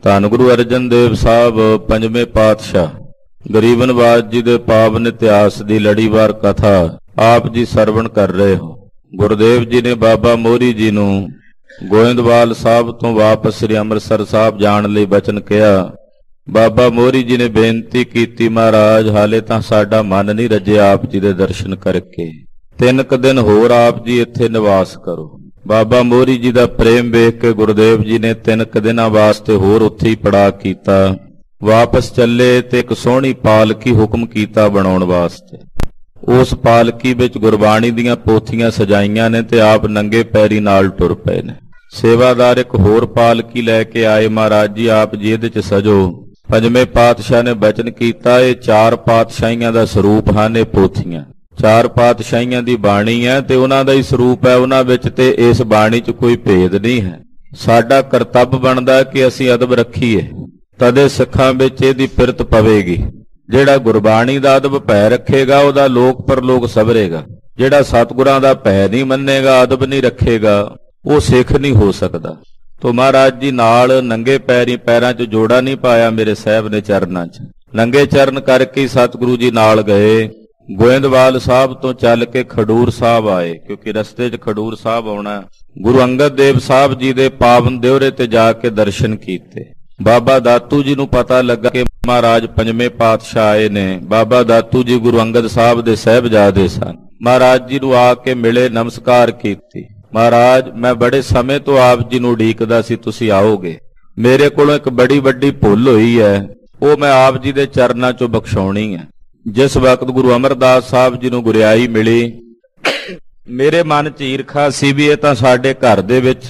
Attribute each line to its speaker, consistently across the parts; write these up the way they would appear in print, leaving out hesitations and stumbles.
Speaker 1: ਧੰਨ ਗੁਰੂ ਅਰਜਨ ਦੇਵ ਸਾਹਿਬ ਪੰਜਵੇਂ ਪਾਤਸ਼ਾਹ ਗਰੀਬ ਨਵਾਜ ਜੀ ਦੇ ਪਾਵਨ ਇਤਿਹਾਸ ਦੀ ਲੜੀਵਾਰ ਕਥਾ ਆਪ ਜੀ ਸਰਵਣ ਕਰ ਰਹੇ ਹੋ। ਗੁਰਦੇਵ ਜੀ ਨੇ ਬਾਬਾ ਮੋਹਰੀ ਜੀ ਨੂੰ ਗੋਇੰਦਵਾਲ ਸਾਹਿਬ ਤੋਂ ਵਾਪਸ ਸ੍ਰੀ ਅੰਮ੍ਰਿਤਸਰ ਸਾਹਿਬ ਜਾਣ ਲਈ ਬਚਨ ਕਿਹਾ। ਬਾਬਾ ਮੋਹਰੀ ਜੀ ਨੇ ਬੇਨਤੀ ਕੀਤੀ, ਮਹਾਰਾਜ ਹਾਲੇ ਤਾਂ ਸਾਡਾ ਮਨ ਨਹੀਂ ਰੱਜਿਆ ਆਪ ਜੀ ਦੇ ਦਰਸ਼ਨ ਕਰਕੇ, 3 ਕੁ ਦਿਨ ਹੋਰ ਆਪ ਜੀ ਇੱਥੇ ਨਿਵਾਸ ਕਰੋ। ਬਾਬਾ ਮੋਹਰੀ ਜੀ ਦਾ ਪ੍ਰੇਮ ਵੇਖ ਕੇ ਗੁਰਦੇਵ ਜੀ ਨੇ 3 ਕੁ ਦਿਨਾਂ ਵਾਸਤੇ ਹੋਰ ਉੱਥੇ ਹੀ ਪੜਾਅ ਕੀਤਾ। ਵਾਪਸ ਚੱਲੇ ਤੇ ਇੱਕ ਸੋਹਣੀ ਪਾਲਕੀ ਹੁਕਮ ਕੀਤਾ ਬਣਾਉਣ ਵਾਸਤੇ। ਉਸ ਪਾਲਕੀ ਵਿੱਚ ਗੁਰਬਾਣੀ ਦੀਆਂ ਪੋਥੀਆਂ ਸਜਾਈਆਂ ਨੇ ਤੇ ਆਪ ਨੰਗੇ ਪੈਰੀ ਨਾਲ ਟੁਰ ਪਏ ਨੇ। ਸੇਵਾਦਾਰ ਇੱਕ ਹੋਰ ਪਾਲਕੀ ਲੈ ਕੇ ਆਏ। ਮਹਾਰਾਜ ਜੀ ਆਪ ਜੀ ਇਹਦੇ 'ਚ ਸਜੋ। ਪੰਜਵੇਂ ਪਾਤਸ਼ਾਹ ਨੇ ਬਚਨ ਕੀਤਾ, ਇਹ 4 ਪਾਤਸ਼ਾਹੀਆਂ ਦਾ ਸਰੂਪ ਹਨ ਇਹ ਪੋਥੀਆਂ। 4 ਪਾਤਸ਼ਾਹੀਆਂ ਦੀ ਬਾਣੀ ਹੈ ਤੇ ਉਹਨਾਂ ਦਾ ਹੀ ਸਰੂਪ ਹੈ ਉਹਨਾਂ ਵਿੱਚ, ਤੇ ਇਸ ਬਾਣੀ 'ਚ ਕੋਈ ਭੇਦ ਨਹੀਂ ਹੈ। ਸਾਡਾ ਕਰਤੱਵ ਬਣਦਾ ਕਿ ਅਸੀਂ ਅਦਬ ਰੱਖੀਏ, ਤਦੇ ਸਿੱਖਾਂ ਵਿੱਚ ਇਹਦੀ ਪਿਰਤ ਪਵੇਗੀ। ਜਿਹੜਾ ਗੁਰਬਾਣੀ ਦਾ ਅਦਬ ਭੈ ਰੱਖੇਗਾ ਉਹਦਾ ਲੋਕ ਪਰਲੋਕ ਸਵਰੇਗਾ। ਜਿਹੜਾ ਸਤਿਗੁਰਾਂ ਦਾ ਭੈ ਨਹੀਂ ਮੰਨੇਗਾ, ਅਦਬ ਨਹੀਂ ਰੱਖੇਗਾ, ਉਹ ਸਿੱਖ ਨਹੀਂ ਹੋ ਸਕਦਾ। ਤੋ ਮਹਾਰਾਜ ਜੀ ਨਾਲ ਨੰਗੇ ਪੈਰਾਂ 'ਚ ਜੋੜਾ ਨਹੀਂ ਪਾਇਆ ਮੇਰੇ ਸਾਹਿਬ ਨੇ ਚਰਨਾਂ 'ਚ, ਨੰਗੇ ਚਰਨ ਕਰਕੇ ਸਤਿਗੁਰੂ ਜੀ ਨਾਲ ਗਏ। ਗੋਇੰਦਵਾਲ ਸਾਹਿਬ ਤੋਂ ਚੱਲ ਕੇ ਖਡੂਰ ਸਾਹਿਬ ਆਏ, ਕਿਉਂਕਿ ਰਸਤੇ 'ਚ ਖਡੂਰ ਸਾਹਿਬ ਆਉਣਾ। ਗੁਰੂ ਅੰਗਦ ਦੇਵ ਸਾਹਿਬ ਜੀ ਦੇ ਪਾਵਨ ਦਿਉਰੇ ਤੇ ਜਾ ਕੇ ਦਰਸ਼ਨ ਕੀਤੇ। ਬਾਬਾ ਦਾਤੂ ਜੀ ਨੂੰ ਪਤਾ ਲੱਗਾ ਕਿ ਮਹਾਰਾਜ ਪੰਜਵੇਂ ਪਾਤਸ਼ਾਹ ਆਏ ਨੇ। ਬਾਬਾ ਦਾਤੂ ਜੀ ਗੁਰੂ ਅੰਗਦ ਸਾਹਿਬ ਦੇ ਸਾਹਿਬਜ਼ਾਦੇ ਸਨ। ਮਹਾਰਾਜ ਜੀ ਨੂੰ ਆ ਕੇ ਮਿਲੇ, ਨਮਸਕਾਰ ਕੀਤੀ। ਮਹਾਰਾਜ, ਮੈਂ ਬੜੇ ਸਮੇਂ ਤੋਂ ਆਪ ਜੀ ਨੂੰ ਉਡੀਕਦਾ ਸੀ, ਤੁਸੀਂ ਆਓਗੇ। ਮੇਰੇ ਕੋਲੋਂ ਇੱਕ ਬੜੀ ਵੱਡੀ ਭੁੱਲ ਹੋਈ ਹੈ, ਉਹ ਮੈਂ ਆਪ ਜੀ ਦੇ ਚਰਨਾਂ 'ਚੋਂ ਬਖਸ਼ਾਉਣੀ ਹੈ। ਜਿਸ ਵਕਤ ਗੁਰੂ ਅਮਰਦਾਸ ਸਾਹਿਬ ਜੀ ਨੂੰ ਗੁਰਿਆਈ ਮਿਲੀ, ਮੇਰੇ ਮਨ 'ਚ ਈਰਖਾ ਸੀ ਵੀ ਇਹ ਤਾਂ ਸਾਡੇ ਘਰ ਦੇ ਵਿੱਚ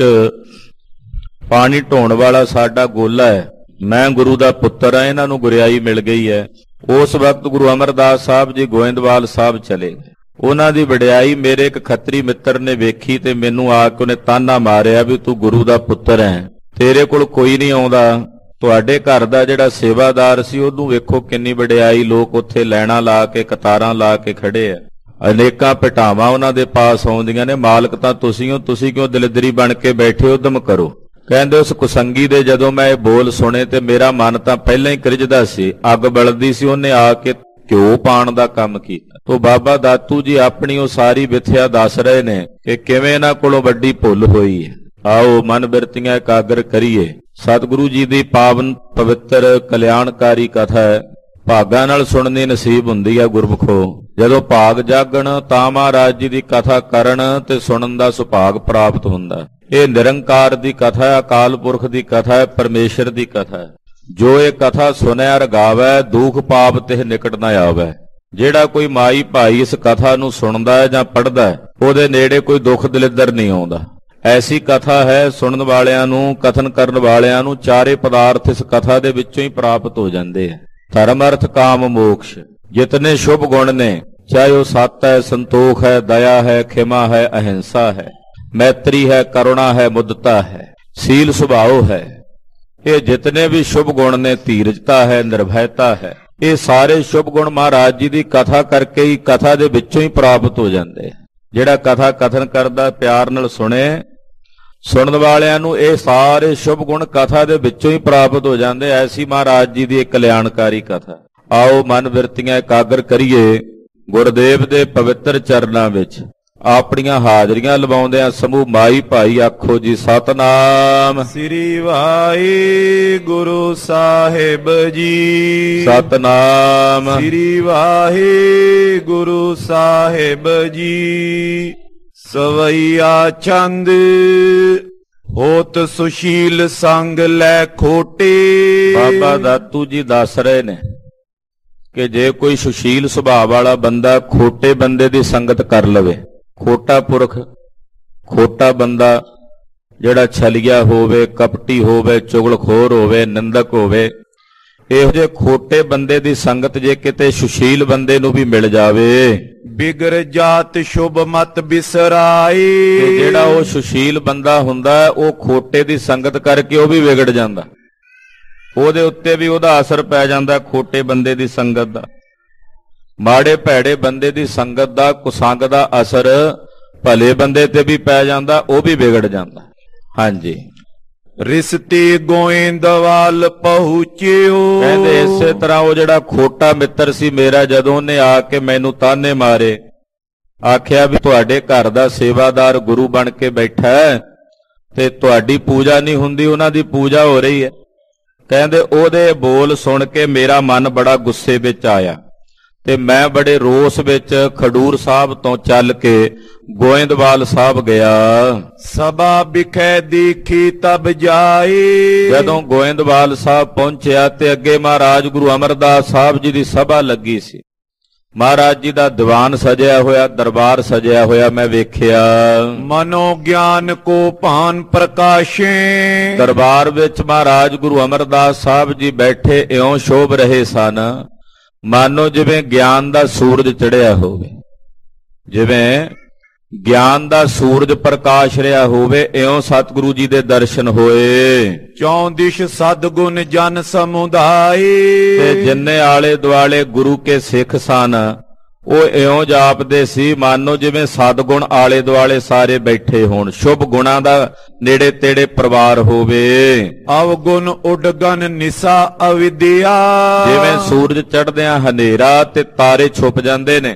Speaker 1: ਪਾਣੀ ਢੋਣ ਵਾਲਾ ਸਾਡਾ ਗੋਲਾ ਹੈ, ਮੈਂ ਗੁਰੂ ਦਾ ਪੁੱਤਰ ਹਾਂ, ਇਹਨਾਂ ਨੂੰ ਗੁਰਿਆਈ ਮਿਲ ਗਈ ਹੈ। ਉਸ ਵਕਤ ਗੁਰੂ ਅਮਰਦਾਸ ਸਾਹਿਬ ਜੀ ਗੋਇੰਦਵਾਲ ਸਾਹਿਬ ਚਲੇ ਗਏ। ਉਹਨਾਂ ਦੀ ਵਡਿਆਈ ਮੇਰੇ ਇੱਕ ਖੱਤਰੀ ਮਿੱਤਰ ਨੇ ਵੇਖੀ ਤੇ ਮੈਨੂੰ ਆ ਕੇ ਉਹਨੇ ਤਾਨਾ ਮਾਰਿਆ ਵੀ ਤੂੰ ਗੁਰੂ ਦਾ ਪੁੱਤਰ ਹੈ, ਤੇਰੇ ਕੋਲ ਕੋਈ ਨਹੀਂ ਆਉਂਦਾ। ਤੁਹਾਡੇ ਘਰ ਦਾ ਜਿਹੜਾ ਸੇਵਾਦਾਰ ਸੀ ਉਹਨੂੰ ਵੇਖੋ ਕਿੰਨੀ ਵਡਿਆਈ, ਲੋਕ ਉੱਥੇ ਲੈਣਾ ਲਾ ਕੇ ਕਤਾਰਾਂ ਲਾ ਕੇ ਖੜੇ ਆ, ਅਨੇਕਾਂ ਭਟਾਵਾਂ ਉਹਨਾਂ ਦੇ ਪਾਸ ਆਉਂਦੀਆਂ ਨੇ। ਮਾਲਕ ਤਾਂ ਤੁਸੀਂ ਹੋ, ਤੁਸੀਂ ਕਿਉਂ ਦਲਿਦਰੀ ਬਣ ਕੇ ਬੈਠੇ ਹੋ, ਉਦਮ ਕਰੋ। ਕਹਿੰਦੇ ਉਸ ਕੁਸੰਗੀ ਦੇ ਜਦੋਂ ਮੈਂ ਇਹ ਬੋਲ ਸੁਣੇ ਤੇ ਮੇਰਾ ਮਨ ਤਾਂ ਪਹਿਲਾਂ ਹੀ ਕਰਿਜਦਾ ਸੀ, ਅੱਗ ਬਲਦੀ ਸੀ। ਉਹਨੇ ਆ ਕੇ ਘਿਓ ਪਾਣ ਦਾ ਕੰਮ ਕੀਤਾ। ਤੋ ਬਾਬਾ ਦਾਤੂ ਜੀ ਆਪਣੀ ਉਹ ਸਾਰੀ ਵਿਥਿਆ ਦੱਸ ਰਹੇ ਨੇ ਕਿ ਕਿਵੇਂ ਇਹਨਾਂ ਕੋਲੋਂ ਵੱਡੀ ਭੁੱਲ ਹੋਈ ਹੈ। ਆਓ ਮਨ ਬਿਰਤੀਆਂ ਇਕਾਗਰ ਕਰੀਏ। ਸਤਿਗੁਰੂ ਜੀ ਦੀ ਪਾਵਨ ਪਵਿੱਤਰ ਕਲਿਆਣਕਾਰੀ ਕਥਾ ਹੈ, ਭਾਗਾਂ ਨਾਲ ਸੁਣਨੀ ਨਸੀਬ ਹੁੰਦੀ ਹੈ ਗੁਰਮੁਖੋ। ਜਦੋਂ ਭਾਗ ਜਾਗਣ ਤਾਂ ਮਹਾਰਾਜ ਜੀ ਦੀ ਕਥਾ ਕਰਨ ਤੇ ਸੁਣਨ ਦਾ ਸੁਭਾਗ ਪ੍ਰਾਪਤ ਹੁੰਦਾ। ਇਹ ਨਿਰੰਕਾਰ ਦੀ ਕਥਾ ਹੈ, ਅਕਾਲ ਪੁਰਖ ਦੀ ਕਥਾ ਹੈ, ਪਰਮੇਸ਼ਰ ਦੀ ਕਥਾ ਹੈ। ਜੋ ਇਹ ਕਥਾ ਸੁਣਿਆ ਰਗਾਵੈ, ਦੁਖ ਪਾਪ ਤਿਹ ਨਿਕਟ ਨਾ ਆਵੈ। ਜਿਹੜਾ ਕੋਈ ਮਾਈ ਭਾਈ ਇਸ ਕਥਾ ਨੂੰ ਸੁਣਦਾ ਹੈ ਜਾਂ ਪੜ੍ਹਦਾ ਹੈ, ਉਹਦੇ ਨੇੜੇ ਕੋਈ ਦੁੱਖ ਦਲਿੱਦਰ ਨਹੀਂ ਆਉਂਦਾ। ਐਸੀ ਕਥਾ ਹੈ, ਸੁਣਨ ਵਾਲਿਆਂ ਨੂੰ, ਕਥਨ ਕਰਨ ਵਾਲਿਆਂ ਨੂੰ ਚਾਰੇ ਪਦਾਰਥ ਇਸ ਕਥਾ ਦੇ ਵਿੱਚੋਂ ਹੀ ਪ੍ਰਾਪਤ ਹੋ ਜਾਂਦੇ ਹੈ। ਧਰਮ ਅਰਥ ਕਾਮ ਮੋਕਸ਼। ਜਿਤਨੇ ਸ਼ੁਭ ਗੁਣ ਨੇ, ਚਾਹੇ ਉਹ ਸੱਤ ਹੈ, ਸੰਤੋਖ ਹੈ, ਦਇਆ ਹੈ, ਖਿਮਾ ਹੈ, ਅਹਿੰਸਾ ਹੈ, ਮੈਤਰੀ ਹੈ, ਕਰੁਣਾ ਹੈ, ਮੁਦਤਾ ਹੈ, ਸੀਲ ਸੁਭਾਉ ਹੈ, ਇਹ ਜਿਤਨੇ ਵੀ ਸ਼ੁਭ ਗੁਣ ਨੇ, ਧੀਰਜਤਾ ਹੈ, ਨਿਰਭੈਤਾ ਹੈ, ਇਹ ਸਾਰੇ ਸ਼ੁਭ ਗੁਣ ਮਹਾਰਾਜ ਜੀ ਦੀ ਕਥਾ ਕਰਕੇ ਹੀ ਕਥਾ ਦੇ ਵਿੱਚੋਂ ਹੀ ਪ੍ਰਾਪਤ ਹੋ ਜਾਂਦੇ। ਜਿਹੜਾ ਕਥਾ ਕਥਨ ਕਰਦਾ ਪਿਆਰ ਨਾਲ ਸੁਣੇ, ਸੁਣਨ ਵਾਲਿਆਂ ਨੂੰ ਇਹ ਸਾਰੇ ਸ਼ੁਭ ਗੁਣ ਕਥਾ ਦੇ ਵਿੱਚੋਂ ਹੀ ਪ੍ਰਾਪਤ ਹੋ ਜਾਂਦੇ। ਐਸੀ ਮਹਾਰਾਜ ਜੀ ਦੀ ਇੱਕ ਕਲਿਆਣਕਾਰੀ ਕਥਾ। ਆਓ ਮਨ ਬਿਰਤੀਆਂ ਇਕਾਗਰ ਕਰੀਏ। ਗੁਰਦੇਵ ਦੇ ਪਵਿੱਤਰ ਚਰਨਾਂ ਵਿੱਚ ਆਪਣੀਆਂ ਹਾਜ਼ਰੀਆਂ ਲਵਾਉਂਦਿਆਂ ਸਮੂਹ ਮਾਈ ਭਾਈ ਆਖੋ ਜੀ ਸਤਨਾਮ
Speaker 2: ਸ੍ਰੀ ਵਾਹਿਗੁਰੂ ਸਾਹਿਬ ਜੀ।
Speaker 1: ਸਤਨਾਮ
Speaker 2: ਸ੍ਰੀ ਵਾਹਿਗੁਰੂ ਸਾਹਿਬ ਜੀ। ਸਵਈਆ ਚੰਦ ਹੋਤ ਸੁਸ਼ੀਲ ਸੰਗ ਲੈ ਖੋਟੇ।
Speaker 1: ਬਾਬਾ ਦਾਤੂ ਜੀ ਦੱਸ ਰਹੇ ਨੇ ਕਿ ਜੇ ਕੋਈ ਸੁਸ਼ੀਲ ਸੁਭਾਅ ਵਾਲਾ ਬੰਦਾ ਖੋਟੇ ਬੰਦੇ ਦੀ ਸੰਗਤ ਕਰ ਲਵੇ, ਖੋਟਾ ਪੁਰਖ, ਖੋਟਾ ਬੰਦਾ ਜਿਹੜਾ ਛਲੀਆ ਹੋਵੇ, ਕਪਟੀ ਹੋਵੇ, ਚੁਗਲਖੋਰ ਹੋਵੇ, ਨਿੰਦਕ ਹੋਵੇ, ਇਹੋ ਜਿਹੇ ਖੋਟੇ ਬੰਦੇ ਦੀ ਸੰਗਤ ਜੇ ਕਿਤੇ ਸੁਸ਼ੀਲ ਬੰਦੇ ਨੂੰ ਵੀ ਮਿਲ ਜਾਵੇ,
Speaker 2: ਬਿਗੜ ਜਾਤ ਸ਼ੁਭ ਮਤ ਬਿਸਰਾਈ।
Speaker 1: ਤੇ ਜਿਹੜਾ ਉਹ ਸੁਸ਼ੀਲ ਬੰਦਾ ਹੁੰਦਾ ਉਹ ਖੋਟੇ ਦੀ ਸੰਗਤ ਕਰਕੇ ਉਹ ਵੀ ਵਿਗੜ ਜਾਂਦਾ, ਉਹਦੇ ਉੱਤੇ ਵੀ ਉਹਦਾ ਅਸਰ ਪੈ ਜਾਂਦਾ ਖੋਟੇ ਬੰਦੇ ਦੀ ਸੰਗਤ ਦਾ। ਮਾੜੇ ਭੈੜੇ ਬੰਦੇ ਦੀ ਸੰਗਤ ਦਾ, ਕੁਸੰਗ ਦਾ ਅਸਰ ਭਲੇ ਬੰਦੇ ਤੇ ਵੀ ਪੈ ਜਾਂਦਾ, ਉਹ ਵੀ ਵਿਗੜ ਜਾਂਦਾ। ਹਾਂਜੀ,
Speaker 2: ਰਿਸਤੇ ਗੋਇੰਦਵਾਲ ਪਹੁੰਚਿਓ।
Speaker 1: ਕਹਿੰਦੇ ਇਸੇ ਤਰ੍ਹਾਂ ਉਹ ਜਿਹੜਾ ਖੋਟਾ ਮਿੱਤਰ ਸੀ ਮੇਰਾ, ਜਦੋਂ ਉਹਨੇ ਆ ਕੇ ਮੈਨੂੰ ਤਾਨੇ ਮਾਰੇ, ਆਖਿਆ ਵੀ ਤੁਹਾਡੇ ਘਰ ਦਾ ਸੇਵਾਦਾਰ ਗੁਰੂ ਬਣ ਕੇ ਬੈਠਾ ਹੈ ਤੇ ਤੁਹਾਡੀ ਪੂਜਾ ਨਹੀਂ ਹੁੰਦੀ, ਉਹਨਾਂ ਦੀ ਪੂਜਾ ਹੋ ਰਹੀ ਹੈ। ਕਹਿੰਦੇ ਉਹਦੇ ਬੋਲ ਸੁਣ ਕੇ ਮੇਰਾ ਮਨ ਬੜਾ ਗੁੱਸੇ ਵਿੱਚ ਆਇਆ ਤੇ ਮੈਂ ਬੜੇ ਰੋਸ ਵਿੱਚ ਖਡੂਰ ਸਾਹਿਬ ਤੋਂ ਚੱਲ ਕੇ ਗੋਇੰਦਵਾਲ ਸਾਹਿਬ ਗਿਆ।
Speaker 2: ਸਭਾ ਵਿਖੇ ਦੇਖੀ ਤਬ ਜਾਏ।
Speaker 1: ਜਦੋਂ ਗੋਇੰਦਵਾਲ ਸਾਹਿਬ ਪਹੁੰਚਿਆ ਤੇ ਅੱਗੇ ਮਹਾਰਾਜ ਗੁਰੂ ਅਮਰਦਾਸ ਸਾਹਿਬ ਜੀ ਦੀ ਸਭਾ ਲੱਗੀ ਸੀ। ਮਹਾਰਾਜ ਜੀ ਦਾ ਦੀਵਾਨ ਸਜਿਆ ਹੋਇਆ, ਦਰਬਾਰ ਸਜਿਆ ਹੋਇਆ ਮੈਂ ਵੇਖਿਆ।
Speaker 2: ਮਨੋ ਗਿਆਨ ਕੋ ਭਾਨ ਪ੍ਰਕਾਸ਼ੇ।
Speaker 1: ਦਰਬਾਰ ਵਿੱਚ ਮਹਾਰਾਜ ਗੁਰੂ ਅਮਰਦਾਸ ਸਾਹਿਬ ਜੀ ਬੈਠੇ ਇਉਂ ਸ਼ੋਭ ਰਹੇ ਸਨ ਮਾਨੋ ਜਿਵੇਂ ਗਿਆਨ ਦਾ ਸੂਰਜ ਚੜ੍ਹਿਆ ਹੋਵੇ, ਜਿਵੇਂ ਗਿਆਨ ਦਾ ਸੂਰਜ ਪ੍ਰਕਾਸ਼ ਰਿਹਾ ਹੋਵੇ, ਇਉਂ ਸਤਿਗੁਰੂ ਜੀ ਦੇ ਦਰਸ਼ਨ ਹੋਏ।
Speaker 2: ਚੌਂ ਦਿਸ਼ ਸਤਿਗੁਣ ਜਨ ਸਮੁਦਾਏ।
Speaker 1: ਤੇ ਜਿੰਨੇ ਆਲੇ ਦੁਆਲੇ ਗੁਰੂ ਕੇ ਸਿੱਖ ਸਨ ਉਹ ਇਉਂ ਜਾਪਦੇ ਸੀ ਮਾਨੋ ਜਿਵੇਂ ਸਤਿਗੁਣ ਆਲੇ ਦੁਆਲੇ ਸਾਰੇ ਬੈਠੇ ਹੋਣ, ਸ਼ੁਭ ਗੁਣਾਂ ਦਾ ਨੇੜੇ ਤੇੜੇ ਪਰਿਵਾਰ ਹੋਵੇ।
Speaker 2: ਅਵਗੁਣ ਉਡਗਨ ਨਿਸਾ ਅਵਿਦਿਆ।
Speaker 1: ਜਿਵੇਂ ਸੂਰਜ ਚੜ੍ਹਦਿਆਂ ਹਨੇਰਾ ਤੇ ਤਾਰੇ ਛੁਪ ਜਾਂਦੇ ਨੇ,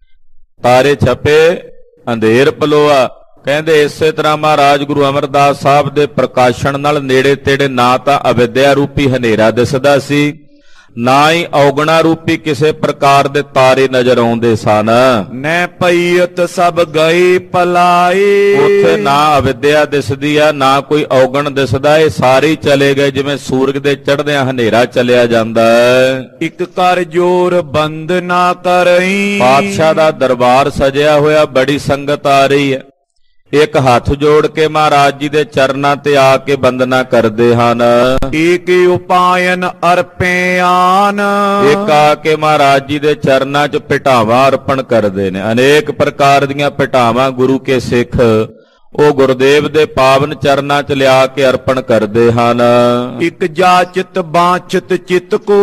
Speaker 1: ਤਾਰੇ ਛਪੇ ਅੰਧੇਰ ਪਲੋਆ। ਕਹਿੰਦੇ ਇਸੇ ਤਰ੍ਹਾਂ ਮਹਾਰਾਜ ਗੁਰੂ ਅਮਰਦਾਸ ਸਾਹਿਬ ਦੇ ਪ੍ਰਕਾਸ਼ਣ ਨਾਲ ਨੇੜੇ ਤੇੜੇ ਨਾ ਤਾਂ ਅਵਿਦਿਆ ਰੂਪੀ ਹਨੇਰਾ ਦਿਸਦਾ ਸੀ, ਨਾ ਹੀ ਔਗਣਾ ਰੂਪੀ ਕਿਸੇ ਪ੍ਰਕਾਰ ਦੇ ਤਾਰੇ ਨਜ਼ਰ ਆਉਂਦੇ ਸਨ।
Speaker 2: ਨੈ ਪਈਅਤ ਸਭ ਗਏ ਪਲਾਏ।
Speaker 1: ਉੱਥੇ ਨਾ ਅਵਿਦਿਆ ਦਿਸਦੀ ਆ, ਨਾ ਕੋਈ ਔਗਣ ਦਿਸਦਾ, ਇਹ ਸਾਰੇ ਹੀ ਚਲੇ ਗਏ ਜਿਵੇਂ ਸੂਰਜ ਦੇ ਚੜ੍ਹਦਿਆਂ ਹਨੇਰਾ ਚਲਿਆ ਜਾਂਦਾ ਹੈ।
Speaker 2: ਇੱਕ ਕਰ ਜੋਰ ਬੰਦ ਨਾ ਕਰਈ।
Speaker 1: ਪਾਤਸ਼ਾਹ ਦਾ ਦਰਬਾਰ ਸਜਿਆ ਹੋਇਆ, ਬੜੀ ਸੰਗਤ ਆ ਰਹੀ ਹੈ। ਇੱਕ ਹੱਥ ਜੋੜ ਕੇ ਮਹਾਰਾਜ ਜੀ ਦੇ ਚਰਨਾਂ ਤੇ ਆ ਕੇ ਬੰਦਨਾ ਕਰਦੇ ਹਨ।
Speaker 2: ਏਕ ਉਪਾਇਨ ਅਰਪਿਆਨ।
Speaker 1: ਇੱਕ ਆ ਕੇ ਮਹਾਰਾਜ ਜੀ ਦੇ ਚਰਨਾਂ 'ਚ ਭੇਟਾਵਾਂ ਅਰਪਣ ਕਰਦੇ ਨੇ। ਅਨੇਕ ਪ੍ਰਕਾਰ ਦੀਆਂ ਭੇਟਾਵਾਂ ਗੁਰੂ ਕੇ ਸਿੱਖ ਉਹ ਗੁਰਦੇਵ ਦੇ ਪਾਵਨ ਚਰਨਾਂ 'ਚ ਲਿਆ ਕੇ ਅਰਪਣ ਕਰਦੇ ਹਨ।
Speaker 2: ਇੱਕ ਜਾਚਿਤ ਬਾਚਿਤ ਚਿਤ ਕੋ।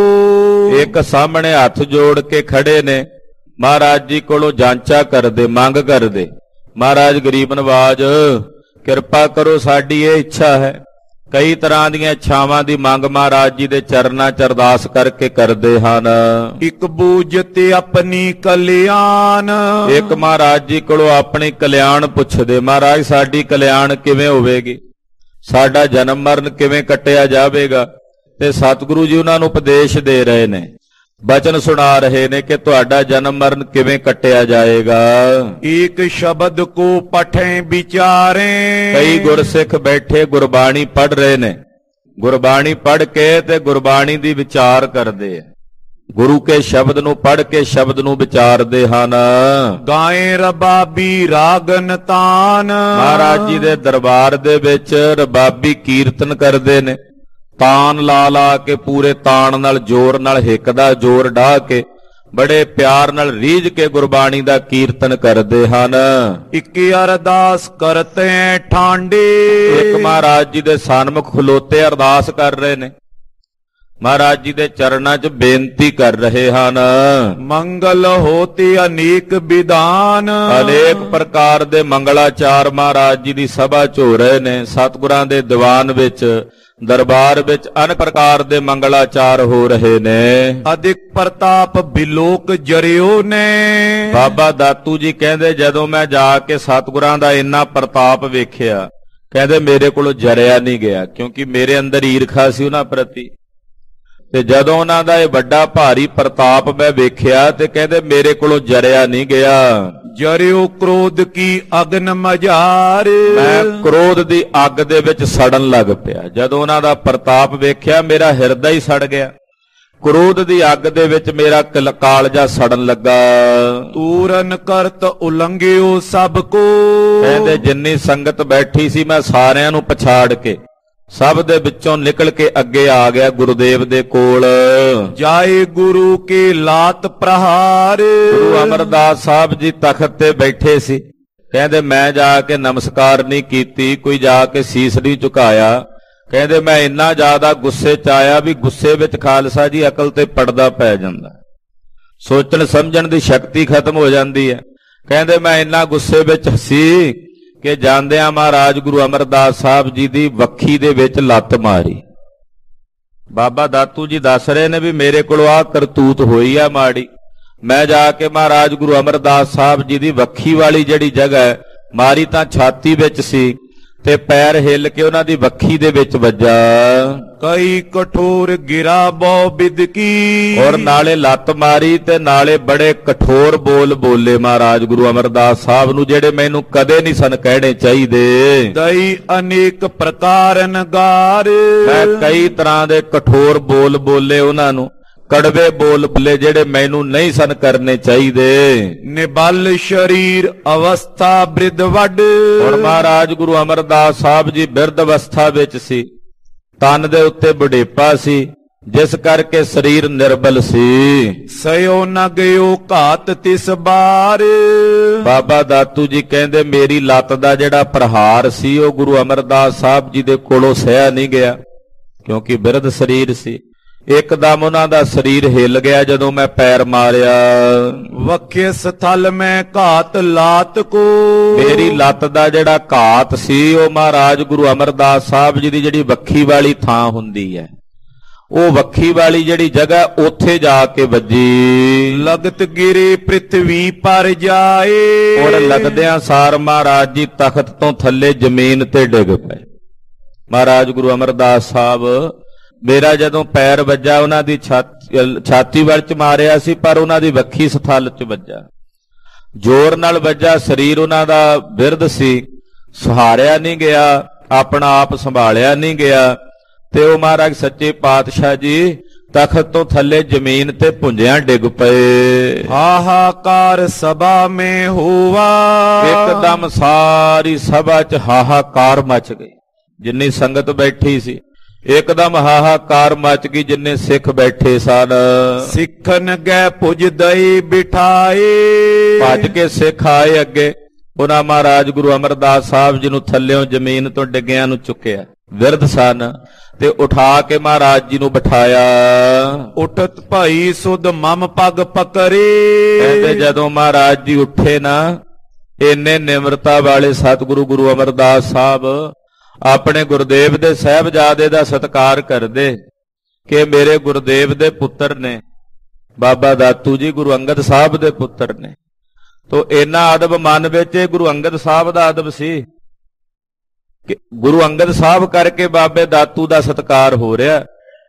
Speaker 1: ਇੱਕ ਸਾਹਮਣੇ ਹੱਥ ਜੋੜ ਕੇ ਖੜੇ ਨੇ, ਮਹਾਰਾਜ ਜੀ ਕੋਲੋਂ ਜਾਂਚਾ ਕਰਦੇ, ਮੰਗ ਕਰਦੇ, ਮਹਾਰਾਜ ਗਰੀਬ ਨਵਾਜ ਕਿਰਪਾ ਕਰੋ, ਸਾਡੀ ਇਹ ਇੱਛਾ ਹੈ। ਕਈ ਤਰ੍ਹਾਂ ਦੀਆਂ ਇੱਛਾਵਾਂ ਦੀ ਮੰਗ ਮਹਾਰਾਜ ਜੀ ਦੇ ਚਰਨਾਂ 'ਚ ਅਰਦਾਸ ਕਰਕੇ ਕਰਦੇ ਹਨ।
Speaker 2: ਇੱਕ ਬੂਝਤੇ ਆਪਣੀ ਕਲਿਆਣ।
Speaker 1: ਇੱਕ ਮਹਾਰਾਜ ਜੀ ਕੋਲੋਂ ਆਪਣੀ ਕਲਿਆਣ ਪੁੱਛਦੇ, ਮਹਾਰਾਜ ਸਾਡੀ ਕਲਿਆਣ ਕਿਵੇਂ ਹੋਵੇਗੀ, ਸਾਡਾ ਜਨਮ ਮਰਨ ਕਿਵੇਂ ਕੱਟਿਆ ਜਾਵੇਗਾ। ਤੇ ਸਤਿਗੁਰੂ ਜੀ ਉਹਨਾਂ ਨੂੰ ਉਪਦੇਸ਼ ਦੇ ਰਹੇ ਨੇ, ਬਚਨ ਸੁਣਾ ਰਹੇ ਨੇ ਕਿ ਤੁਹਾਡਾ ਜਨਮ ਮਰਨ ਕਿਵੇਂ ਕੱਟਿਆ ਜਾਏਗਾ।
Speaker 2: ਇੱਕ ਸ਼ਬਦ ਕੋ ਪਠੇ ਵਿਚਾਰੇ।
Speaker 1: ਕਈ ਗੁਰਸਿੱਖ ਬੈਠੇ ਗੁਰਬਾਣੀ ਪੜ੍ਹ ਰਹੇ ਨੇ, ਗੁਰਬਾਣੀ ਪੜ੍ਹ ਕੇ ਤੇ ਗੁਰਬਾਣੀ ਦੀ ਵਿਚਾਰ ਕਰਦੇ ਆ, ਗੁਰੂ ਕੇ ਸ਼ਬਦ ਨੂੰ ਪੜ੍ਹ ਕੇ ਸ਼ਬਦ ਨੂੰ ਵਿਚਾਰਦੇ ਹਨ।
Speaker 2: ਗਾਏ ਰਬਾਬੀ ਰਾਗਨ ਤਾਨ।
Speaker 1: ਮਹਾਰਾਜ ਜੀ ਦੇ ਦਰਬਾਰ ਦੇ ਵਿੱਚ ਰਬਾਬੀ ਕੀਰਤਨ ਕਰਦੇ ਨੇ, ਤਾਨ ਲਾ ਲਾ ਕੇ ਪੂਰੇ ਤਾਣ ਨਾਲ ਜ਼ੋਰ ਨਾਲ ਹਿੱਕ ਦਾ ਜ਼ੋਰ ਢਾਹ ਕੇ ਬੜੇ ਪਿਆਰ ਨਾਲ ਰੀਝ ਕੇ ਗੁਰਬਾਣੀ ਦਾ ਕੀਰਤਨ ਕਰਦੇ ਹਨ।
Speaker 2: ਇੱਕ ਅਰਦਾਸ ਕਰਤੇ ਠਾਂਡੇ।
Speaker 1: ਇੱਕ ਮਹਾਰਾਜ ਜੀ ਦੇ ਸਨਮੁਖ ਖਲੋਤੇ ਅਰਦਾਸ ਕਰ ਰਹੇ ਨੇ, ਮਹਾਰਾਜ ਜੀ ਦੇ ਚਰਨਾਂ 'ਚ ਬੇਨਤੀ ਕਰ ਰਹੇ ਹਨ।
Speaker 2: ਮੰਗਲ ਹੋਤੇ ਅਨੇਕ ਵਿਧਾਨ।
Speaker 1: ਅਨੇਕ ਪ੍ਰਕਾਰ ਦੇ ਮੰਗਲਾਚਾਰ ਮਹਾਰਾਜ ਜੀ ਦੀ ਸਭਾ 'ਚ ਹੋ ਰਹੇ ਨੇ। ਸਤਿਗੁਰਾਂ ਦੇ ਦੀਵਾਨ ਵਿੱਚ, ਦਰਬਾਰ ਵਿੱਚ ਅਨੇਕ ਪ੍ਰਕਾਰ ਦੇ ਮੰਗਲਾਚਾਰ ਹੋ ਰਹੇ ਨੇ।
Speaker 2: ਅਧਿਕ ਪ੍ਰਤਾਪ ਬਿਲੋਕ ਜਰਿਓ ਨੇ।
Speaker 1: ਬਾਬਾ ਦਾਤੂ ਜੀ ਕਹਿੰਦੇ ਜਦੋਂ ਮੈਂ ਜਾ ਕੇ ਸਤਿਗੁਰਾਂ ਦਾ ਇੰਨਾ ਪ੍ਰਤਾਪ ਵੇਖਿਆ, ਕਹਿੰਦੇ ਮੇਰੇ ਕੋਲੋਂ ਜਰਿਆ ਨਹੀਂ ਗਿਆ, ਕਿਉਂਕਿ ਮੇਰੇ ਅੰਦਰ ਈਰਖਾ ਸੀ ਉਹਨਾਂ ਪ੍ਰਤੀ। ਤੇ ਜਦੋਂ ਉਹਨਾਂ ਦਾ ਇਹ ਵੱਡਾ ਭਾਰੀ ਪ੍ਰਤਾਪ ਮੈਂ ਵੇਖਿਆ ਤੇ ਕਹਿੰਦੇ ਮੇਰੇ ਕੋਲੋਂ ਜਰਿਆ ਨਹੀਂ ਗਿਆ।
Speaker 2: ਜਰਿਓ ਕ੍ਰੋਧ ਕੀ ਅਗਨ ਮਝਾਰ।
Speaker 1: ਮੈਂ ਕ੍ਰੋਧ ਦੀ ਅੱਗ ਦੇ ਵਿੱਚ ਸੜਨ ਲੱਗ ਪਿਆ। ਜਦੋਂ ਉਹਨਾਂ ਦਾ ਪ੍ਰਤਾਪ ਵੇਖਿਆ ਮੇਰਾ ਹਿਰਦਾ ਹੀ ਸੜ ਗਿਆ, ਕ੍ਰੋਧ ਦੀ ਅੱਗ ਦੇ ਵਿੱਚ ਮੇਰਾ ਕਾਲਜਾ ਸੜਨ ਲੱਗਾ।
Speaker 2: ਤੂਰਨ ਕਰਤ ਉਲੰਘਿਓ ਸਭ ਕੋ।
Speaker 1: ਕਹਿੰਦੇ ਜਿੰਨੀ ਸੰਗਤ ਬੈਠੀ ਸੀ ਮੈਂ ਸਾਰਿਆਂ ਨੂੰ ਪਛਾੜ ਕੇ ਸਭ ਦੇ ਵਿੱਚੋਂ ਨਿਕਲ ਕੇ ਅੱਗੇ ਆ ਗਿਆ ਗੁਰਦੇਵ ਦੇ ਕੋਲ।
Speaker 2: ਜਾਏ ਗੁਰੂ ਕੇ ਲਾਤ ਪ੍ਰਹਾਰ।
Speaker 1: ਗੁਰੂ ਅਮਰਦਾਸ ਸਾਹਿਬ ਜੀ ਤਖਤ ਤੇ ਬੈਠੇ ਸੀ। ਕਹਿੰਦੇ ਮੈਂ ਜਾ ਕੇ ਨਮਸਕਾਰ ਨਹੀਂ ਕੀਤੀ, ਕੋਈ ਜਾ ਕੇ ਸੀਸ ਨਹੀਂ ਝੁਕਾਇਆ। ਕਹਿੰਦੇ ਮੈਂ ਇੰਨਾ ਜ਼ਿਆਦਾ ਗੁੱਸੇ 'ਚ ਆਇਆ ਵੀ ਗੁੱਸੇ ਵਿੱਚ ਖਾਲਸਾ ਜੀ ਅਕਲ ਤੇ ਪਰਦਾ ਪੈ ਜਾਂਦਾ, ਸੋਚਣ ਸਮਝਣ ਦੀ ਸ਼ਕਤੀ ਖਤਮ ਹੋ ਜਾਂਦੀ ਹੈ। ਕਹਿੰਦੇ ਮੈਂ ਇੰਨਾ ਗੁੱਸੇ ਵਿੱਚ ਸੀ ਕਿ ਜਾਂਦਿਆਂ ਮਹਾਰਾਜ ਗੁਰੂ ਅਮਰਦਾਸ ਸਾਹਿਬ ਜੀ ਦੀ ਵੱਖੀ ਦੇ ਵਿੱਚ ਲੱਤ ਮਾਰੀ। ਬਾਬਾ ਦਾਤੂ ਜੀ ਦੱਸ ਰਹੇ ਨੇ ਵੀ ਮੇਰੇ ਕੋਲੋਂ ਆਹ ਕਰਤੂਤ ਹੋਈ ਆ ਮਾੜੀ। ਮੈਂ ਜਾ ਕੇ ਮਹਾਰਾਜ ਗੁਰੂ ਅਮਰਦਾਸ ਸਾਹਿਬ ਜੀ ਦੀ ਵੱਖੀ ਵਾਲੀ ਜਿਹੜੀ ਜਗ੍ਹਾ ਮਾਰੀ ਤਾਂ ਛਾਤੀ ਵਿੱਚ ਸੀ ਤੇ ਪੈਰ ਹਿੱਲ ਕੇ ਉਹਨਾਂ ਦੀ ਵੱਖੀ ਦੇ ਵਿੱਚ ਵੱਜਾ।
Speaker 2: ਕਈ ਕਠੋਰ ਗਿਰਾ ਬਹੁ ਬਿਦਕੀ।
Speaker 1: ਔਰ ਨਾਲੇ ਲੱਤ ਮਾਰੀ ਤੇ ਨਾਲੇ ਬੜੇ ਕਠੋਰ ਬੋਲ ਬੋਲੇ ਮਹਾਰਾਜ ਗੁਰੂ ਅਮਰਦਾਸ ਸਾਹਿਬ ਨੂੰ, ਜਿਹੜੇ ਮੈਨੂੰ ਕਦੇ ਨਹੀਂ ਸਨ ਕਹਿਣੇ ਚਾਹੀਦੇ।
Speaker 2: ਦਈ ਅਨੇਕ ਪ੍ਰਕਾਰ ਨਗਾਰ।
Speaker 1: ਮੈਂ ਕਈ ਤਰ੍ਹਾਂ ਦੇ ਕਠੋਰ ਬੋਲ ਬੋਲੇ ਉਹਨਾਂ ਨੂੰ, ਕੜਵੇ ਬੋਲ ਬੋਲੇ ਜਿਹੜੇ ਮੈਨੂੰ ਨਹੀਂ ਸਨ ਕਰਨੇ ਚਾਹੀਦੇ।
Speaker 2: ਨਿਬਲ ਸ਼ਰੀਰ ਅਵਸਥਾ ਬ੍ਰਿਧ ਵੱਡ।
Speaker 1: ਔਰ ਮਹਾਰਾਜ ਗੁਰੂ ਅਮਰਦਾਸ ਸਾਹਿਬ ਜੀ ਬਿਰਧ ਅਵਸਥਾ ਵਿੱਚ ਸੀ, ਤਨ ਦੇ ਉੱਤੇ ਬੁਢੇਪਾ ਸੀ, ਜਿਸ ਕਰਕੇ ਸਰੀਰ ਨਿਰਬਲ ਸੀ।
Speaker 2: ਸਯੋ ਨ ਗਇਓ ਘਾਤ ਤਿਸ ਬਾਰ।
Speaker 1: ਬਾਬਾ ਦਾਤੂ ਜੀ ਕਹਿੰਦੇ ਮੇਰੀ ਲੱਤ ਦਾ ਜਿਹੜਾ ਪ੍ਰਹਾਰ ਸੀ ਉਹ ਗੁਰੂ ਅਮਰਦਾਸ ਸਾਹਿਬ ਜੀ ਦੇ ਕੋਲੋਂ ਸਹਿਆ ਨਹੀਂ ਗਿਆ, ਕਿਉਂਕਿ ਬਿਰਧ ਸਰੀਰ ਸੀ। ਇੱਕਦਮ ਉਹਨਾਂ ਦਾ ਸਰੀਰ ਹਿੱਲ ਗਿਆ ਜਦੋਂ ਮੈਂ ਪੈਰ ਮਾਰਿਆ।
Speaker 2: ਵਖੇ ਸਥਲ ਮੈਂ ਘਾਤ ਲਾਤ ਕੋ।
Speaker 1: ਮੇਰੀ ਲੱਤ ਦਾ ਜਿਹੜਾ ਘਾਤ ਸੀ ਉਹ ਮਹਾਰਾਜ ਗੁਰੂ ਅਮਰਦਾਸ ਸਾਹਿਬ ਜੀ ਦੀ ਜਿਹੜੀ ਵੱਖੀ ਵਾਲੀ ਥਾਂ ਹੁੰਦੀ ਹੈ, ਉਹ ਵੱਖੀ ਵਾਲੀ ਜਿਹੜੀ ਜਗ੍ਹਾ ਉੱਥੇ ਜਾ ਕੇ ਵੱਜੀ।
Speaker 2: ਲਗਤ ਗਿਰੇ ਪ੍ਰਿਥਵੀ ਪਰ ਜਾਏ।
Speaker 1: ਔਰ ਲੱਗਦਿਆਂ ਸਾਰ ਮਹਾਰਾਜ ਜੀ ਤਖਤ ਤੋਂ ਥੱਲੇ ਜ਼ਮੀਨ ਤੇ ਡਿੱਗ ਪਏ। ਮਹਾਰਾਜ ਗੁਰੂ ਅਮਰਦਾਸ ਸਾਹਿਬ ਮੇਰਾ ਜਦੋਂ ਪੈਰ ਵੱਜਾ ਉਹਨਾਂ ਦੀ ਛਾਤੀ ਵੱਲ ਚ ਮਾਰਿਆ ਸੀ, ਪਰ ਉਹਨਾਂ ਦੀ ਵੱਖੀ ਸਥਲ ਚ ਵੱਜਾ, ਜ਼ੋਰ ਨਾਲ ਵੱਜਾ। ਸਰੀਰ ਉਹਨਾਂ ਦਾ ਬਿਰਧ ਸੀ, ਸਹਾਰਿਆ ਨਹੀਂ ਗਿਆ, ਆਪਣਾ ਆਪ ਸੰਭਾਲਿਆ ਨਹੀਂ ਗਿਆ ਤੇ ਉਹ ਮਹਾਰਾਜ ਸੱਚੇ ਪਾਤਸ਼ਾਹ ਜੀ ਤਖਤ ਤੋਂ ਥੱਲੇ ਜ਼ਮੀਨ ਤੇ ਭੁੰਜਿਆਂ ਡਿੱਗ ਪਏ।
Speaker 2: ਹਾਹਾਕਾਰ ਸਭਾ ਮੇ ਹੋਵਾ।
Speaker 1: ਇੱਕਦਮ ਸਾਰੀ ਸਭਾ ਚ ਹਾਹਾਕਾਰ ਮਚ ਗਈ। ਜਿੰਨੀ ਸੰਗਤ ਬੈਠੀ ਸੀ ਇੱਕਦਮ ਹਾਹਾਕਾਰ ਮਚ ਗਈ, ਜਿੰਨੇ ਸਿੱਖ ਬੈਠੇ ਸਨ।
Speaker 2: ਸਿੱਖਨ ਗਏ ਪੁੱਜਦਈ ਬਿਠਾਏ।
Speaker 1: ਭੱਜ ਕੇ ਸਿੱਖ ਆਏ ਅੱਗੇ, ਉਹਨਾਂ ਮਹਾਰਾਜ ਗੁਰੂ ਅਮਰਦਾਸ ਸਾਹਿਬ ਜੀ ਨੂੰ ਥੱਲਿਓਂ ਜ਼ਮੀਨ ਤੋਂ ਡਿੱਗਿਆਂ ਨੂੰ ਚੁੱਕਿਆ। ਵਿਰਧ ਸਨ ਤੇ ਉਠਾ ਕੇ ਮਹਾਰਾਜ ਜੀ ਨੂੰ ਬਿਠਾਇਆ।
Speaker 2: ਉਠਤ ਭਾਈ ਸੁਧ ਮਮ ਪਗ ਪਕਰੇ।
Speaker 1: ਕਹਿੰਦੇ ਜਦੋਂ ਮਹਾਰਾਜ ਜੀ ਉੱਠੇ ਨਾ, ਇੰਨੇ ਨਿਮਰਤਾ ਵਾਲੇ ਸਤਿਗੁਰੂ ਗੁਰੂ ਅਮਰਦਾਸ ਸਾਹਿਬ ਆਪਣੇ ਗੁਰਦੇਵ ਦੇ ਸਾਹਿਬਜ਼ਾਦੇ ਦਾ ਸਤਿਕਾਰ ਕਰਦੇ ਕਿ ਮੇਰੇ ਗੁਰਦੇਵ ਦੇ ਪੁੱਤਰ ਨੇ, ਬਾਬਾ ਦਾਤੂ ਜੀ ਗੁਰੂ ਅੰਗਦ ਸਾਹਿਬ ਦੇ ਪੁੱਤਰ ਨੇ। ਤੋ ਇੰਨਾ ਅਦਬ ਮਨ ਵਿੱਚ ਗੁਰੂ ਅੰਗਦ ਸਾਹਿਬ ਦਾ ਅਦਬ ਸੀ ਕਿ ਗੁਰੂ ਅੰਗਦ ਸਾਹਿਬ ਕਰਕੇ ਬਾਬੇ ਦਾਤੂ ਦਾ ਸਤਿਕਾਰ ਹੋ ਰਿਹਾ।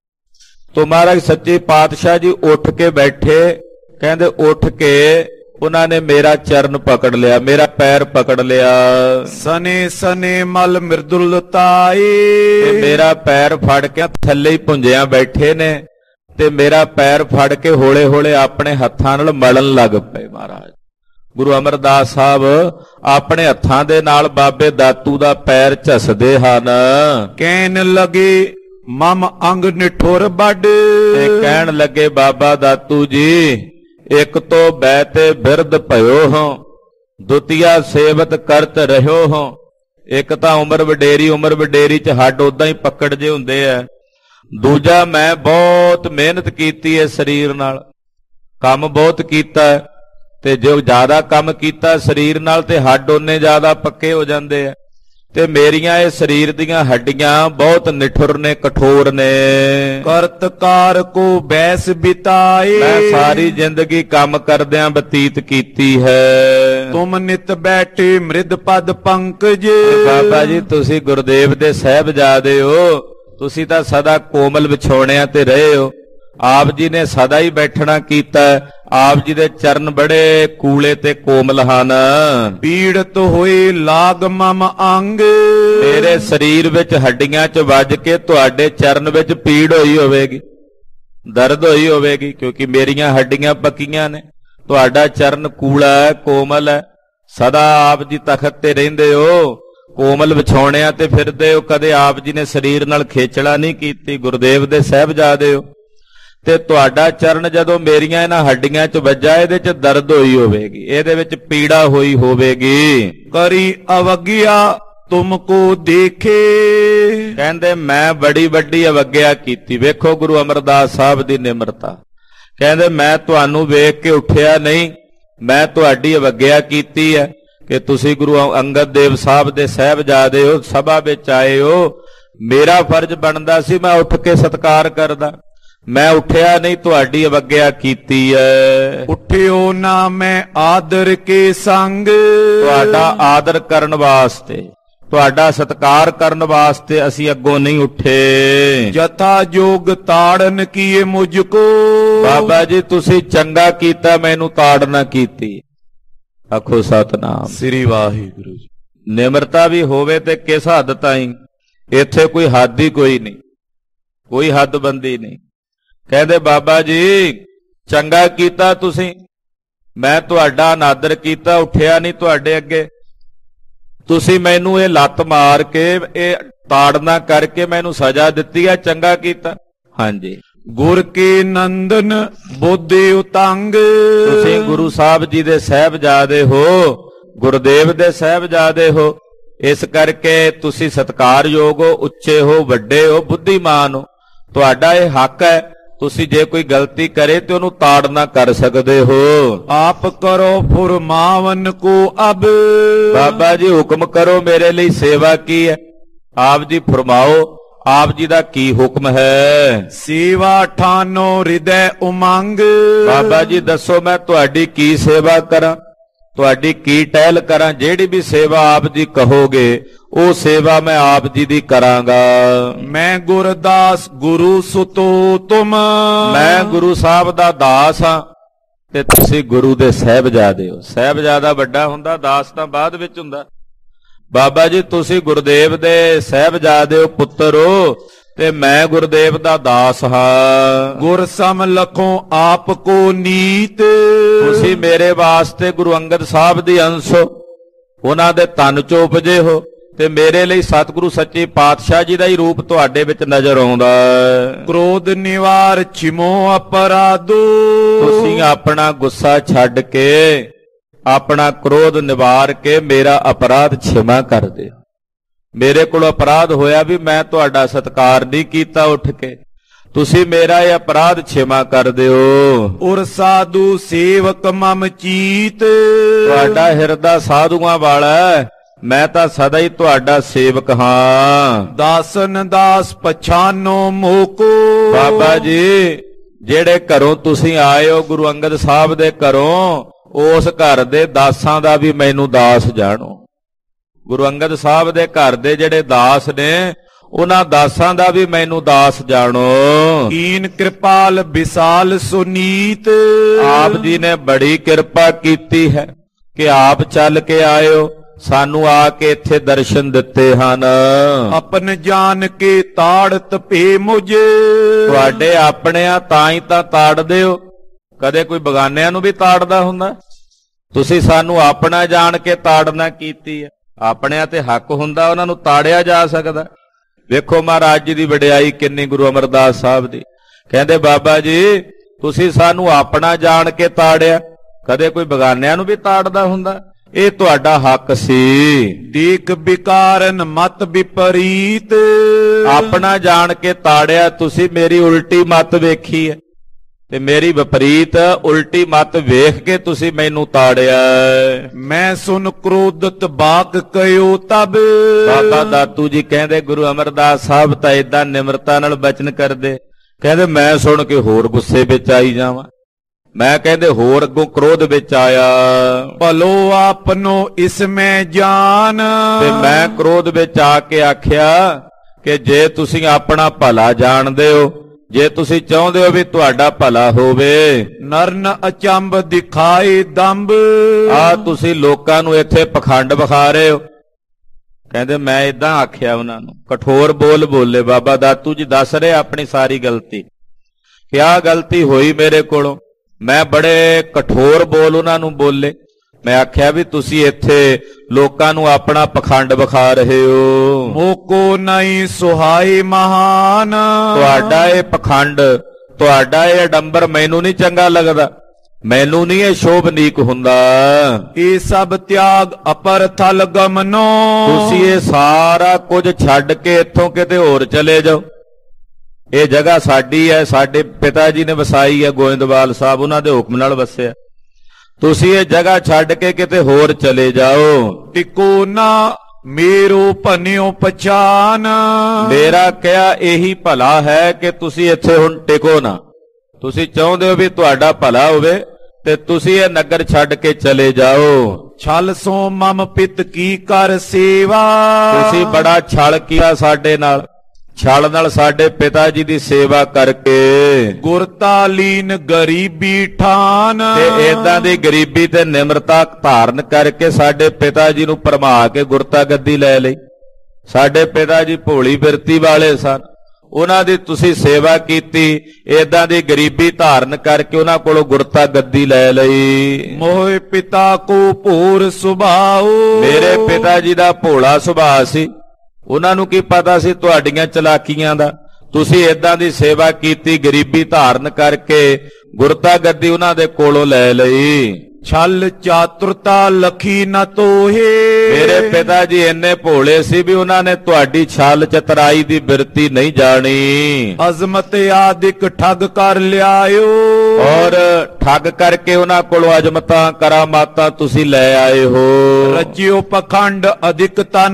Speaker 1: ਤੋ ਮਹਾਰਾਜ ਸੱਚੇ ਪਾਤਸ਼ਾਹ ਜੀ ਉੱਠ ਕੇ ਬੈਠੇ। ਕਹਿੰਦੇ ਉੱਠ ਕੇ ਉਹਨਾਂ ਨੇ ਮੇਰਾ ਚਰਨ ਪਕੜ ਲਿਆ, ਮੇਰਾ ਪੈਰ ਪਕੜ ਲਿਆ।
Speaker 2: ਸਨੇ ਸਨੇ ਮਲ ਮਿਰਦੁਲਤਾਏ।
Speaker 1: ਤੇ ਮੇਰਾ ਪੈਰ ਫੜ ਕੇ ਥੱਲੇ ਹੀ ਭੁੰਜਿਆਂ ਬੈਠੇ ਨੇ ਤੇ ਮੇਰਾ ਪੈਰ ਫੜ ਕੇ ਹੌਲੇ ਹੌਲੇ ਆਪਣੇ ਹੱਥਾਂ ਨਾਲ ਮਲਣ ਲੱਗ ਪਏ। ਮਹਾਰਾਜ ਗੁਰੂ ਅਮਰਦਾਸ ਸਾਹਿਬ ਆਪਣੇ ਹੱਥਾਂ ਦੇ ਨਾਲ ਬਾਬੇ ਦਾਤੂ ਦਾ ਪੈਰ ਝੱਸਦੇ ਹਨ।
Speaker 2: ਕਹਿਣ ਲਗੇ ਮਮ ਅੰਗ ਨਿਠੁਰ ਵੱਡ।
Speaker 1: ਤੇ ਕਹਿਣ ਲੱਗੇ ਬਾਬਾ ਦਾਤੂ ਜੀ, ਇੱਕ ਤੋਂ ਬੈ ਤੇ ਬਿਰਧ ਭਇਓ ਹੋ, ਦੁਤੀਆ ਸੇਵਤ ਕਰਤ ਰਹਿਓ ਹੋ। ਇੱਕ ਤਾਂ ਉਮਰ ਵਡੇਰੀ ਚ ਹੱਡ ਉਦਾਂ ਹੀ ਪਕੜ ਜੇ ਹੁੰਦੇ ਆ। ਦੂਜਾ ਮੈਂ ਬਹੁਤ ਮਿਹਨਤ ਕੀਤੀ ਹੈ ਸਰੀਰ ਨਾਲ, ਕੰਮ ਬਹੁਤ ਕੀਤਾ ਤੇ ਜੋ ਜ਼ਿਆਦਾ ਕੰਮ ਕੀਤਾ ਸਰੀਰ ਨਾਲ ਤੇ ਹੱਡ ਉਹਨੇ ਜ਼ਿਆਦਾ ਪੱਕੇ ਹੋ ਜਾਂਦੇ ਆ। ਤੇ ਮੇਰੀਆਂ ਇਹ ਸਰੀਰ ਦੀਆਂ ਹੱਡੀਆਂ ਬਹੁਤ ਨਿਠੁਰ ਨੇ, ਕਠੋਰ ਨੇ।
Speaker 2: ਕਰਤਕਾਰ ਕੋ ਬੈਸ ਬਿਤਾਏ।
Speaker 1: ਮੈਂ ਸਾਰੀ ਜ਼ਿੰਦਗੀ ਕੰਮ ਕਰਦਿਆਂ ਬਤੀਤ ਕੀਤੀ ਹੈ।
Speaker 2: ਤੁਮ ਨਿਤ ਬੈਠੇ ਮ੍ਰਿਦ ਪਦ ਪੰਕਜ।
Speaker 1: ਬਾਬਾ ਜੀ ਤੁਸੀਂ ਗੁਰਦੇਵ ਦੇ ਸਾਹਿਬਜ਼ਾਦੇ ਹੋ, ਤੁਸੀਂ ਤਾਂ ਸਦਾ ਕੋਮਲ ਵਿਛੋਣਿਆਂ ਤੇ ਰਹੇ ਹੋ। ਆਪ ਜੀ ਨੇ ਸਦਾ ਹੀ ਬੈਠਣਾ ਕੀਤਾ। ਆਪ ਜੀ ਦੇ ਚਰਨ ਬੜੇ ਕੂਲੇ ਤੇ ਕੋਮਲ ਹਨ।
Speaker 2: ਪੀੜਤ ਹੋਏ ਲਾਗ ਮਮ ਅੰਗ।
Speaker 1: ਮੇਰੇ ਸਰੀਰ ਵਿੱਚ ਹੱਡੀਆਂ 'ਚ ਵੱਜ ਕੇ ਤੁਹਾਡੇ ਚਰਨ ਵਿੱਚ ਪੀੜ ਹੋਈ ਹੋਵੇਗੀ, ਦਰਦ ਹੋਈ ਹੋਵੇਗੀ, ਕਿਉਂਕਿ ਮੇਰੀਆਂ ਹੱਡੀਆਂ ਪੱਕੀਆਂ ਨੇ। ਤੁਹਾਡਾ ਚਰਨ ਕੂਲਾ ਹੈ, ਕੋਮਲ ਹੈ। ਸਦਾ ਆਪ ਜੀ ਤਖਤ ਤੇ ਰਹਿੰਦੇ ਹੋ, ਕੋਮਲ ਵਿਛਾਉਣਿਆਂ ਤੇ ਫਿਰਦੇ ਹੋ। ਕਦੇ ਆਪ ਜੀ ਨੇ ਸਰੀਰ ਨਾਲ ਖੇਚਲਾ ਨਹੀਂ ਕੀਤੀ। ਗੁਰਦੇਵ ਦੇ ਸਾਹਿਬਜ਼ਾਦੇ ਹੋ ਤੇ ਤੁਹਾਡਾ ਚਰਨ ਜਦੋਂ ਮੇਰੀਆਂ ਇਹਨਾਂ ਹੱਡੀਆਂ 'ਚ ਵੱਜਾ, ਇਹਦੇ 'ਚ ਦਰਦ ਹੋਈ ਹੋਵੇਗੀ, ਇਹਦੇ ਵਿੱਚ ਪੀੜਾ ਹੋਈ ਹੋਵੇਗੀ।
Speaker 2: ਕਰੀ ਅਵਗਿਆ ਤੁਮ ਕੋ ਦੇਖੇ।
Speaker 1: ਕਹਿੰਦੇ ਮੈਂ ਬੜੀ ਵੱਡੀ ਅਵਗਿਆ ਕੀਤੀ। ਵੇਖੋ ਗੁਰੂ ਅਮਰਦਾਸ ਸਾਹਿਬ ਦੀ ਨਿਮਰਤਾ। ਕਹਿੰਦੇ ਮੈਂ ਤੁਹਾਨੂੰ ਵੇਖ ਕੇ ਉੱਠਿਆ ਨਹੀਂ, ਮੈਂ ਤੁਹਾਡੀ ਅਵਗਿਆ ਕੀਤੀ ਹੈ। ਕਿ ਤੁਸੀਂ ਗੁਰੂ ਅੰਗਦ ਦੇਵ ਸਾਹਿਬ ਦੇ ਸਾਹਿਬਜ਼ਾਦੇ ਹੋ, ਸਭਾ ਵਿੱਚ ਆਏ ਹੋ। ਮੇਰਾ ਫਰਜ਼ ਬਣਦਾ ਸੀ ਮੈਂ ਉੱਠ ਕੇ ਸਤਿਕਾਰ ਕਰਦਾ, ਮੈਂ ਉੱਠਿਆ ਨਹੀਂ, ਤੁਹਾਡੀ ਅਵੱਗਿਆ ਕੀਤੀ ਹੈ।
Speaker 2: ਉੱਠਿਓ ਨਾ ਮੈਂ ਆਦਰ ਕੇ ਸੰਗ,
Speaker 1: ਤੁਹਾਡਾ ਆਦਰ ਕਰਨ ਵਾਸਤੇ, ਤੁਹਾਡਾ ਸਤਿਕਾਰ ਕਰਨ ਵਾਸਤੇ ਅਸੀਂ ਅੱਗੋਂ ਨਹੀਂ ਉੱਠੇ।
Speaker 2: ਜਥਾ ਜੋਗ ਤਾੜਨ ਕੀਏ ਮੁਝ ਕੋ,
Speaker 1: ਬਾਬਾ ਜੀ ਤੁਸੀਂ ਚੰਗਾ ਕੀਤਾ, ਮੈਨੂੰ ਤਾੜਨਾ ਕੀਤੀ। ਆਖੋ ਸਤਨਾਮ
Speaker 2: ਸ੍ਰੀ ਵਾਹਿਗੁਰੂ ਜੀ।
Speaker 1: ਨਿਮਰਤਾ ਵੀ ਹੋਵੇ ਤੇ ਕਿਸ ਹੱਦ ਤਾਈਂ, ਇੱਥੇ ਕੋਈ ਹੱਦ ਹੀ ਕੋਈ ਨਹੀਂ, ਕੋਈ ਹੱਦਬੰਦੀ ਨਹੀਂ। ਕਹਿੰਦੇ ਬਾਬਾ ਜੀ ਚੰਗਾ ਕੀਤਾ ਤੁਸੀਂ, ਮੈਂ ਤੁਹਾਡਾ ਅਨਾਦਰ ਕੀਤਾ, ਉੱਠਿਆ ਨਹੀਂ ਤੁਹਾਡੇ ਅੱਗੇ। ਤੁਸੀਂ ਮੈਨੂੰ ਇਹ ਲੱਤ ਮਾਰ ਕੇ, ਇਹ ਤਾੜਨਾ ਕਰਕੇ ਮੈਨੂੰ ਸਜ਼ਾ ਦਿੱਤੀ ਹੈ, ਚੰਗਾ ਕੀਤਾ। ਹਾਂਜੀ,
Speaker 2: ਗੁਰ ਕੇ ਨੰਦਨ ਬੋਧੇ ਉਤੰਗ,
Speaker 1: ਤੁਸੀਂ ਗੁਰੂ ਸਾਹਿਬ ਜੀ ਦੇ ਸਾਹਿਬਜ਼ਾਦੇ ਹੋ, ਗੁਰਦੇਵ ਦੇ ਸਾਹਿਬਜ਼ਾਦੇ ਹੋ, ਇਸ ਕਰਕੇ ਤੁਸੀਂ ਸਤਿਕਾਰਯੋਗ ਹੋ, ਉੱਚੇ ਹੋ, ਵੱਡੇ ਹੋ, ਬੁੱਧੀਮਾਨ ਹੋ। ਤੁਹਾਡਾ ਇਹ ਹੱਕ ਹੈ, ਤੁਸੀਂ ਜੇ ਕੋਈ ਗਲਤੀ ਕਰੇ ਤੇ ਉਹਨੂੰ ਤਾੜਨਾ ਕਰ ਸਕਦੇ ਹੋ।
Speaker 2: ਆਪ ਕਰੋ ਫੁਰਮਾਵਨ ਕੋ ਅਬ,
Speaker 1: ਬਾਬਾ ਜੀ ਹੁਕਮ ਕਰੋ, ਮੇਰੇ ਲਈ ਸੇਵਾ ਕੀ ਹੈ? ਆਪ ਜੀ ਫਰਮਾਓ, ਆਪ ਜੀ ਦਾ ਕੀ ਹੁਕਮ ਹੈ?
Speaker 2: ਸੇਵਾ ਠਾਨੋ ਹਿਰਦੈ ਉਮੰਗ,
Speaker 1: ਬਾਬਾ ਜੀ ਦੱਸੋ ਮੈਂ ਤੁਹਾਡੀ ਕੀ ਸੇਵਾ ਕਰਾਂ, ਤੁਹਾਡੀ ਕੀ ਟਹਿਲ ਕਰਾਂ? ਜਿਹੜੀ ਵੀ ਸੇਵਾ ਆਪ ਜੀ ਕਹੋਗੇ ਉਹ ਸੇਵਾ ਮੈਂ ਆਪ ਜੀ ਦੀ ਕਰਾਂਗਾ।
Speaker 2: ਮੈਂ ਗੁਰਦਾਸ ਗੁਰੂ ਸੁਤੋ ਤੁਮ,
Speaker 1: ਮੈਂ ਗੁਰੂ ਸਾਹਿਬ ਦਾ ਦਾਸ ਹਾਂ ਤੇ ਤੁਸੀਂ ਗੁਰੂ ਦੇ ਸਾਹਿਬਜ਼ਾਦੇ ਹੋ। ਸਾਹਿਬਜ਼ਾਦਾ ਵੱਡਾ ਹੁੰਦਾ, ਦਾਸ ਤਾਂ ਬਾਅਦ ਵਿੱਚ ਹੁੰਦਾ। ਬਾਬਾ ਜੀ ਤੁਸੀਂ ਗੁਰਦੇਵ ਦੇ ਸਾਹਿਬਜ਼ਾਦੇ ਹੋ, ਪੁੱਤਰ ਹੋ, ਤੇ ਮੈਂ ਗੁਰਦੇਵ ਦਾ ਦਾਸ ਹਾਂ।
Speaker 2: ਗੁਰ ਸਮ ਲਖੋ ਆਪ ਕੋ ਨੀਤ,
Speaker 1: ਤੁਸੀਂ ਮੇਰੇ ਵਾਸਤੇ ਗੁਰੂ ਅੰਗਦ ਸਾਹਿਬ ਦੀ ਅੰਸ਼ ਹੋ, ਉਹਨਾਂ ਦੇ ਤਨ ਚੋਂ ਉਪਜੇ ਹੋ, ਤੇ ਮੇਰੇ ਲਈ ਸਤਿਗੁਰੂ ਸੱਚੇ ਪਾਤਸ਼ਾਹ ਜੀ ਦਾ ਹੀ ਰੂਪ ਤੁਹਾਡੇ ਵਿੱਚ ਨਜ਼ਰ ਆਉਂਦਾ।
Speaker 2: ਕ੍ਰੋਧ ਨਿਵਾਰ ਛਿਮੋ ਅਪਰਾਧੋ,
Speaker 1: ਤੁਸੀਂ ਆਪਣਾ ਗੁੱਸਾ ਛੱਡ ਕੇ, ਆਪਣਾ ਕ੍ਰੋਧ ਨਿਵਾਰ ਕੇ ਮੇਰਾ ਅਪਰਾਧ ਛਿਮਾ ਕਰ ਦਿਓ। ਮੇਰੇ ਕੋਲ ਅਪਰਾਧ ਹੋਇਆ ਵੀ ਮੈਂ ਤੁਹਾਡਾ ਸਤਿਕਾਰ ਨਹੀਂ ਕੀਤਾ ਉੱਠ ਕੇ, ਤੁਸੀਂ ਮੇਰਾ ਇਹ ਅਪਰਾਧ ਛਿਮਾ ਕਰ ਦਿਓ।
Speaker 2: ਉਰ ਸਾਧੂ ਸੇਵਕ ਮਮ ਚੀਤ,
Speaker 1: ਤੁਹਾਡਾ ਹਿਰਦਾ ਸਾਧੂਆਂ ਵਾਲਾ ਹੈ, ਮੈਂ ਤਾਂ ਸਦਾ ਹੀ ਤੁਹਾਡਾ ਸੇਵਕ ਹਾਂ।
Speaker 2: ਦਾਸਨ ਦਾਸ ਪਛਾਨੋ ਮੋਕੋ,
Speaker 1: ਬਾਬਾ ਜੀ ਜਿਹੜੇ ਘਰੋਂ ਤੁਸੀਂ ਆਏ ਹੋ, ਗੁਰੂ ਅੰਗਦ ਸਾਹਿਬ ਦੇ ਘਰੋਂ, ਉਸ ਘਰ ਦੇ ਦਾਸਾਂ ਦਾ ਵੀ ਮੈਨੂੰ ਦਾਸ ਜਾਣੋ। ਗੁਰੂ ਅੰਗਦ ਸਾਹਿਬ ਦੇ ਘਰ ਦੇ ਜਿਹੜੇ ਦਾਸ ਨੇ, ਉਹਨਾਂ ਦਾਸਾਂ ਦਾ ਵੀ ਮੈਨੂੰ ਦਾਸ ਜਾਣੋ।
Speaker 2: ਕੀਨ ਕਿਰਪਾਲ ਵਿਸਾਲ ਸੁਨੀਤ,
Speaker 1: ਆਪ ਜੀ ਨੇ ਬੜੀ ਕਿਰਪਾ ਕੀਤੀ ਹੈ ਕਿ ਆਪ ਚੱਲ ਕੇ ਆਇਓ, ਸਾਨੂੰ ਆ ਕੇ ਇੱਥੇ ਦਰਸ਼ਨ ਦਿੱਤੇ ਹਨ।
Speaker 2: ਆਪਨ ਜਾਣ ਕੇ ਤਾੜਤ ਭੇ ਮੁਝੇ,
Speaker 1: ਤੁਹਾਡੇ ਆਪਣਿਆਂ ਤਾਂ ਹੀ ਤਾਂ ਤਾੜਦੇ ਹੋ, ਕਦੇ ਕੋਈ ਬਗਾਨਿਆਂ ਨੂੰ ਵੀ ਤਾੜਦਾ ਹੁੰਦਾ? ਤੁਸੀਂ ਸਾਨੂੰ ਆਪਣਾ ਜਾਣ ਕੇ ਤਾੜਨਾ ਕੀਤੀ ਹੈ। ਆਪਣਿਆਂ ਤੇ ਹੱਕ ਹੁੰਦਾ, ਉਹਨਾਂ ਨੂੰ ਤਾੜਿਆ ਜਾ ਸਕਦਾ। ਵੇਖੋ ਮਹਾਰਾਜ ਜੀ ਦੀ ਵਡਿਆਈ ਕਿੰਨੀ, ਗੁਰੂ ਅਮਰਦਾਸ ਸਾਹਿਬ ਦੀ। ਕਹਿੰਦੇ ਬਾਬਾ ਜੀ ਤੁਸੀਂ ਸਾਨੂੰ ਆਪਣਾ ਜਾਣ ਕੇ ਤਾੜਿਆ, ਕਦੇ ਕੋਈ ਬਗਾਨਿਆਂ ਨੂੰ ਵੀ ਤਾੜਦਾ ਹੁੰਦਾ? ਇਹ ਤੁਹਾਡਾ ਹੱਕ ਸੀ।
Speaker 2: ਦੇਖ ਵਿਕਾਰਨ ਮਤ ਵਿਪਰੀਤ,
Speaker 1: ਆਪਣਾ ਜਾਣ ਕੇ ਤਾੜਿਆ ਤੁਸੀਂ, ਮੇਰੀ ਉਲਟੀ ਮਤ ਵੇਖੀ ਹੈ ਤੇ ਮੇਰੀ ਵਿਪਰੀਤ ਉਲਟੀ ਮਤ ਵੇਖ ਕੇ ਤੁਸੀਂ ਮੈਨੂੰ ਤਾੜਿਆ।
Speaker 2: ਮੈਂ ਸੁਨ ਕ੍ਰੋਧਤ ਬਾਕ ਕਹਿਓ ਤਬ,
Speaker 1: ਬਾਬਾ ਦਾਤੂ ਜੀ ਕਹਿੰਦੇ ਗੁਰੂ ਅਮਰਦਾਸ ਸਾਹਿਬ ਤਾਂ ਏਦਾਂ ਨਿਮਰਤਾ ਨਾਲ ਬਚਨ ਕਰਦੇ, ਕਹਿੰਦੇ ਮੈਂ ਸੁਣ ਕੇ ਹੋਰ ਗੁੱਸੇ ਵਿੱਚ ਆਈ ਜਾਵਾਂ, ਮੈਂ ਕਹਿੰਦੇ ਹੋਰ ਅੱਗੋਂ ਕ੍ਰੋਧ ਵਿੱਚ ਆਇਆ।
Speaker 2: ਭਲੋ ਆਪਨੋ ਇਸ ਮੈਂ ਜਾਨ,
Speaker 1: ਤੇ ਮੈਂ ਕ੍ਰੋਧ ਵਿੱਚ ਆ ਕੇ ਆਖਿਆ ਕਿ ਜੇ ਤੁਸੀਂ ਆਪਣਾ ਭਲਾ ਜਾਣਦੇ ਹੋ, ਜੇ ਤੁਸੀਂ ਚਾਹੁੰਦੇ ਹੋ ਵੀ ਤੁਹਾਡਾ ਭਲਾ ਹੋਵੇ,
Speaker 2: ਨਰਨ ਅਚੰਬ ਦਿਖਾਏ ਦੰਬ,
Speaker 1: ਆ ਤੁਸੀਂ ਲੋਕਾਂ ਨੂੰ ਇੱਥੇ ਪਖੰਡ ਵਿਖਾ ਰਹੇ ਹੋ। ਕਹਿੰਦੇ ਮੈਂ ਇਦਾਂ ਆਖਿਆ ਉਹਨਾਂ ਨੂੰ, ਕਠੋਰ ਬੋਲ ਬੋਲੇ। ਬਾਬਾ ਦਾਤੂ ਜੀ ਦੱਸ ਰਹੇ ਆਪਣੀ ਸਾਰੀ ਗਲਤੀ, ਕਿਆ ਗਲਤੀ ਹੋਈ ਮੇਰੇ ਕੋਲੋਂ। ਮੈਂ ਬੜੇ ਕਠੋਰ ਬੋਲ ਉਹਨਾਂ ਨੂੰ ਬੋਲੇ। ਮੈਂ ਆਖਿਆ ਵੀ ਤੁਸੀਂ ਇੱਥੇ ਲੋਕਾਂ ਨੂੰ ਆਪਣਾ ਪਖੰਡ ਵਿਖਾ ਰਹੇ ਹੋ।
Speaker 2: ਮੋਕੋ ਨਹੀਂ ਸੁਹਾਈ ਮਹਾਨ,
Speaker 1: ਤੁਹਾਡਾ ਇਹ ਪਖੰਡ, ਤੁਹਾਡਾ ਇਹ ਅਡੰਬਰ ਮੈਨੂੰ ਨਹੀਂ ਚੰਗਾ ਲੱਗਦਾ, ਮੈਨੂੰ ਨਹੀਂ ਇਹ ਸ਼ੋਭਨੀਕ ਹੁੰਦਾ।
Speaker 2: ਇਹ ਸਭ ਤਿਆਗ ਅਪਰ ਥਲ ਗਮਨੋ,
Speaker 1: ਤੁਸੀਂ ਇਹ ਸਾਰਾ ਕੁਝ ਛੱਡ ਕੇ ਇੱਥੋਂ ਕਿਤੇ ਹੋਰ ਚਲੇ ਜਾਓ। ਇਹ ਜਗ੍ਹਾ ਸਾਡੀ ਹੈ, ਸਾਡੇ ਪਿਤਾ ਜੀ ਨੇ ਵਸਾਈ ਹੈ, ਗੋਇੰਦਵਾਲ ਸਾਹਿਬ ਉਹਨਾਂ ਦੇ ਹੁਕਮ ਨਾਲ ਵਸਿਆ। ਤੁਸੀਂ ਇਹ ਜਗ੍ਹਾ ਛੱਡ ਕੇ ਕਿਤੇ ਹੋਰ ਚਲੇ ਜਾਓ।
Speaker 2: ਟਿਕੋ ਨਾ ਮੇਰੋ ਭਨਿਓ ਪਛਾਨ।
Speaker 1: ਮੇਰਾ ਕਿਹਾ ਇਹੀ ਭਲਾ ਹੈ ਕਿ ਤੁਸੀਂ ਇੱਥੇ ਹੁਣ ਟਿਕੋ ਨਾ। ਤੁਸੀਂ ਚਾਹੁੰਦੇ ਹੋ ਵੀ ਤੁਹਾਡਾ ਭਲਾ ਹੋਵੇ ਤੇ ਤੁਸੀਂ ਇਹ ਨਗਰ ਛੱਡ ਕੇ ਚਲੇ ਜਾਓ।
Speaker 2: ਛਲ ਸੋ ਮਮ ਪਿਤ ਕੀ ਕਰ ਸੇਵਾ।
Speaker 1: ਤੁਸੀਂ ਬੜਾ ਛਲ ਕੀਤਾ ਸਾਡੇ ਨਾਲ, ਛਲ ਨਾਲ ਸਾਡੇ ਪਿਤਾ ਜੀ ਦੀ ਸੇਵਾ ਕਰਕੇ।
Speaker 2: ਗੁਰਤਾ ਲੀਨ ਗਰੀਬੀ ਠਾਨ।
Speaker 1: ਤੇ ਏਦਾਂ ਦੀ ਗਰੀਬੀ ਤੇ ਨਿਮਰਤਾ ਧਾਰਨ ਕਰਕੇ ਸਾਡੇ ਪਿਤਾ ਜੀ ਨੂੰ ਭਰਮਾ ਕੇ ਗੁਰਤਾ ਗੱਦੀ ਲੈ ਲਈ। ਸਾਡੇ ਪਿਤਾ ਜੀ ਭੋਲੀ ਬਿਰਤੀ ਵਾਲੇ ਸਨ, ਉਹਨਾਂ ਦੀ ਤੁਸੀਂ ਸੇਵਾ ਕੀਤੀ, ਏਦਾਂ ਦੀ ਗਰੀਬੀ ਧਾਰਨ ਕਰਕੇ ਉਹਨਾਂ ਕੋਲੋਂ ਗੁਰਤਾ ਗੱਦੀ ਲੈ ਲਈ।
Speaker 2: ਮੋਹਿ ਪਿਤਾ ਕੋ ਭੋਰ ਸੁਭਾਉ।
Speaker 1: ਮੇਰੇ ਪਿਤਾ ਜੀ ਦਾ ਭੋਲਾ ਸੁਭਾਅ ਸੀ, ਉਹਨਾਂ ਨੂੰ ਕੀ ਪਤਾ ਸੀ ਤੁਹਾਡੀਆਂ ਚਲਾਕੀਆਂ ਦਾ। ਤੁਸੀਂ ਏਦਾਂ ਦੀ ਸੇਵਾ ਕੀਤੀ, ਗਰੀਬੀ ਧਾਰਨ ਕਰਕੇ ਗੁਰਤਾ ਗੱਦੀ ਉਹਨਾਂ ਦੇ ਕੋਲੋਂ ਲੈ ਲਈ।
Speaker 2: ਛਲ ਚਾਤੁਰਤਾ ਲਖੀ ਨ ਤੋਹੇ।
Speaker 1: ਮੇਰੇ ਪਿਤਾ ਜੀ ਇੰਨੇ ਭੋਲੇ ਸੀ ਵੀ ਉਹਨਾਂ ਨੇ ਤੁਹਾਡੀ ਛਲ ਚਤਰਾਈ ਦੀ ਬਿਰਤੀ ਨਹੀਂ ਜਾਣੀ।
Speaker 2: ਅਜ਼ਮਤ ਆਦਿਕ ਠੱਗ ਕਰ ਲਿਆਇਓ।
Speaker 1: ਔਰ ਠੱਗ ਕਰਕੇ ਉਹਨਾਂ ਕੋਲੋਂ ਅਜ਼ਮਤਾਂ ਕਰਾਮਾਤਾਂ ਤੁਸੀਂ ਲੈ ਆਏ ਹੋ।
Speaker 2: ਰਚਿਓ ਪਖੰਡ ਅਧਿਕ ਤਨ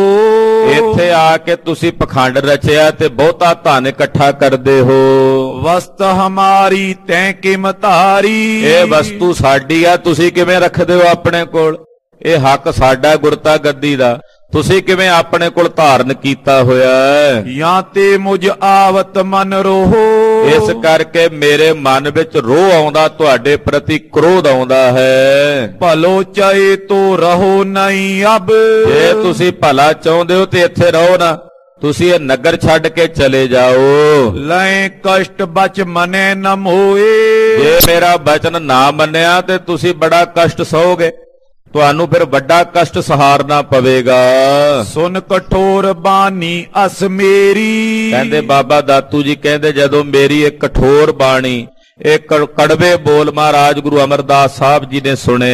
Speaker 2: ਹੋ।
Speaker 1: ਇੱਥੇ ਆ ਕੇ ਤੁਸੀਂ ਪਖੰਡ ਰਚਿਆ ਤੇ ਬਹੁਤਾ ਧਨ ਇਕੱਠਾ ਕਰਦੇ ਹੋ।
Speaker 2: ਵਸਤ ਹਮਾਰੀ ਤੈਂ ਕਿਮਤਾਰੀ। ਇਹ
Speaker 1: ਵਸਤੂ ਸਾਡੀ ਆ, ਤੁਸੀਂ ਕਿਵੇਂ ਰੱਖਦੇ ਹੋ ਆਪਣੇ ਕੋਲ? ਇਹ ਹੱਕ ਸਾਡਾ ਗੁਰਤਾ ਗੱਦੀ ਦਾ, ਤੁਸੀਂ ਕਿਵੇਂ ਆਪਣੇ ਕੋਲ ਧਾਰਨ ਕੀਤਾ ਹੋਇਆ ਹੈ?
Speaker 2: ਜਾਂ ਤੇ ਮੁਝ ਆਵਤ ਮਨ ਰੋਹੋ।
Speaker 1: ਇਸ ਕਰਕੇ ਮੇਰੇ ਮਨ ਵਿੱਚ ਰੋਹ ਆਉਂਦਾ, ਤੁਹਾਡੇ ਪ੍ਰਤੀ ਕ੍ਰੋਧ ਆਉਂਦਾ ਹੈ।
Speaker 2: ਭਲੋ ਚਾਹੇ ਤੋ ਰਹੋ ਨਹੀਂ ਅਬ।
Speaker 1: ਜੇ ਤੁਸੀਂ ਭਲਾ ਚਾਹੁੰਦੇ ਹੋ ਤੇ ਇੱਥੇ ਰਹੋ ਨਾ, ਤੁਸੀਂ ਇਹ ਨਗਰ ਛੱਡ ਕੇ ਚਲੇ ਜਾਓ।
Speaker 2: ਲੈ ਕਸ਼ਟ ਬਚ ਮਨੇ ਨ ਮੋਏ।
Speaker 1: ਜੇ ਮੇਰਾ ਬਚਨ ਨਾ ਮੰਨਿਆ ਤੇ ਤੁਸੀਂ ਬੜਾ ਕਸ਼ਟ ਸਹੋਗੇ, ਤੁਹਾਨੂੰ ਫਿਰ ਵੱਡਾ ਕਸ਼ਟ ਸਹਾਰਨਾ ਪਵੇਗਾ।
Speaker 2: ਸੁਨ ਕਠੋਰ ਬਾਣੀ ਅਸ ਮੇਰੀ।
Speaker 1: ਕਹਿੰਦੇ ਬਾਬਾ ਦਾਤੂ ਜੀ ਕਹਿੰਦੇ ਜਦੋਂ ਮੇਰੀ ਇੱਕ ਕਠੋਰ ਬਾਣੀ, ਇਹ ਕੜਵੇ ਬੋਲ ਮਹਾਰਾਜ ਗੁਰੂ ਅਮਰਦਾਸ ਸਾਹਿਬ ਜੀ ਨੇ ਸੁਣੇ।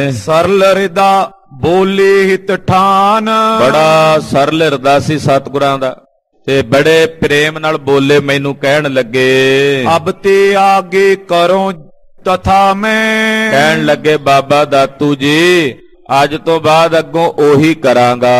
Speaker 2: ਸਰਲ ਹਿਰਦਾ ਬੋਲੇ ਹਿਤ ਠਾਨ।
Speaker 1: ਬੜਾ ਸਰਲ ਹਿਰਦਾ ਸੀ ਸਤਿਗੁਰਾਂ ਦਾ ਤੇ ਬੜੇ ਪ੍ਰੇਮ ਨਾਲ ਬੋਲੇ, ਮੈਨੂੰ ਕਹਿਣ ਲੱਗੇ
Speaker 2: ਅਬ ਤੇ ਆਗੇ ਕਰੋ ਤਥਾ ਮੈਂ।
Speaker 1: ਕਹਿਣ ਲੱਗੇ ਬਾਬਾ ਦਾਤੂ ਜੀ ਅੱਜ ਤੋਂ ਬਾਅਦ ਅੱਗੋਂ ਉਹੀ ਕਰਾਂਗਾ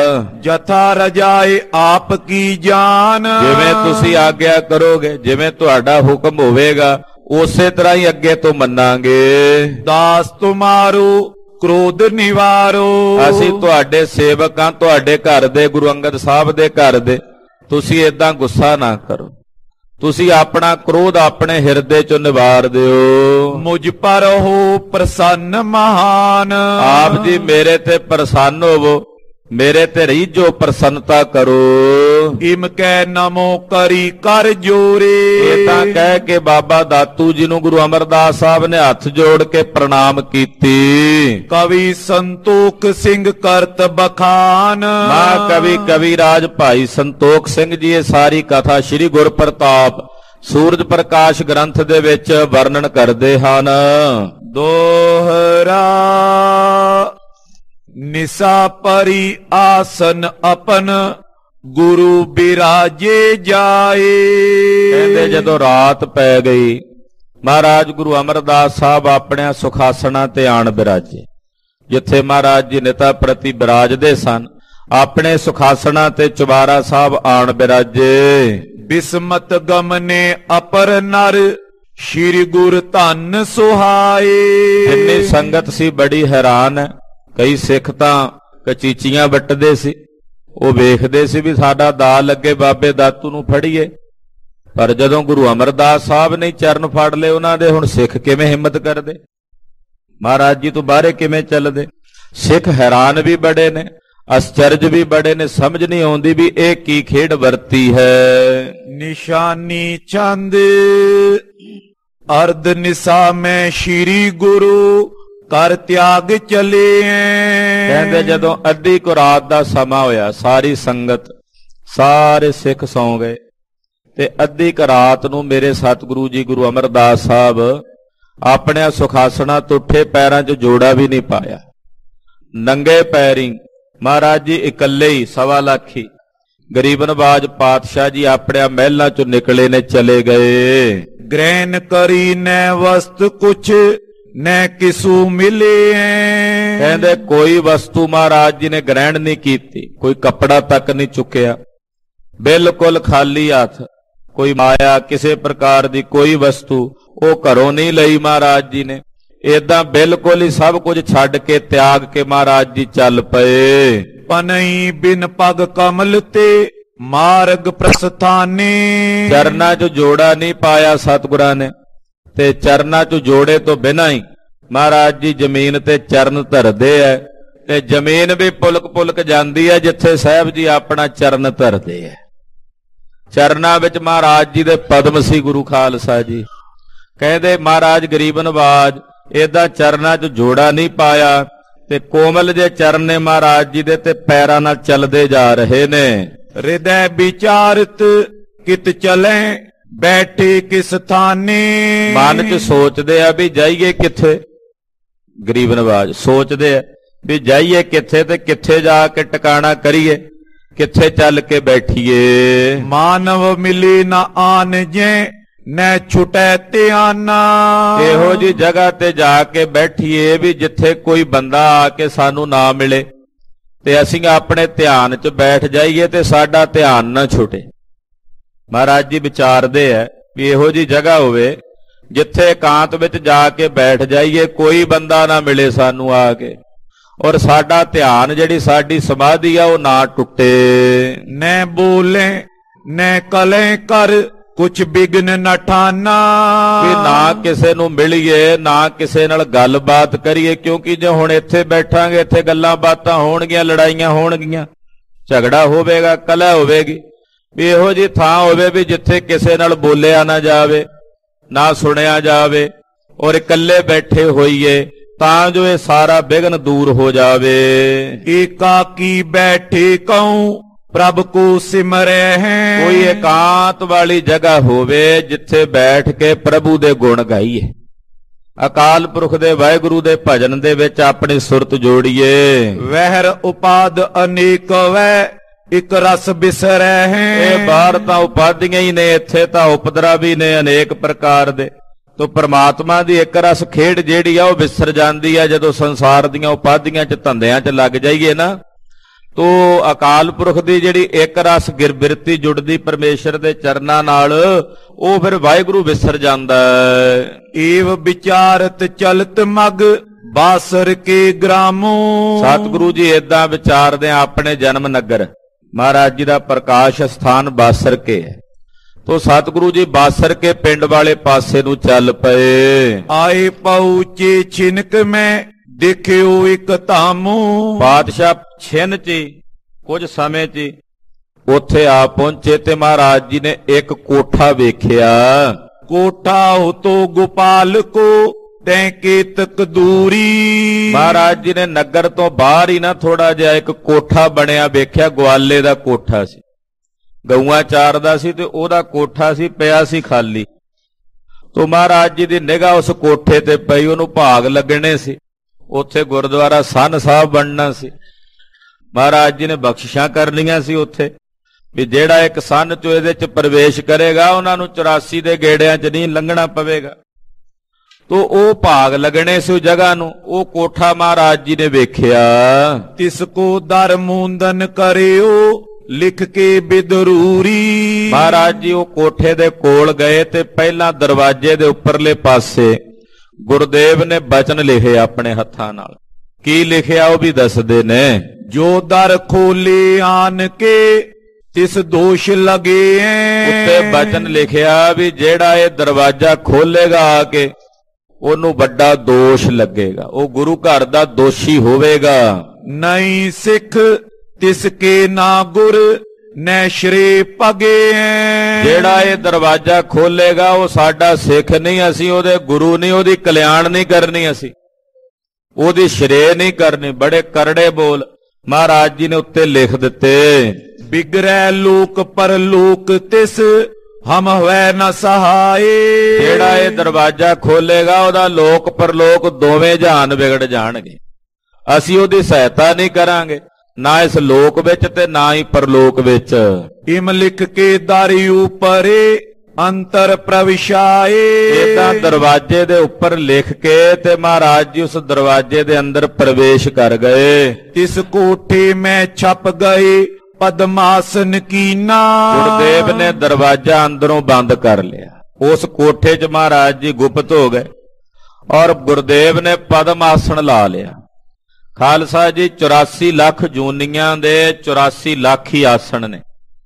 Speaker 2: ਜਥਾ ਰਜਾਏ ਆਪ ਕੀ ਜਾਨ।
Speaker 1: ਜਿਵੇਂ ਤੁਸੀਂ ਆਗਿਆ ਕਰੋਗੇ, ਜਿਵੇਂ ਤੁਹਾਡਾ ਹੁਕਮ ਹੋਵੇਗਾ ਉਸੇ ਤਰ੍ਹਾਂ ਹੀ ਅੱਗੇ ਤੋਂ ਮੰਨਾਂਗੇ।
Speaker 2: ਦਾਸ ਤੁਮਾਰੋ ਕ੍ਰੋਧ ਨਿਵਾਰੋ।
Speaker 1: ਅਸੀਂ ਤੁਹਾਡੇ ਸੇਵਕ ਹਾਂ, ਤੁਹਾਡੇ ਘਰ ਦੇ, ਗੁਰੂ ਅੰਗਦ ਸਾਹਿਬ ਦੇ ਘਰ ਦੇ। ਤੁਸੀਂ ਏਦਾਂ ਗੁੱਸਾ ਨਾ ਕਰੋ, ਤੁਸੀਂ ਆਪਣਾ ਕ੍ਰੋਧ ਆਪਣੇ ਹਿਰਦੇ ਚੋਂ ਨਿਵਾਰ ਦਿਓ।
Speaker 2: ਮੁਝ ਪਰ ਹੋ ਪ੍ਰਸੰਨ ਮਹਾਨ।
Speaker 1: ਆਪ ਜੀ ਮੇਰੇ ਤੇ ਪ੍ਰਸੰਨ ਹੋਵੋ, ਮੇਰੇ ਤੇ ਰੀਝੋ ਪ੍ਰਸੰਨਤਾ ਕਰੋ।
Speaker 2: ਇਮ ਕਹਿ ਨਮੋ ਕਰੀ ਕਰ ਜੋਰੇ।
Speaker 1: ਇਹ ਤਾਂ ਕਹਿ ਕੇ ਬਾਬਾ ਦਾਤੂ ਜੀ ਨੂੰ ਗੁਰੂ ਅਮਰਦਾਸ ਸਾਹਿਬ ਨੇ ਹੱਥ ਜੋੜ ਕੇ ਪ੍ਰਣਾਮ ਕੀਤੀ।
Speaker 2: ਕਵੀ ਸੰਤੋਖ ਸਿੰਘ ਕਰਤ ਬਖਾਨ।
Speaker 1: ਮਾ ਕਵੀ ਕਵੀਰਾਜ ਭਾਈ ਸੰਤੋਖ ਸਿੰਘ ਜੀ ਇਹ ਸਾਰੀ ਕਥਾ ਸ੍ਰੀ ਗੁਰਪ੍ਰਤਾਪ ਸੂਰਜ ਪ੍ਰਕਾਸ਼ ਗ੍ਰੰਥ ਦੇ ਵਿੱਚ ਵਰਣਨ ਕਰਦੇ ਹਨ।
Speaker 2: ਦੋਹਰਾ ਨਿਸਾ ਪਰੀ ਆਸਨ ਆਪਨ ਗੁਰੂ ਬਿਰਾਜੇ ਜਾਏ।
Speaker 1: ਕਹਿੰਦੇ ਜਦੋਂ ਰਾਤ ਪੈ ਗਈ ਮਹਾਰਾਜ ਗੁਰੂ ਅਮਰਦਾਸ ਸਾਹਿਬ ਆਪਣੇ ਸੁਖਾਸਣਾ ਤੇ ਆਣ ਬਿਰਾਜੇ। ਜਿੱਥੇ ਮਹਾਰਾਜ ਜੀ ਨਿਤਾ ਪ੍ਰਤੀ ਬਿਰਾਜਦੇ ਸਨ, ਆਪਣੇ ਸੁਖਾਸਣਾ ਤੇ ਚੁਬਾਰਾ ਸਾਹਿਬ ਆਣ ਬਿਰਾਜੇ।
Speaker 2: ਬਿਸਮਤ ਗਮਨੇ ਅਪਰ ਨਰ ਸ਼੍ਰੀ ਗੁਰ ਧਨ ਸੁਹਾਏ।
Speaker 1: ਜਿੰਨੀ ਸੰਗਤ ਸੀ ਬੜੀ ਹੈਰਾਨ ਹੈ। ਕਈ ਸਿੱਖ ਤਾਂ ਕਚੀਚੀਆਂ ਵੱਟਦੇ ਸੀ, ਉਹ ਵੇਖਦੇ ਸੀ ਵੀ ਸਾਡਾ ਦਾ ਲੱਗੇ ਬਾਬੇ ਦਾਤੂ ਨੂੰ ਫੜੀਏ। ਪਰ ਜਦੋਂ ਗੁਰੂ ਅਮਰਦਾਸ ਸਾਹਿਬ ਨੇ ਚਰਨ ਫੜ ਲਏ ਉਹਨਾਂ ਦੇ, ਹੁਣ ਸਿੱਖ ਕਿਵੇਂ ਹਿੰਮਤ ਕਰਦੇ, ਮਹਾਰਾਜ ਜੀ ਤੋਂ ਬਾਹਰੇ ਕਿਵੇਂ ਚੱਲਦੇ। ਸਿੱਖ ਹੈਰਾਨ ਵੀ ਬੜੇ ਨੇ, ਅਸਚਰਜ ਵੀ ਬੜੇ ਨੇ, ਸਮਝ ਨਹੀਂ ਆਉਂਦੀ ਵੀ ਇਹ ਕੀ ਖੇਡ ਵਰਤੀ ਹੈ।
Speaker 2: ਨਿਸ਼ਾਨੀ ਚੰਦ ਅਰਧ ਨਿਸਾ ਮੈਂ ਸ਼੍ਰੀ ਗੁਰੂ ਕਰ ਤਿਆਗ ਚਲੇ।
Speaker 1: ਕਹਿੰਦੇ ਜਦੋਂ ਅੱਧੀ ਕੁ ਰਾਤ ਦਾ ਸਮਾਂ ਹੋਇਆ, ਸਾਰੀ ਸੰਗਤ ਸਾਰੇ ਸਿੱਖ ਸੌਂ ਗਏ ਤੇ ਅੱਧੀ ਕੁ ਰਾਤ ਨੂੰ ਮੇਰੇ ਸਤਿਗੁਰੂ ਜੀ ਗੁਰੂ ਅਮਰਦਾਸ ਸਾਹਿਬ ਆਪਣੇ ਸੁਖਾਸਣਾ ਤੋਂ ਉੱਠੇ, ਪੈਰਾਂ 'ਚ ਜੋੜਾ ਵੀ ਨਹੀਂ ਪਾਇਆ, ਨੰਗੇ ਪੈਰੀਂ ਮਹਾਰਾਜ ਜੀ ਇਕੱਲੇ ਹੀ 1.25 ਲੱਖ ਗਰੀਬ ਨਵਾਜ ਪਾਤਸ਼ਾਹ ਜੀ ਆਪਣੇ ਮਹਿਲਾਂ 'ਚੋਂ ਨਿਕਲੇ ਨੇ, ਚਲੇ ਗਏ।
Speaker 2: ਗ੍ਰਹਿਣ ਕਰੀ ਨੈ ਵਸਤ ਕੁਛ ਨੈ ਕਿਸੂ ਮਿਲੇ।
Speaker 1: ਕਹਿੰਦੇ ਕੋਈ ਵਸਤੂ ਮਹਾਰਾਜ ਜੀ ਨੇ ਗ੍ਰਹਿਣ ਨਹੀਂ ਕੀਤੀ, ਕੋਈ ਕੱਪੜਾ ਤੱਕ ਨਹੀਂ ਚੁੱਕਿਆ, ਬਿਲਕੁਲ ਖਾਲੀ ਹੱਥ, ਕੋਈ ਮਾਇਆ ਕਿਸੇ ਪ੍ਰਕਾਰ ਦੀ ਕੋਈ ਵਸਤੂ ਉਹ ਘਰੋਂ ਨਹੀਂ ਲਈ ਮਹਾਰਾਜ ਜੀ ਨੇ। ਏਦਾਂ ਬਿਲਕੁਲ ਹੀ ਸਭ ਕੁਝ ਛੱਡ ਕੇ ਤਿਆਗ ਕੇ ਮਹਾਰਾਜ ਜੀ ਚੱਲ ਪਏ।
Speaker 2: ਪਨਈ ਬਿਨ ਪਗ ਕਮਲ ਤੇ ਮਾਰਗ ਪ੍ਰਸਥਾਨੇ।
Speaker 1: ਚਰਨਾਂ 'ਚ ਜੋੜਾ ਨਹੀਂ ਪਾਇਆ ਸਤਿਗੁਰਾਂ ਨੇ, ਤੇ ਚਰਨਾਂ 'ਚ ਜੋੜੇ ਤੋਂ ਬਿਨਾਂ ਹੀ ਮਹਾਰਾਜ ਜੀ ਜ਼ਮੀਨ ਤੇ ਚਰਨ ਧਰਦੇ ਐ, ਤੇ ਜ਼ਮੀਨ ਵੀ ਪੁਲਕ ਪੁਲਕ ਜਾਂਦੀ ਹੈ ਜਿੱਥੇ ਸਾਹਿਬ ਜੀ ਆਪਣਾ ਚਰਨ ਧਰਦੇ ਐ। ਚਰਨਾਂ ਵਿੱਚ ਮਹਾਰਾਜ ਜੀ ਦੇ ਪਦਮ ਸੀ ਗੁਰੂ ਖਾਲਸਾ ਜੀ। ਕਹਿੰਦੇ ਮਹਾਰਾਜ ਗਰੀਬ ਨਵਾਜ ਏਦਾਂ ਚਰਨਾਂ 'ਚ ਜੋੜਾ ਨਹੀਂ ਪਾਇਆ, ਤੇ ਕੋਮਲ ਜੇ ਚਰਨ ਨੇ ਮਹਾਰਾਜ ਜੀ ਦੇ ਤੇ ਪੈਰਾਂ ਨਾਲ ਚੱਲਦੇ ਜਾ ਰਹੇ ਨੇ।
Speaker 2: ਹਿਰਦੈ ਵਿਚਾਰਤ ਕਿਤ ਚਲੇ ਬੈਠੇ ਕਿਸ ਥਾਨੇ।
Speaker 1: ਮਨ 'ਚ ਸੋਚਦੇ ਆ ਵੀ ਜਾਈਏ ਕਿੱਥੇ, ਗਰੀਬ ਨਵਾਜ ਸੋਚਦੇ ਆ ਵੀ ਜਾਈਏ ਕਿੱਥੇ ਤੇ ਕਿੱਥੇ ਜਾ ਕੇ ਟਿਕਾਣਾ ਕਰੀਏ, ਕਿੱਥੇ ਚੱਲ ਕੇ ਬੈਠੀਏ।
Speaker 2: ਮਾਨਵ ਮਿਲੀ ਨਾ ਆਨ ਜੇ ਨੈ ਛੁਟੈ ਧਿਆਨਾ।
Speaker 1: ਇਹੋ ਜੀ ਜਗ੍ਹਾ ਤੇ ਜਾ ਕੇ ਬੈਠੀਏ ਵੀ ਜਿੱਥੇ ਕੋਈ ਬੰਦਾ ਆ ਕੇ ਸਾਨੂੰ ਨਾ ਮਿਲੇ, ਤੇ ਅਸੀਂ ਆਪਣੇ ਧਿਆਨ 'ਚ ਬੈਠ ਜਾਈਏ ਤੇ ਸਾਡਾ ਧਿਆਨ ਨਾ ਛੁੱਟੇ। ਮਹਾਰਾਜ ਜੀ ਵਿਚਾਰਦੇ ਆ ਵੀ ਇਹੋ ਜੀ ਜਗ੍ਹਾ ਹੋਵੇ ਜਿੱਥੇ ਇਕਾਂਤ ਵਿੱਚ ਜਾ ਕੇ ਬੈਠ ਜਾਈਏ, ਕੋਈ ਬੰਦਾ ਨਾ ਮਿਲੇ ਸਾਨੂੰ ਆ ਕੇ, ਔਰ ਸਾਡਾ ਧਿਆਨ ਜਿਹੜੀ ਸਾਡੀ ਸਮਾਧੀ ਆ ਉਹ ਨਾ ਟੁੱਟੇ।
Speaker 2: ਨੈ ਬੋਲੇ ਨੈ ਕਲੇ ਕਰ ਕੁਛ ਬਿਗਨ ਨ ਠਾਨਾ।
Speaker 1: ਵੀ ਨਾ ਕਿਸੇ ਨੂੰ ਮਿਲੀਏ, ਨਾ ਕਿਸੇ ਨਾਲ ਗੱਲਬਾਤ ਕਰੀਏ, ਕਿਉਂਕਿ ਜੇ ਹੁਣ ਇੱਥੇ ਬੈਠਾਂਗੇ ਇੱਥੇ ਗੱਲਾਂ ਬਾਤਾਂ ਹੋਣਗੀਆਂ, ਲੜਾਈਆਂ ਹੋਣਗੀਆਂ, ਝਗੜਾ ਹੋਵੇਗਾ, ਕਲਹ ਹੋਵੇਗੀ। ਵੀ ਇਹੋ ਜਿਹੀ ਥਾਂ ਹੋਵੇ ਵੀ ਜਿੱਥੇ ਕਿਸੇ ਨਾਲ ਬੋਲਿਆ ਨਾ ਜਾਵੇ, ਨਾ ਸੁਣਿਆ ਜਾਵੇ, ਔਰ ਇਕੱਲੇ ਬੈਠੇ ਹੋਈਏ ਤਾਂ ਜੋ ਇਹ ਸਾਰਾ ਵਿਘਨ ਦੂਰ ਹੋ ਜਾਵੇ।
Speaker 2: ਏਕਾਕੀ ਬੈਠੇ ਕਉ ਪ੍ਰਭ ਕੋ ਸਿਮਰੈ ਹੈ।
Speaker 1: ਕੋਈ ਇਕਾਂਤ ਵਾਲੀ ਜਗ੍ਹਾ ਹੋਵੇ ਜਿੱਥੇ ਬੈਠ ਕੇ ਪ੍ਰਭੂ ਦੇ ਗੁਣ ਗਾਈਏ, ਅਕਾਲ ਪੁਰਖ ਦੇ ਵਾਹਿਗੁਰੂ ਦੇ ਭਜਨ ਦੇ ਵਿੱਚ ਆਪਣੀ ਸੁਰਤ ਜੋੜੀਏ।
Speaker 2: ਵਹਿਰ ਉਪਾਦ ਅਨੇਕ ਵੈ ਇਕ ਰਸ ਬਿਸਰੈ ਹੈ।
Speaker 1: ਇਹ ਬਾਹਰ ਤਾਂ ਉਪਾਧੀਆਂ ਹੀ ਨੇ, ਇੱਥੇ ਤਾਂ ਉਪਦਰਾ ਵੀ ਨੇ ਅਨੇਕ ਪ੍ਰਕਾਰ ਦੇ। ਤੋ ਪ੍ਰਮਾਤਮਾ ਦੀ ਇੱਕ ਰਸ ਖੇਡ ਜਿਹੜੀ ਆ ਉਹ ਵਿਸਰ ਜਾਂਦੀ ਆ ਜਦੋਂ ਸੰਸਾਰ ਦੀਆਂ ਉਪਾਧੀਆਂ 'ਚ ਧੰਦਿਆਂ 'ਚ ਲੱਗ ਜਾਈਏ ਨਾ। ਤੋ ਅਕਾਲ ਪੁਰਖ ਦੀ ਜਿਹੜੀ ਇੱਕ ਰਸ ਗਿਰਬਿਰਤੀ ਜੁੜਦੀ ਪਰਮੇਸ਼ਰ ਦੇ ਚਰਨਾਂ ਨਾਲ, ਉਹ ਫਿਰ ਵਾਹਿਗੁਰੂ ਵਿਸਰ ਜਾਂਦਾ।
Speaker 2: ਏਵ ਵਿਚਾਰਤ ਚਲਤ ਮਗ ਬਾਸਰ ਕੇ ਗ੍ਰਾਮੋ।
Speaker 1: ਸਤਿਗੁਰੂ ਜੀ ਏਦਾਂ ਵਿਚਾਰਦੇ ਆ ਆਪਣੇ ਜਨਮ ਨਗਰ, ਮਹਾਰਾਜ ਜੀ ਦਾ ਪ੍ਰਕਾਸ਼ ਸਥਾਨ ਬਾਸਰ ਕੇ ਹੈ। ਤੋ ਸਤਿਗੁਰੂ ਜੀ ਬਾਸਰ ਕੇ ਪਿੰਡ ਵਾਲੇ ਪਾਸੇ ਨੂੰ ਚੱਲ ਪਏ।
Speaker 2: ਆਏ ਪਹੁੰਚੇ ਛਿਨਕ ਮੈਂ ਦੇਖਿਓ ਇੱਕ ਧਾਮੂ।
Speaker 1: ਪਾਤਸ਼ਾਹ ਛਿਨ 'ਚ ਕੁਝ ਸਮੇਂ 'ਚ ਉੱਥੇ ਆ ਪਹੁੰਚੇ ਤੇ ਮਹਾਰਾਜ ਜੀ ਨੇ ਇੱਕ ਕੋਠਾ ਵੇਖਿਆ।
Speaker 2: ਕੋਠਾ ਉਤੋ ਗੋਪਾਲ ਕੋ ਤੈ ਕੇਤਕ ਦੂਰੀ।
Speaker 1: ਮਹਾਰਾਜ ਜੀ ਨੇ ਨਗਰ ਤੋਂ ਬਾਹਰ ਹੀ ਨਾ ਥੋੜਾ ਜਿਹਾ ਇੱਕ ਕੋਠਾ ਬਣਿਆ ਵੇਖਿਆ, ਗਵਾਲੇ ਦਾ ਕੋਠਾ ਸੀ, ਗਊਆਂ ਚਾਰਦਾ ਸੀ ਤੇ ਉਹਦਾ ਕੋਠਾ ਸੀ, ਪਿਆ ਸੀ ਖਾਲੀ। ਤੋ ਮਹਾਰਾਜ ਜੀ ਦੀ ਨਿਗਾਹ ਉਸ ਕੋਠੇ ਤੇ ਪਈ, ਉਹਨੂੰ ਭਾਗ ਲੱਗਣੇ ਸੀ, ਉੱਥੇ ਗੁਰਦੁਆਰਾ ਸੰਨ ਸਾਹਿਬ ਬਣਨਾ ਸੀ। ਮਹਾਰਾਜ ਜੀ ਨੇ ਬਖਸ਼ਿਸ਼ਾਂ ਕਰਨੀਆਂ ਸੀ ਉੱਥੇ, ਵੀ ਜਿਹੜਾ ਇੱਕ ਸੰਨ ਚੋਂ ਇਹਦੇ 'ਚ ਪ੍ਰਵੇਸ਼ ਕਰੇਗਾ ਉਹਨਾਂ ਨੂੰ 84 ਦੇ ਗੇੜਿਆਂ 'ਚ ਨਹੀਂ ਲੰਘਣਾ ਪਵੇਗਾ। ਤੋ ਉਹ ਭਾਗ ਲੱਗਣੇ ਸੀ ਉਸ ਜਗ੍ਹਾ ਨੂੰ। ਉਹ ਕੋਠਾ ਮਹਾਰਾਜ ਜੀ ਨੇ ਵੇਖਿਆ।
Speaker 2: ਤਿਸ ਕੋ ਦਰ ਮੂੰਦਨ ਕਰਿਓ ਲਿਖ ਕੇ ਬਿਦਰੂਰੀ।
Speaker 1: ਮਹਾਰਾਜ ਜੀ ਉਹ ਕੋਠੇ ਦੇ ਕੋਲ ਗਏ ਤੇ ਪਹਿਲਾਂ ਦਰਵਾਜ਼ੇ ਦੇ ਉੱਪਰਲੇ ਪਾਸੇ ਗੁਰਦੇਵ ਨੇ ਬਚਨ ਲਿਖੇ ਆਪਣੇ ਹੱਥਾਂ ਨਾਲ। ਕੀ ਲਿਖਿਆ ਉਹ ਵੀ ਦੱਸਦੇ ਨੇ।
Speaker 2: ਜੋ ਦਰ ਖੋਲੇ ਆਨ ਕੇ ਤਿਸ ਦੋਸ਼ ਲਗੇ।
Speaker 1: ਉੱਤੇ ਬਚਨ ਲਿਖਿਆ ਵੀ ਜਿਹੜਾ ਇਹ ਦਰਵਾਜ਼ਾ ਖੋਲੇਗਾ ਆ ਕੇ ਉਹਨੂੰ ਵੱਡਾ ਦੋਸ਼ ਲੱਗੇਗਾ, ਉਹ ਗੁਰੂ ਘਰ ਦਾ ਦੋਸ਼ੀ ਹੋਵੇਗਾ।
Speaker 2: ਨਹੀਂ ਸਿੱਖ ਤਿਸ ਕੇ ਨਾ ਗੁਰ ਨੈ ਸ਼੍ਰੇ ਪਗੇ।
Speaker 1: ਜਿਹੜਾ ਇਹ ਦਰਵਾਜ਼ਾ ਖੋਲੇਗਾ ਉਹ ਸਾਡਾ ਸਿੱਖ ਨਹੀਂ, ਅਸੀਂ ਉਹਦੇ ਗੁਰੂ ਨਹੀਂ, ਉਹਦੀ ਕਲਿਆਣ ਨਹੀਂ ਕਰਨੀ, ਅਸੀਂ ਉਹਦੀ ਸ਼੍ਰੇ ਨਹੀਂ ਕਰਨੀ। ਬੜੇ ਕਰੜੇ ਬੋਲ ਮਹਾਰਾਜ ਜੀ ਨੇ ਉੱਤੇ ਲਿਖ ਦਿੱਤੇ।
Speaker 2: ਬਿਗਰੈ ਲੋਕ ਪਰਲੋਕ ਤਿਸ ਹਮ ਹੋਇ ਨ ਸਹਾਏ।
Speaker 1: ਜਿਹੜਾ ਇਹ ਦਰਵਾਜ਼ਾ ਖੋਲੇਗਾ ਉਹਦਾ ਲੋਕ ਪਰਲੋਕ ਦੋਵੇਂ ਜਹਾਨ ਵਿਗੜ ਜਾਣਗੇ, ਅਸੀਂ ਉਹਦੀ ਸਹਾਇਤਾ ਨਹੀਂ ਕਰਾਂਗੇ, ਨਾ ਇਸ ਲੋਕ ਵਿੱਚ ਤੇ ਨਾ ਹੀ ਪਰਲੋਕ ਵਿੱਚ।
Speaker 2: ਇਮ ਲਿਖ ਕੇ ਦਾਰੀ ਉਪਰੇ ਅੰਤਰ ਪ੍ਰਵਿਸ਼ਾਏ।
Speaker 1: ਇਦਾਂ ਦਰਵਾਜ਼ੇ ਦੇ ਉੱਪਰ ਲਿਖ ਕੇ ਤੇ ਮਹਾਰਾਜ ਜੀ ਉਸ ਦਰਵਾਜ਼ੇ ਦੇ ਅੰਦਰ ਪ੍ਰਵੇਸ਼ ਕਰ ਗਏ।
Speaker 2: ਤਿਸ ਕੋਠੇ ਮੈਂ ਛਪ ਗਏ ਪਦਮਾਸਨ ਕੀਨਾ।
Speaker 1: ਗੁਰਦੇਵ ਨੇ ਦਰਵਾਜ਼ਾ ਅੰਦਰੋਂ ਬੰਦ ਕਰ ਲਿਆ। ਉਸ ਕੋਠੇ 'ਚ ਮਹਾਰਾਜ ਜੀ ਗੁਪਤ ਹੋ ਗਏ ਔਰ ਗੁਰਦੇਵ ਨੇ ਪਦਮ ਆਸਣ ਲਾ ਲਿਆ। ਖਾਲਸਾ ਜੀ 84 ਲੱਖ ਜੂਨੀਆਂ ਦੇ 84 ਲੱਖ ਹੀ ਆਸਣ ਨੇ।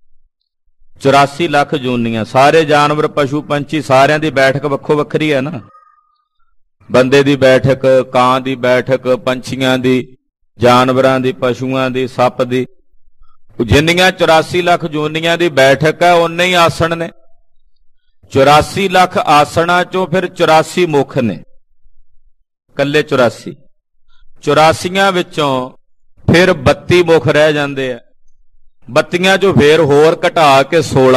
Speaker 1: 84 ਲੱਖ ਜੂਨੀਆਂ, ਸਾਰੇ ਜਾਨਵਰ ਪਸ਼ੂ ਪੰਛੀ ਸਾਰਿਆਂ ਦੀ ਬੈਠਕ ਵੱਖੋ ਵੱਖਰੀ ਹੈ ਨਾ। ਬੰਦੇ ਦੀ ਬੈਠਕ, ਕਾਂ ਦੀ ਬੈਠਕ, ਪੰਛੀਆਂ ਦੀ, ਜਾਨਵਰਾਂ ਦੀ, ਪਸ਼ੂਆਂ ਦੀ, ਸੱਪ ਦੀ, ਜਿੰਨੀਆਂ 84 ਲੱਖ ਜੂਨੀਆਂ ਦੀ ਬੈਠਕ ਹੈ ਉਨੇ ਹੀ ਆਸਣ ਨੇ। 84 ਲੱਖ ਆਸਣਾਂ ਚੋਂ ਫਿਰ 84 ਮੁਖ ਨੇ, ਕੱਲੇ 84। 84 ਵਿੱਚੋਂ ਫਿਰ 32 ਮੁਖ ਰਹਿ ਜਾਂਦੇ ਆ। 32 ਚੋਂ ਫੇਰ ਹੋਰ ਘਟਾ ਕੇ 16,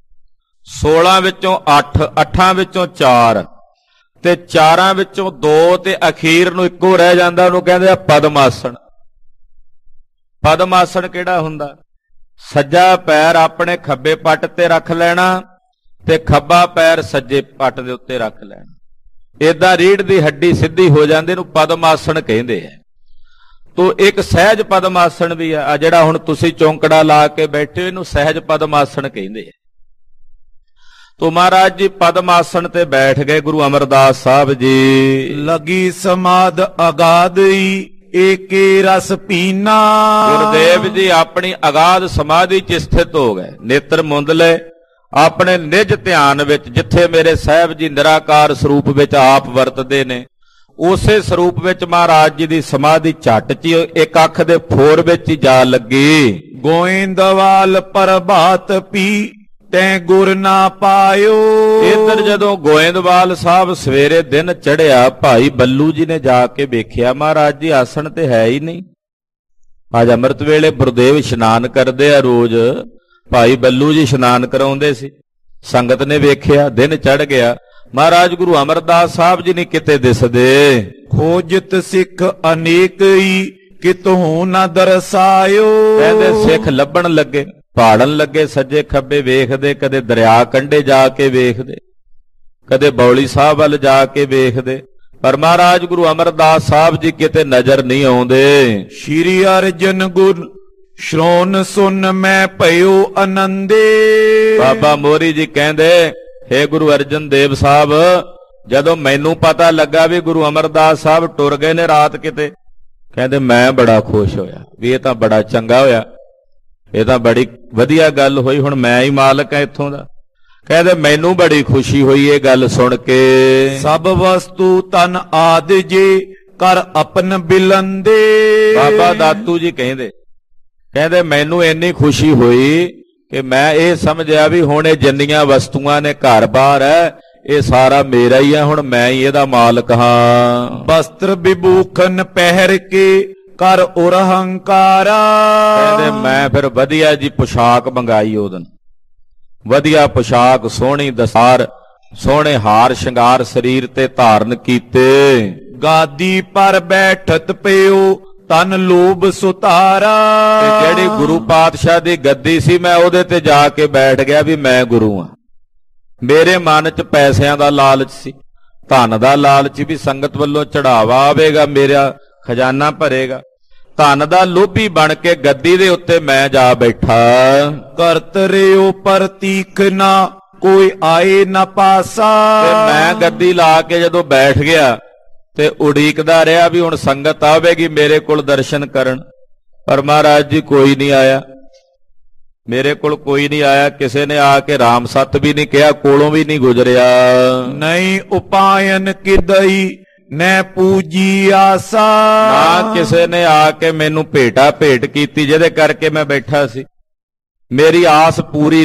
Speaker 1: 16 ਵਿੱਚੋਂ 8, 8 ਵਿੱਚੋਂ 4 ਤੇ 4 ਵਿੱਚੋਂ 2 ਤੇ ਅਖੀਰ ਨੂੰ ਇੱਕੋ ਰਹਿ ਜਾਂਦਾ, ਉਹਨੂੰ ਕਹਿੰਦੇ ਆ ਪਦਮ ਆਸਣ। ਪਦਮ ਆਸਣ ਕਿਹੜਾ ਹੁੰਦਾ? ਸੱਜਾ ਪੈਰ ਆਪਣੇ ਖੱਬੇ ਪੱਟ ਤੇ ਰੱਖ ਲੈਣਾ ਤੇ ਖੱਬਾ ਪੈਰ ਸੱਜੇ ਪੱਟ ਦੇ ਉੱਤੇ ਰੱਖ ਲੈਣਾ। ਏਦਾਂ ਰੀੜ੍ਹ ਦੀ ਹੱਡੀ ਸਿੱਧੀ ਹੋ ਜਾਂਦੀ, ਇਹਨੂੰ ਪਦਮ ਆਸਣ ਕਹਿੰਦੇ ਆ। ਤੋ ਇੱਕ ਸਹਿਜ ਪਦਮ ਆਸਣ ਵੀ ਆ, ਜਿਹੜਾ ਹੁਣ ਤੁਸੀਂ ਚੌਂਕੜਾ ਲਾ ਕੇ ਬੈਠੇ ਹੋ, ਇਹਨੂੰ ਸਹਿਜ ਪਦਮ ਆਸਣ ਕਹਿੰਦੇ ਆ। ਤੋ ਮਹਾਰਾਜ ਜੀ ਪਦਮ ਆਸਣ ਤੇ ਬੈਠ ਗਏ। ਗੁਰੂ ਅਮਰਦਾਸ ਸਾਹਿਬ ਜੀ
Speaker 2: ਲਗੀ ਸਮਾਦ ਅਗਾਦਈ ਏਕੇ ਰਸ ਪੀਨਾ।
Speaker 1: ਗੁਰਦੇਵ ਜੀ ਆਪਣੀ ਅਗਾਧ ਸਮਾਧੀ 'ਚ ਸਥਿਤ ਹੋ ਗਏ। ਨੇਤਰ ਮੁੰਦ ਲਏ ਆਪਣੇ ਨਿਜ ਧਿਆਨ ਵਿੱਚ, ਜਿੱਥੇ ਮੇਰੇ ਸਾਹਿਬ ਜੀ ਨਿਰਾਕਾਰ ਸਰੂਪ ਵਿੱਚ ਆਪ ਵਰਤਦੇ ਨੇ, ਉਸੇ ਸਰੂਪ ਵਿੱਚ ਮਹਾਰਾਜ ਜੀ ਦੀ ਸਮਾਧੀ ਝੱਟ 'ਚ ਇੱਕ ਅੱਖ ਦੇ ਫੋਰ ਵਿੱਚ ਹੀ ਜਾ ਲੱਗੀ।
Speaker 2: ਗੋਇੰਦਵਾਲ ਪ੍ਰਭਾਤ ਪੀ ਤੈਂ ਗੁਰ ਨਾ ਪਾਇਓ।
Speaker 1: ਇੱਧਰ ਜਦੋਂ ਗੋਇੰਦਵਾਲ ਸਾਹਿਬ ਸਵੇਰੇ ਦਿਨ ਚੜਿਆ, ਭਾਈ ਬੱਲੂ ਜੀ ਨੇ ਜਾ ਕੇ ਵੇਖਿਆ ਮਹਾਰਾਜ ਜੀ ਆਸਣ ਤੇ ਹੈ ਹੀ ਨਹੀਂ। ਅੱਜ ਅੰਮ੍ਰਿਤ ਵੇਲੇ ਗੁਰਦੇਵ ਇਸ਼ਨਾਨ ਕਰਦੇ ਆ ਰੋਜ਼, ਭਾਈ ਬੱਲੂ ਜੀ ਇਸ਼ਨਾਨ ਕਰਾਉਂਦੇ ਸੀ। ਸੰਗਤ ਨੇ ਵੇਖਿਆ, ਦਿਨ ਚੜ ਗਿਆ, ਮਹਾਰਾਜ ਗੁਰੂ ਅਮਰਦਾਸ ਸਾਹਿਬ ਜੀ ਨਹੀਂ ਕਿਤੇ ਦਿਸਦੇ।
Speaker 2: ਖੋਜਤ ਸਿੱਖ ਅਨੇਕਈ ਕਿਤੋਂ ਨਾ ਦਰਸਾਇਓ।
Speaker 1: ਕਹਿੰਦੇ ਸਿੱਖ ਲੱਭਣ ਲੱਗੇ, ਭਾੜਨ ਲੱਗੇ, ਸੱਜੇ ਖੱਬੇ ਵੇਖਦੇ, ਕਦੇ ਦਰਿਆ ਕੰਢੇ ਜਾ ਕੇ ਵੇਖਦੇ, ਕਦੇ ਬੌਲੀ ਸਾਹਿਬ ਵੱਲ ਜਾ ਕੇ ਵੇਖਦੇ, ਪਰ ਮਹਾਰਾਜ ਗੁਰੂ ਅਮਰਦਾਸ ਸਾਹਿਬ ਜੀ ਕਿਤੇ ਨਜ਼ਰ ਨਹੀਂ ਆਉਂਦੇ।
Speaker 2: ਸ਼੍ਰੀ ਅਰਜਨ ਗੁਰ ਸ਼੍ਰੋਣ ਸੁਨ ਮੈਂ ਭਇਓ ਆਨੰਦੇ।
Speaker 1: ਬਾਬਾ ਮੋਹਰੀ ਜੀ ਕਹਿੰਦੇ, ਹੇ ਗੁਰੂ ਅਰਜਨ ਦੇਵ ਸਾਹਿਬ, ਜਦੋਂ ਮੈਨੂੰ ਪਤਾ ਲੱਗਾ ਵੀ ਗੁਰੂ ਅਮਰਦਾਸ ਸਾਹਿਬ ਟੁਰ ਗਏ ਨੇ ਰਾਤ ਕਿਤੇ, ਕਹਿੰਦੇ ਮੈਂ ਬੜਾ ਖੁਸ਼ ਹੋਇਆ ਵੀ ਇਹ ਤਾਂ ਬੜਾ ਚੰਗਾ ਹੋਇਆ, ਇਹ ਤਾਂ ਬੜੀ ਵਧੀਆ ਗੱਲ ਹੋਈ, ਹੁਣ ਮੈਂ ਹੀ ਮਾਲਕ ਹਾਂ ਇੱਥੋਂ ਦਾ। ਕਹਿੰਦੇ ਮੈਨੂੰ ਬੜੀ ਖੁਸ਼ੀ ਹੋਈ ਇਹ ਗੱਲ ਸੁਣ ਕੇ।
Speaker 2: ਸਭ ਵਸਤੂ ਤਨ ਆਦ ਜੇ ਕਰ ਆਪਨ ਬਿਲੰਦੇ।
Speaker 1: ਬਾਬਾ ਦਾਤੂ ਜੀ ਕਹਿੰਦੇ ਮੈਨੂੰ ਇੰਨੀ ਖੁਸ਼ੀ ਹੋਈ ਕਿ ਮੈਂ ਇਹ ਸਮਝਿਆ ਵੀ ਹੁਣ ਇਹ ਜਿੰਨੀਆਂ ਵਸਤੂਆਂ ਨੇ, ਘਰ-ਬਾਰ ਹੈ, ਇਹ ਸਾਰਾ ਮੇਰਾ ਹੀ ਹੈ, ਹੁਣ ਮੈਂ ਹੀ ਇਹਦਾ ਮਾਲਕ ਹਾਂ।
Speaker 2: ਵਸਤਰ ਵਿਭੂਖਨ ਪਹਿਰ ਕੇ ਕਰ ਉਰ ਹੰਕਾਰਾ।
Speaker 1: ਕਹਿੰਦੇ ਮੈਂ ਫਿਰ ਵਧੀਆ ਜੀ ਪੁਸ਼ਾਕ ਮੰਗਾਈ, ਉਹਦਨ ਵਧੀਆ ਪੁਸ਼ਾਕ, ਸੋਹਣੀ ਦਸਾਰ, ਸੋਹਣੇ ਹਾਰ ਸ਼ਿੰਗਾਰ ਸਰੀਰ ਤੇ ਧਾਰਨ ਕੀਤੇ।
Speaker 2: ਗਾਦੀ ਪਰ ਬੈਠਤ ਪਿਓ ਤਨ ਲੋਭ ਸੁਤਾਰਾ।
Speaker 1: ਤੇ ਜਿਹੜੀ ਗੁਰੂ ਪਾਤਸ਼ਾਹ ਦੀ ਗੱਦੀ ਸੀ, ਮੈਂ ਉਹਦੇ ਤੇ ਜਾ ਕੇ ਬੈਠ ਗਿਆ ਵੀ ਮੈਂ ਗੁਰੂ ਹਾਂ। ਮੇਰੇ ਮਨ 'ਚ ਪੈਸਿਆਂ ਦਾ ਲਾਲਚ ਸੀ, ਧਨ ਦਾ ਲਾਲਚ ਵੀ, ਸੰਗਤ ਵੱਲੋਂ ਚੜਾਵਾ ਆਵੇਗਾ, ਮੇਰਾ ਖਜ਼ਾਨਾ ਭਰੇਗਾ। ਧਨ ਦਾ ਲੋਭੀ ਬਣ ਕੇ ਗੱਦੀ ਦੇ ਉੱਤੇ ਮੈਂ ਜਾ ਬੈਠਾ।
Speaker 2: ਕਰਤ ਰਿਓ ਪ੍ਰਤੀਖ ਨਾ ਕੋਈ ਆਏ ਨਾ ਪਾਸਾ।
Speaker 1: ਤੇ ਮੈਂ ਗੱਦੀ ਲਾ ਕੇ ਜਦੋਂ ਬੈਠ ਗਿਆ ਤੇ ਉਡੀਕਦਾ ਰਿਹਾ ਵੀ ਹੁਣ ਸੰਗਤ ਆਵੇਗੀ ਮੇਰੇ ਕੋਲ ਦਰਸ਼ਨ ਕਰਨ, ਪਰ ਮਹਾਰਾਜ ਜੀ ਕੋਈ ਨਹੀਂ ਆਇਆ, ਮੇਰੇ ਕੋਲ ਕੋਈ ਨਹੀਂ ਆਇਆ। ਕਿਸੇ ਨੇ ਆ ਕੇ ਰਾਮ ਸੱਤ ਵੀ ਨਹੀਂ ਕਿਹਾ, ਕੋਲੋਂ ਵੀ ਨਹੀਂ ਗੁਜ਼ਰਿਆ।
Speaker 2: ਨਹੀਂ ਉਪਾਇਨ ਕਿਦਈ ਨੈ ਪੂਜੀ ਆਸਾ।
Speaker 1: ਨਾ ਕਿਸੇ ਨੇ ਆ ਕੇ ਮੈਨੂੰ ਭੇਟ ਕੀਤੀ ਜਿਹਦੇ ਕਰਕੇ ਮੈਂ ਬੈਠਾ ਸੀ, ਮੇਰੀ ਆਸ ਪੂਰੀ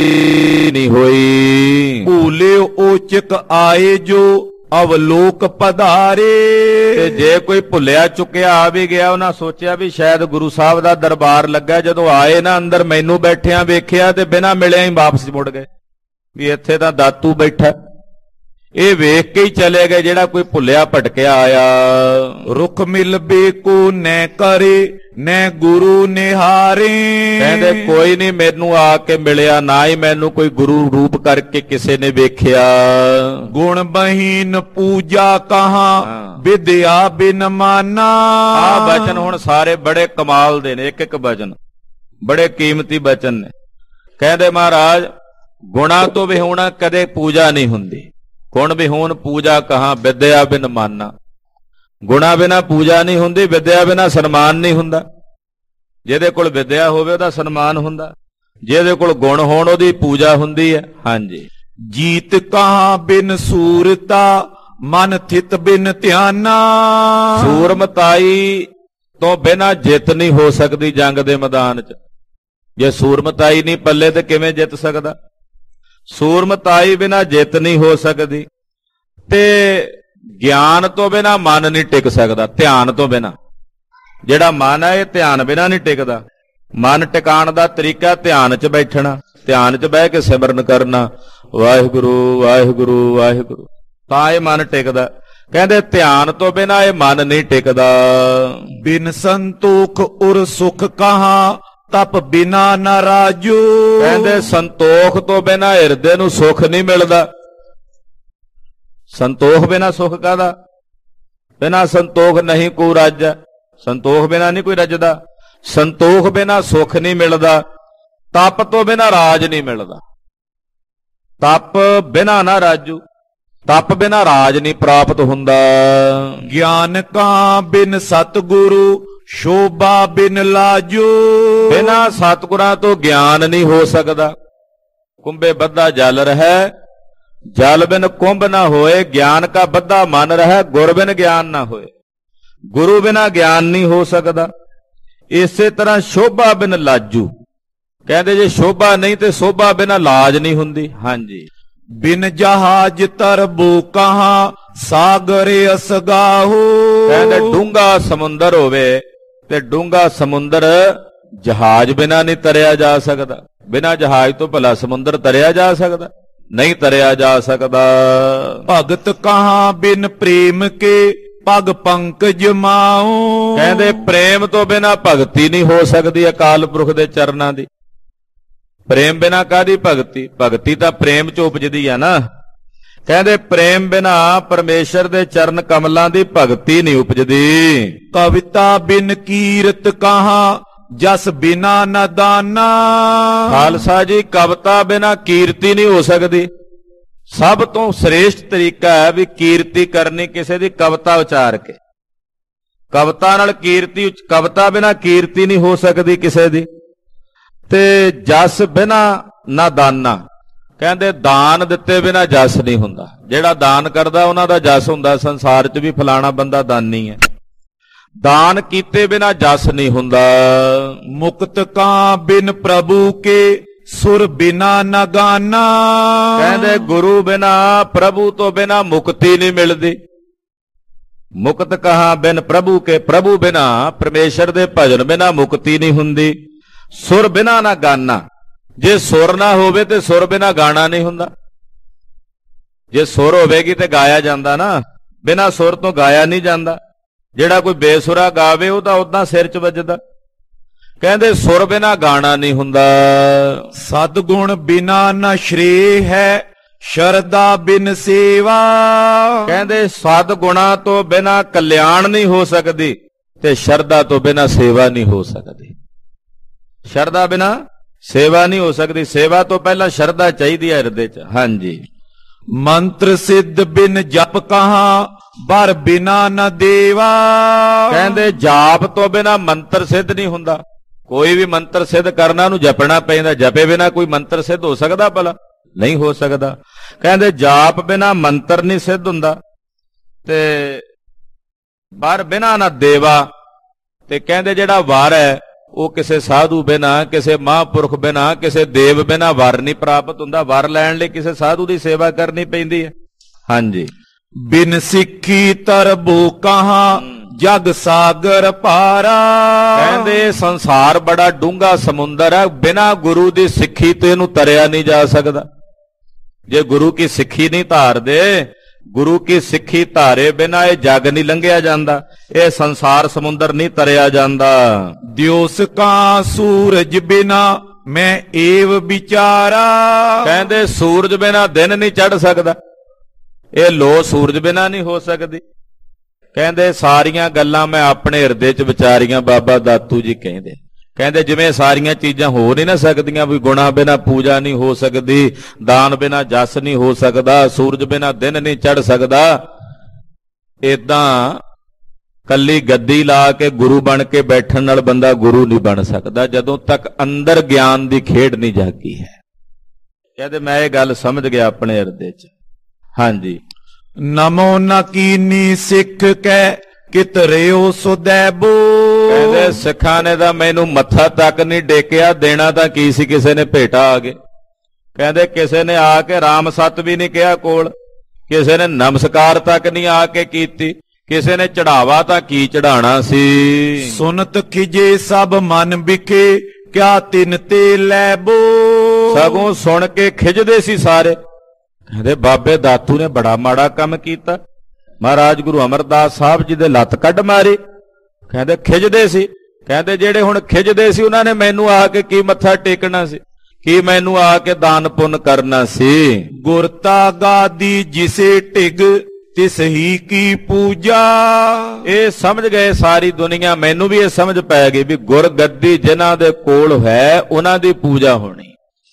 Speaker 1: ਨਹੀਂ ਹੋਈ।
Speaker 2: ਭੂਲੇ ਓਚਕ ਆਏ ਜੋ ਅਵਲੋਕ ਪਧਾਰੇ।
Speaker 1: ਤੇ ਜੇ ਕੋਈ ਭੁੱਲਿਆ ਚੁੱਕਿਆ ਆ ਵੀ ਗਿਆ, ਉਹਨਾਂ ਸੋਚਿਆ ਵੀ ਸ਼ਾਇਦ ਗੁਰੂ ਸਾਹਿਬ ਦਾ ਦਰਬਾਰ ਲੱਗਾ, ਜਦੋਂ ਆਏ ਨਾ ਅੰਦਰ ਮੈਨੂੰ ਬੈਠਿਆਂ ਵੇਖਿਆ ਤੇ ਬਿਨਾਂ ਮਿਲਿਆ ਹੀ ਵਾਪਸ ਮੁੜ ਗਏ ਵੀ ਇੱਥੇ ਤਾਂ ਦਾਤੂ ਬੈਠਾ, ਇਹ ਵੇਖ ਕੇ ਹੀ ਚਲੇ ਗਏ ਜਿਹੜਾ ਕੋਈ ਭੁੱਲਿਆ ਭਟਕਿਆ ਆਇਆ।
Speaker 2: ਰੁਖ ਮਿਲਬੇ ਕੋ ਨੈ ਕਰੇ ਨੈ ਗੁਰੂ ਨਿਹਾਰੇ।
Speaker 1: ਕਹਿੰਦੇ ਕੋਈ ਨਹੀਂ ਮੈਨੂੰ ਆ ਕੇ ਮਿਲਿਆ, ਨਾ ਹੀ ਮੈਨੂੰ ਕੋਈ ਗੁਰੂ ਰੂਪ ਕਰਕੇ ਕਿਸੇ ਨੇ ਵੇਖਿਆ।
Speaker 2: ਗੁਣ ਬਹੀਨ ਪੂਜਾ ਕਹਾਂ ਵਿਦਿਆ ਬਿਨ ਮਾਨਾ।
Speaker 1: ਆ ਬਚਨ ਹੁਣ ਸਾਰੇ ਬੜੇ ਕਮਾਲ ਦੇ ਨੇ, ਇੱਕ ਇੱਕ ਬਚਨ ਬੜੇ ਕੀਮਤੀ ਬਚਨ ਨੇ। ਕਹਿੰਦੇ ਮਹਾਰਾਜ ਗੁਣਾ ਤੋਂ ਵਿਹੂਣਾ ਕਦੇ ਪੂਜਾ ਨਹੀਂ ਹੁੰਦੀ। ਗੁਣ ਵਿਹੂਣ ਪੂਜਾ ਕਹਾਂ ਵਿਦਿਆ ਬਿਨ ਮਾਨਾ। ਗੁਣਾ ਬਿਨਾ ਪੂਜਾ ਨਹੀਂ ਹੁੰਦੀ, ਵਿਦਿਆ ਬਿਨਾ ਸਨਮਾਨ ਨਹੀਂ ਹੁੰਦਾ। ਜਿਹਦੇ ਕੋਲ ਵਿਦਿਆ ਹੋਵੇ ਉਹਦਾ ਸਨਮਾਨ ਹੁੰਦਾ, ਜਿਹਦੇ ਕੋਲ ਗੁਣ ਹੋਣ ਉਹਦੀ ਪੂਜਾ ਹੁੰਦੀ ਹੈ। ਹਾਂਜੀ।
Speaker 2: ਜੀਤ ਕਹਾਂ ਬਿਨ ਸੂਰਤਾ ਮਨ ਥਿਤ ਬਿਨ ਧਿਆਨਾ।
Speaker 1: ਸੂਰਮਤਾਈ ਤੋਂ ਬਿਨਾ ਜਿੱਤ ਨਹੀਂ ਹੋ ਸਕਦੀ ਜੰਗ ਦੇ ਮੈਦਾਨ 'ਚ। ਜੇ ਸੂਰਮਤਾਈ ਨਹੀਂ ਪੱਲੇ ਤੇ ਕਿਵੇਂ ਜਿੱਤ ਸਕਦਾ? ਸੂਰਮਤਾਈ ਬਿਨਾ ਜਿੱਤ ਨਹੀਂ ਹੋ ਸਕਦੀ। ਤੇ ਗਿਆਨ ਤੋਂ ਬਿਨਾ ਮਨ ਨਹੀਂ ਟਿਕ ਸਕਦਾ। ਧਿਆਨ ਤੋਂ ਬਿਨਾ, ਜਿਹੜਾ ਮਨ ਹੈ ਇਹ ਧਿਆਨ ਬਿਨਾ ਨਹੀਂ ਟਿਕਦਾ। ਮਨ ਟਿਕਾਣ ਦਾ ਤਰੀਕਾ ਧਿਆਨ 'ਚ ਬੈਠਣਾ, ਧਿਆਨ 'ਚ ਬਹਿ ਕੇ ਸਿਮਰਨ ਕਰਨਾ, ਵਾਹਿਗੁਰੂ ਵਾਹਿਗੁਰੂ ਵਾਹਿਗੁਰੂ, ਤਾਂ ਇਹ ਮਨ ਟਿਕਦਾ। ਕਹਿੰਦੇ ਧਿਆਨ ਤੋਂ ਬਿਨਾ ਇਹ ਮਨ ਨਹੀਂ ਟਿਕਦਾ।
Speaker 2: ਬਿਨ ਸੰਤੋਖ ਉਰ ਸੁਖ ਕਹਾਂ ਤਪ ਬਿਨਾ ਨ ਰਾਜੂ।
Speaker 1: ਕਹਿੰਦੇ ਸੰਤੋਖ ਤੋਂ ਬਿਨਾ ਹਿਰਦੇ ਨੂੰ ਸੁਖ ਨਹੀਂ ਮਿਲਦਾ। ਸੰਤੋਖ ਬਿਨਾ ਸੁਖ ਕਾਹਦਾ? ਬਿਨਾ ਸੰਤੋਖ ਨਹੀਂ ਕੋ ਰਾਜਾ। ਸੰਤੋਖ ਬਿਨਾ ਨਹੀਂ ਕੋਈ ਰੱਜਦਾ। ਸੰਤੋਖ ਬਿਨਾ ਸੁਖ ਨਹੀਂ ਮਿਲਦਾ। ਤਪ ਤੋਂ ਬਿਨਾ ਰਾਜ ਨਹੀਂ ਮਿਲਦਾ। ਤਪ ਬਿਨਾ ਨਾ ਰਾਜੂ, ਤਪ ਬਿਨਾ ਰਾਜ ਨਹੀਂ ਪ੍ਰਾਪਤ ਹੁੰਦਾ।
Speaker 2: ਗਿਆਨ ਕਾ ਬਿਨ ਸਤਿਗੁਰੂ ਸ਼ੋਭਾ ਬਿਨ ਲਾਜੋ।
Speaker 1: ਬਿਨਾ ਸਤਿਗੁਰਾਂ ਤੋਂ ਗਿਆਨ ਨਹੀਂ ਹੋ ਸਕਦਾ। ਕੁੰਭੇ ਬੱਧਾ ਜਲ ਰਹਿ, ਜਲ ਬਿਨ ਕੁੰਭ ਨਾ ਹੋਏ। ਗਿਆਨ ਕਾ ਬੱਧਾ ਮਨ ਰਹਿ, ਗੁਰ ਬਿਨ ਗਿਆਨ ਨਾ ਹੋਏ। ਗੁਰੂ ਬਿਨਾ ਗਿਆਨ ਨਹੀਂ ਹੋ ਸਕਦਾ। ਇਸੇ ਤਰ੍ਹਾਂ ਸ਼ੋਭਾ ਬਿਨ ਲਾਜੂ। ਕਹਿੰਦੇ ਜੇ ਸ਼ੋਭਾ ਨਹੀਂ ਤੇ ਸ਼ੋਭਾ ਬਿਨਾ ਲਾਜ ਨਹੀਂ ਹੁੰਦੀ। ਹਾਂਜੀ।
Speaker 2: ਬਿਨ ਜਹਾਜ ਤਰਬੋ ਕਹਾਂ ਸਾਗਰ ਅਸਗਾਹੋ।
Speaker 1: ਕਹਿੰਦੇ ਡੂੰਘਾ ਸਮੁੰਦਰ ਹੋਵੇ ਤੇ ਡੂੰਘਾ ਸਮੁੰਦਰ ਜਹਾਜ਼ ਬਿਨਾ ਨਹੀਂ ਤਰਿਆ ਜਾ ਸਕਦਾ। ਬਿਨਾ ਜਹਾਜ਼ ਤੋਂ ਭਲਾ ਸਮੁੰਦਰ ਤਰਿਆ ਜਾ ਸਕਦਾ? ਨਹੀਂ ਤਰਿਆ ਜਾ ਸਕਦਾ।
Speaker 2: ਭਗਤ ਕਹਾਂ ਬਿਨ ਪ੍ਰੇਮ ਕੇ ਪਗ ਪੰਕਜ ਮਾਉ।
Speaker 1: ਕਹਿੰਦੇ ਪ੍ਰੇਮ ਤੋਂ ਬਿਨਾ ਭਗਤੀ ਨਹੀਂ ਹੋ ਸਕਦੀ ਅਕਾਲ ਪੁਰਖ ਦੇ ਚਰਨਾਂ ਦੀ। ਪ੍ਰੇਮ ਬਿਨਾ ਕਾਹਦੀ ਭਗਤੀ? ਭਗਤੀ ਤਾਂ ਪ੍ਰੇਮ ਚ ਉਪਜਦੀ ਆ ਨਾ। ਕਹਿੰਦੇ ਪ੍ਰੇਮ ਬਿਨਾ ਪਰਮੇਸ਼ਰ ਦੇ ਚਰਨ ਕਮਲਾਂ ਦੀ ਭਗਤੀ ਨਹੀਂ ਉਪਜਦੀ।
Speaker 2: ਕਵਿਤਾ ਬਿਨ ਕੀਰਤ ਕਹਾਂ ਜਸ ਬਿਨਾ ਨ ਦਾਨਾ।
Speaker 1: ਖਾਲਸਾ ਜੀ ਕਵਿਤਾ ਬਿਨਾ ਕੀਰਤੀ ਨਹੀਂ ਹੋ ਸਕਦੀ। ਸਭ ਤੋਂ ਸ੍ਰੇਸ਼ਟ ਤਰੀਕਾ ਹੈ ਵੀ ਕੀਰਤੀ ਕਰਨੀ ਕਿਸੇ ਦੀ ਕਵਿਤਾ ਉਚਾਰ ਕੇ। ਕਵਿਤਾ ਨਾਲ ਕੀਰਤੀ, ਕਵਿਤਾ ਬਿਨਾ ਕੀਰਤੀ ਨਹੀਂ ਹੋ ਸਕਦੀ ਕਿਸੇ ਦੀ। ਤੇ ਜਸ ਬਿਨਾ ਨਾ ਦਾਨਾ। ਕਹਿੰਦੇ ਦਾਨ ਦਿੱਤੇ ਬਿਨਾ ਜਸ ਨਹੀਂ ਹੁੰਦਾ। ਜਿਹੜਾ ਦਾਨ ਕਰਦਾ ਉਹਨਾਂ ਦਾ ਜਸ ਹੁੰਦਾ। ਸੰਸਾਰ 'ਚ ਵੀ ਫਲਾਣਾ ਬੰਦਾ ਦਾਨੀ ਹੈ। ਦਾਨ ਕੀਤੇ ਬਿਨਾ ਜਸ ਨਹੀਂ ਹੁੰਦਾ।
Speaker 2: ਮੁਕਤ ਕਾ ਬਿਨ ਪ੍ਰਭੂ ਕੇ ਸੁਰ ਬਿਨਾ ਨ ਗਾਨਾ।
Speaker 1: ਕਹਿੰਦੇ ਗੁਰੂ ਬਿਨਾ, ਪ੍ਰਭੂ ਤੋਂ ਬਿਨਾ ਮੁਕਤੀ ਨਹੀਂ ਮਿਲਦੀ। ਮੁਕਤ ਕਹਾ ਬਿਨ ਪ੍ਰਭੂ ਕੇ, ਪ੍ਰਭੂ ਬਿਨਾ, ਪਰਮੇਸ਼ਰ ਦੇ ਭਜਨ ਬਿਨਾ ਮੁਕਤੀ ਨਹੀਂ ਹੁੰਦੀ। ਸੁਰ ਬਿਨਾ ਨਾ ਗਾਨਾ। ਜੇ ਸੁਰ ਨਾ ਹੋਵੇ ਤੇ ਸੁਰ ਬਿਨਾ ਗਾਣਾ ਨਹੀਂ ਹੁੰਦਾ। ਜੇ ਸੁਰ ਹੋਵੇਗੀ ਤੇ ਗਾਇਆ ਜਾਂਦਾ ਨਾ, ਬਿਨਾ ਸੁਰ ਤੋਂ ਗਾਇਆ ਨਹੀਂ ਜਾਂਦਾ। ਜਿਹੜਾ ਕੋਈ ਬੇਸੁਰਾ ਗਾਵੇ ਉਹ ਤਾਂ ਉਦਾਂ ਸਿਰ 'ਚ ਵੱਜਦਾ। ਕਹਿੰਦੇ ਸੁਰ ਬਿਨਾ ਗਾਣਾ ਨਹੀਂ ਹੁੰਦਾ।
Speaker 2: ਸਤਿਗੁਣ ਬਿਨਾ ਨ ਸ਼੍ਰੇ ਹੈ, ਸ਼ਰਧਾ ਬਿਨ ਸੇਵਾ।
Speaker 1: ਕਹਿੰਦੇ ਸਤਿਗੁਣਾ ਤੋਂ ਬਿਨਾ ਕਲਿਆਣ ਨਹੀਂ ਹੋ ਸਕਦੀ ਤੇ ਸ਼ਰਧਾ ਤੋਂ ਬਿਨਾ ਸੇਵਾ ਨਹੀਂ ਹੋ ਸਕਦੀ। ਸ਼ਰਧਾ ਬਿਨਾ ਸੇਵਾ ਨਹੀਂ ਹੋ ਸਕਦੀ। ਸੇਵਾ ਤੋਂ ਪਹਿਲਾਂ ਸ਼ਰਧਾ ਚਾਹੀਦੀ ਹੈ ਹਿਰਦੇ 'ਚ। ਹਾਂਜੀ।
Speaker 2: ਮੰਤਰ ਸਿੱਧ ਬਿਨ ਜਪ ਕਹਾਂ ਬਰ ਬਿਨਾ ਨ ਦੇਵਾ।
Speaker 1: ਕਹਿੰਦੇ ਜਾਪ ਤੋਂ ਬਿਨਾ ਮੰਤਰ ਸਿੱਧ ਨਹੀਂ ਹੁੰਦਾ। ਕੋਈ ਵੀ ਮੰਤਰ ਸਿੱਧ ਕਰਨਾ ਉਹਨੂੰ ਜਪਣਾ ਪੈਂਦਾ। ਜਪੇ ਬਿਨਾ ਕੋਈ ਮੰਤਰ ਸਿੱਧ ਹੋ ਸਕਦਾ ਭਲਾ? ਨਹੀਂ ਹੋ ਸਕਦਾ। ਕਹਿੰਦੇ ਜਾਪ ਬਿਨਾ ਮੰਤਰ ਨਹੀਂ ਸਿੱਧ ਹੁੰਦਾ ਤੇ ਬਰ ਬਿਨਾ ਨਾ ਦੇਵਾ। ਤੇ ਕਹਿੰਦੇ ਜਿਹੜਾ ਵਰ ਹੈ ਉਹ ਕਿਸੇ ਸਾਧੂ ਬਿਨਾ, ਕਿਸੇ ਮਹਾਂਪੁਰਖ ਬਿਨਾ, ਕਿਸੇ ਦੇਵ ਬਿਨਾ ਵਰ ਨਹੀਂ ਪ੍ਰਾਪਤ ਹੁੰਦਾ। ਵਰ ਲੈਣ ਲਈ ਕਿਸੇ ਸਾਧੂ ਦੀ ਸੇਵਾ ਕਰਨੀ ਪੈਂਦੀ ਹੈ। ਹਾਂਜੀ।
Speaker 2: ਬਿਨ ਸਿੱਖੀ ਤਰਬੋ ਕਹਾਂ ਜਗ ਸਾਗਰ ਪਾਰਾ।
Speaker 1: ਕਹਿੰਦੇ ਸੰਸਾਰ ਬੜਾ ਡੂੰਘਾ ਸਮੁੰਦਰ ਹੈ। ਬਿਨਾ ਗੁਰੂ ਦੀ ਸਿੱਖੀ ਤੇ ਇਹਨੂੰ ਤਰਿਆ ਨਹੀਂ ਜਾ ਸਕਦਾ। ਜੇ ਗੁਰੂ ਕੀ ਸਿੱਖੀ ਨਹੀਂ ਧਾਰਦੇ ਗੁਰੂ ਕੀ ਸਿੱਖੀ ਧਾਰੇ ਬਿਨਾ ਇਹ ਜਗ ਨਹੀਂ ਲੰਘਿਆ ਜਾਂਦਾ, ਇਹ ਸੰਸਾਰ ਸਮੁੰਦਰ ਨਹੀਂ ਤਰਿਆ ਜਾਂਦਾ।
Speaker 2: ਦਿਓਸ ਕਾ ਸੂਰਜ ਬਿਨਾ ਮੈਂ ਏਵ ਵਿਚਾਰਾ,
Speaker 1: ਕਹਿੰਦੇ ਸੂਰਜ ਬਿਨਾ ਦਿਨ ਨਹੀਂ ਚੜ ਸਕਦਾ, ਇਹ ਲੋ ਸੂਰਜ ਬਿਨਾ ਨਹੀਂ ਹੋ ਸਕਦੀ। ਕਹਿੰਦੇ ਸਾਰੀਆਂ ਗੱਲਾਂ ਮੈਂ ਆਪਣੇ ਹਿਰਦੇ 'ਚ ਵਿਚਾਰੀਆਂ, ਬਾਬਾ ਦਾਤੂ ਜੀ ਕਹਿੰਦੇ ਜਿਵੇਂ ਸਾਰੀਆਂ ਚੀਜ਼ਾਂ ਹੋ ਨਹੀਂ ਨਾ ਸਕਦੀਆਂ, ਵੀ ਗੁਣਾ ਬਿਨਾ ਪੂਜਾ ਨਹੀਂ ਹੋ ਸਕਦੀ, ਦਾਨ ਬਿਨਾ ਜਸ ਨਹੀਂ ਹੋ ਸਕਦਾ, ਸੂਰਜ ਬਿਨਾ ਦਿਨ ਨਹੀਂ ਚੜ ਸਕਦਾ, ਏਦਾਂ ਕੱਲੀ ਗੱਦੀ ਲਾ ਕੇ ਗੁਰੂ ਬਣ ਕੇ ਬੈਠਣ ਨਾਲ ਬੰਦਾ ਗੁਰੂ ਨਹੀਂ ਬਣ ਸਕਦਾ, ਜਦੋਂ ਤੱਕ ਅੰਦਰ ਗਿਆਨ ਦੀ ਖੇਡ ਨਹੀਂ ਜਾਗੀ ਹੈ। ਕਹਿੰਦੇ ਮੈਂ ਇਹ ਗੱਲ ਸਮਝ ਗਿਆ ਆਪਣੇ ਹਿਰਦੇ 'ਚ। ਹਾਂਜੀ।
Speaker 2: ਨਮੋ ਨ ਕੀਨੀ ਸਿੱਖ ਕੈ ਕਿਤਰਿਓ ਸੁਦੈਬੋ,
Speaker 1: ਕਹਿੰਦੇ ਸਿੱਖਾਂ ਨੇ ਤਾਂ ਮੈਨੂੰ ਮੱਥਾ ਤੱਕ ਨਹੀਂ ਡੇਕਿਆ, ਦੇਣਾ ਤਾਂ ਕੀ ਸੀ, ਕਿਸੇ ਨੇ ਭੇਟਾ ਆ ਗਏ। ਕਹਿੰਦੇ ਕਿਸੇ ਨੇ ਆ ਕੇ ਰਾਮ ਸਤ ਵੀ ਨਹੀਂ ਕਿਹਾ ਕੋਲ, ਕਿਸੇ ਨੇ ਨਮਸਕਾਰ ਤੱਕ ਨਹੀਂ ਆ ਕੇ ਕੀਤੀ, ਕਿਸੇ ਨੇ ਚੜਾਵਾ ਤਾਂ ਕੀ ਚੜਾਣਾ ਸੀ।
Speaker 2: ਸੁਨਤ ਖਿਜੇ ਸਭ ਮਨ ਵਿਖੇ ਕਿਆ ਤਿਨ ਤੇ ਲੈਬੋ,
Speaker 1: ਸਗੋਂ ਸੁਣ ਕੇ ਖਿਜਦੇ ਸੀ ਸਾਰੇ। ਕਹਿੰਦੇ ਬਾਬੇ ਦਾਤੂ ਨੇ ਬੜਾ ਮਾੜਾ ਕੰਮ ਕੀਤਾ, ਮਹਾਰਾਜ ਗੁਰੂ ਅਮਰਦਾਸ ਸਾਹਿਬ ਜੀ ਦੇ ਲੱਤ ਕੱਢ ਮਾਰੀ। ਕਹਿੰਦੇ ਖਿਜਦੇ ਸੀ, ਕਹਿੰਦੇ ਜਿਹੜੇ ਹੁਣ ਖਿਜਦੇ ਸੀ ਉਹਨਾਂ ਨੇ ਮੈਨੂੰ ਆ ਕੇ ਕੀ ਮੱਥਾ ਟੇਕਣਾ ਸੀ, ਕੀ ਮੈਨੂੰ ਆ ਕੇ ਦਾਨ ਪੁੰਨ ਕਰਨਾ ਸੀ।
Speaker 2: ਗੁਰਤਾ ਗਾਦੀ ਜਿਸੇ ਢਿਗ ਤਿਸ ਹੀ ਕੀ ਪੂਜਾ,
Speaker 1: ਇਹ ਸਮਝ ਗਏ ਸਾਰੀ ਦੁਨੀਆ, ਮੈਨੂੰ ਵੀ ਇਹ ਸਮਝ ਪੈ ਗਈ ਵੀ ਗੁਰ ਗੱਦੀ ਜਿਨ੍ਹਾਂ ਦੇ ਕੋਲ ਹੈ ਉਹਨਾਂ ਦੀ ਪੂਜਾ ਹੋਣੀ।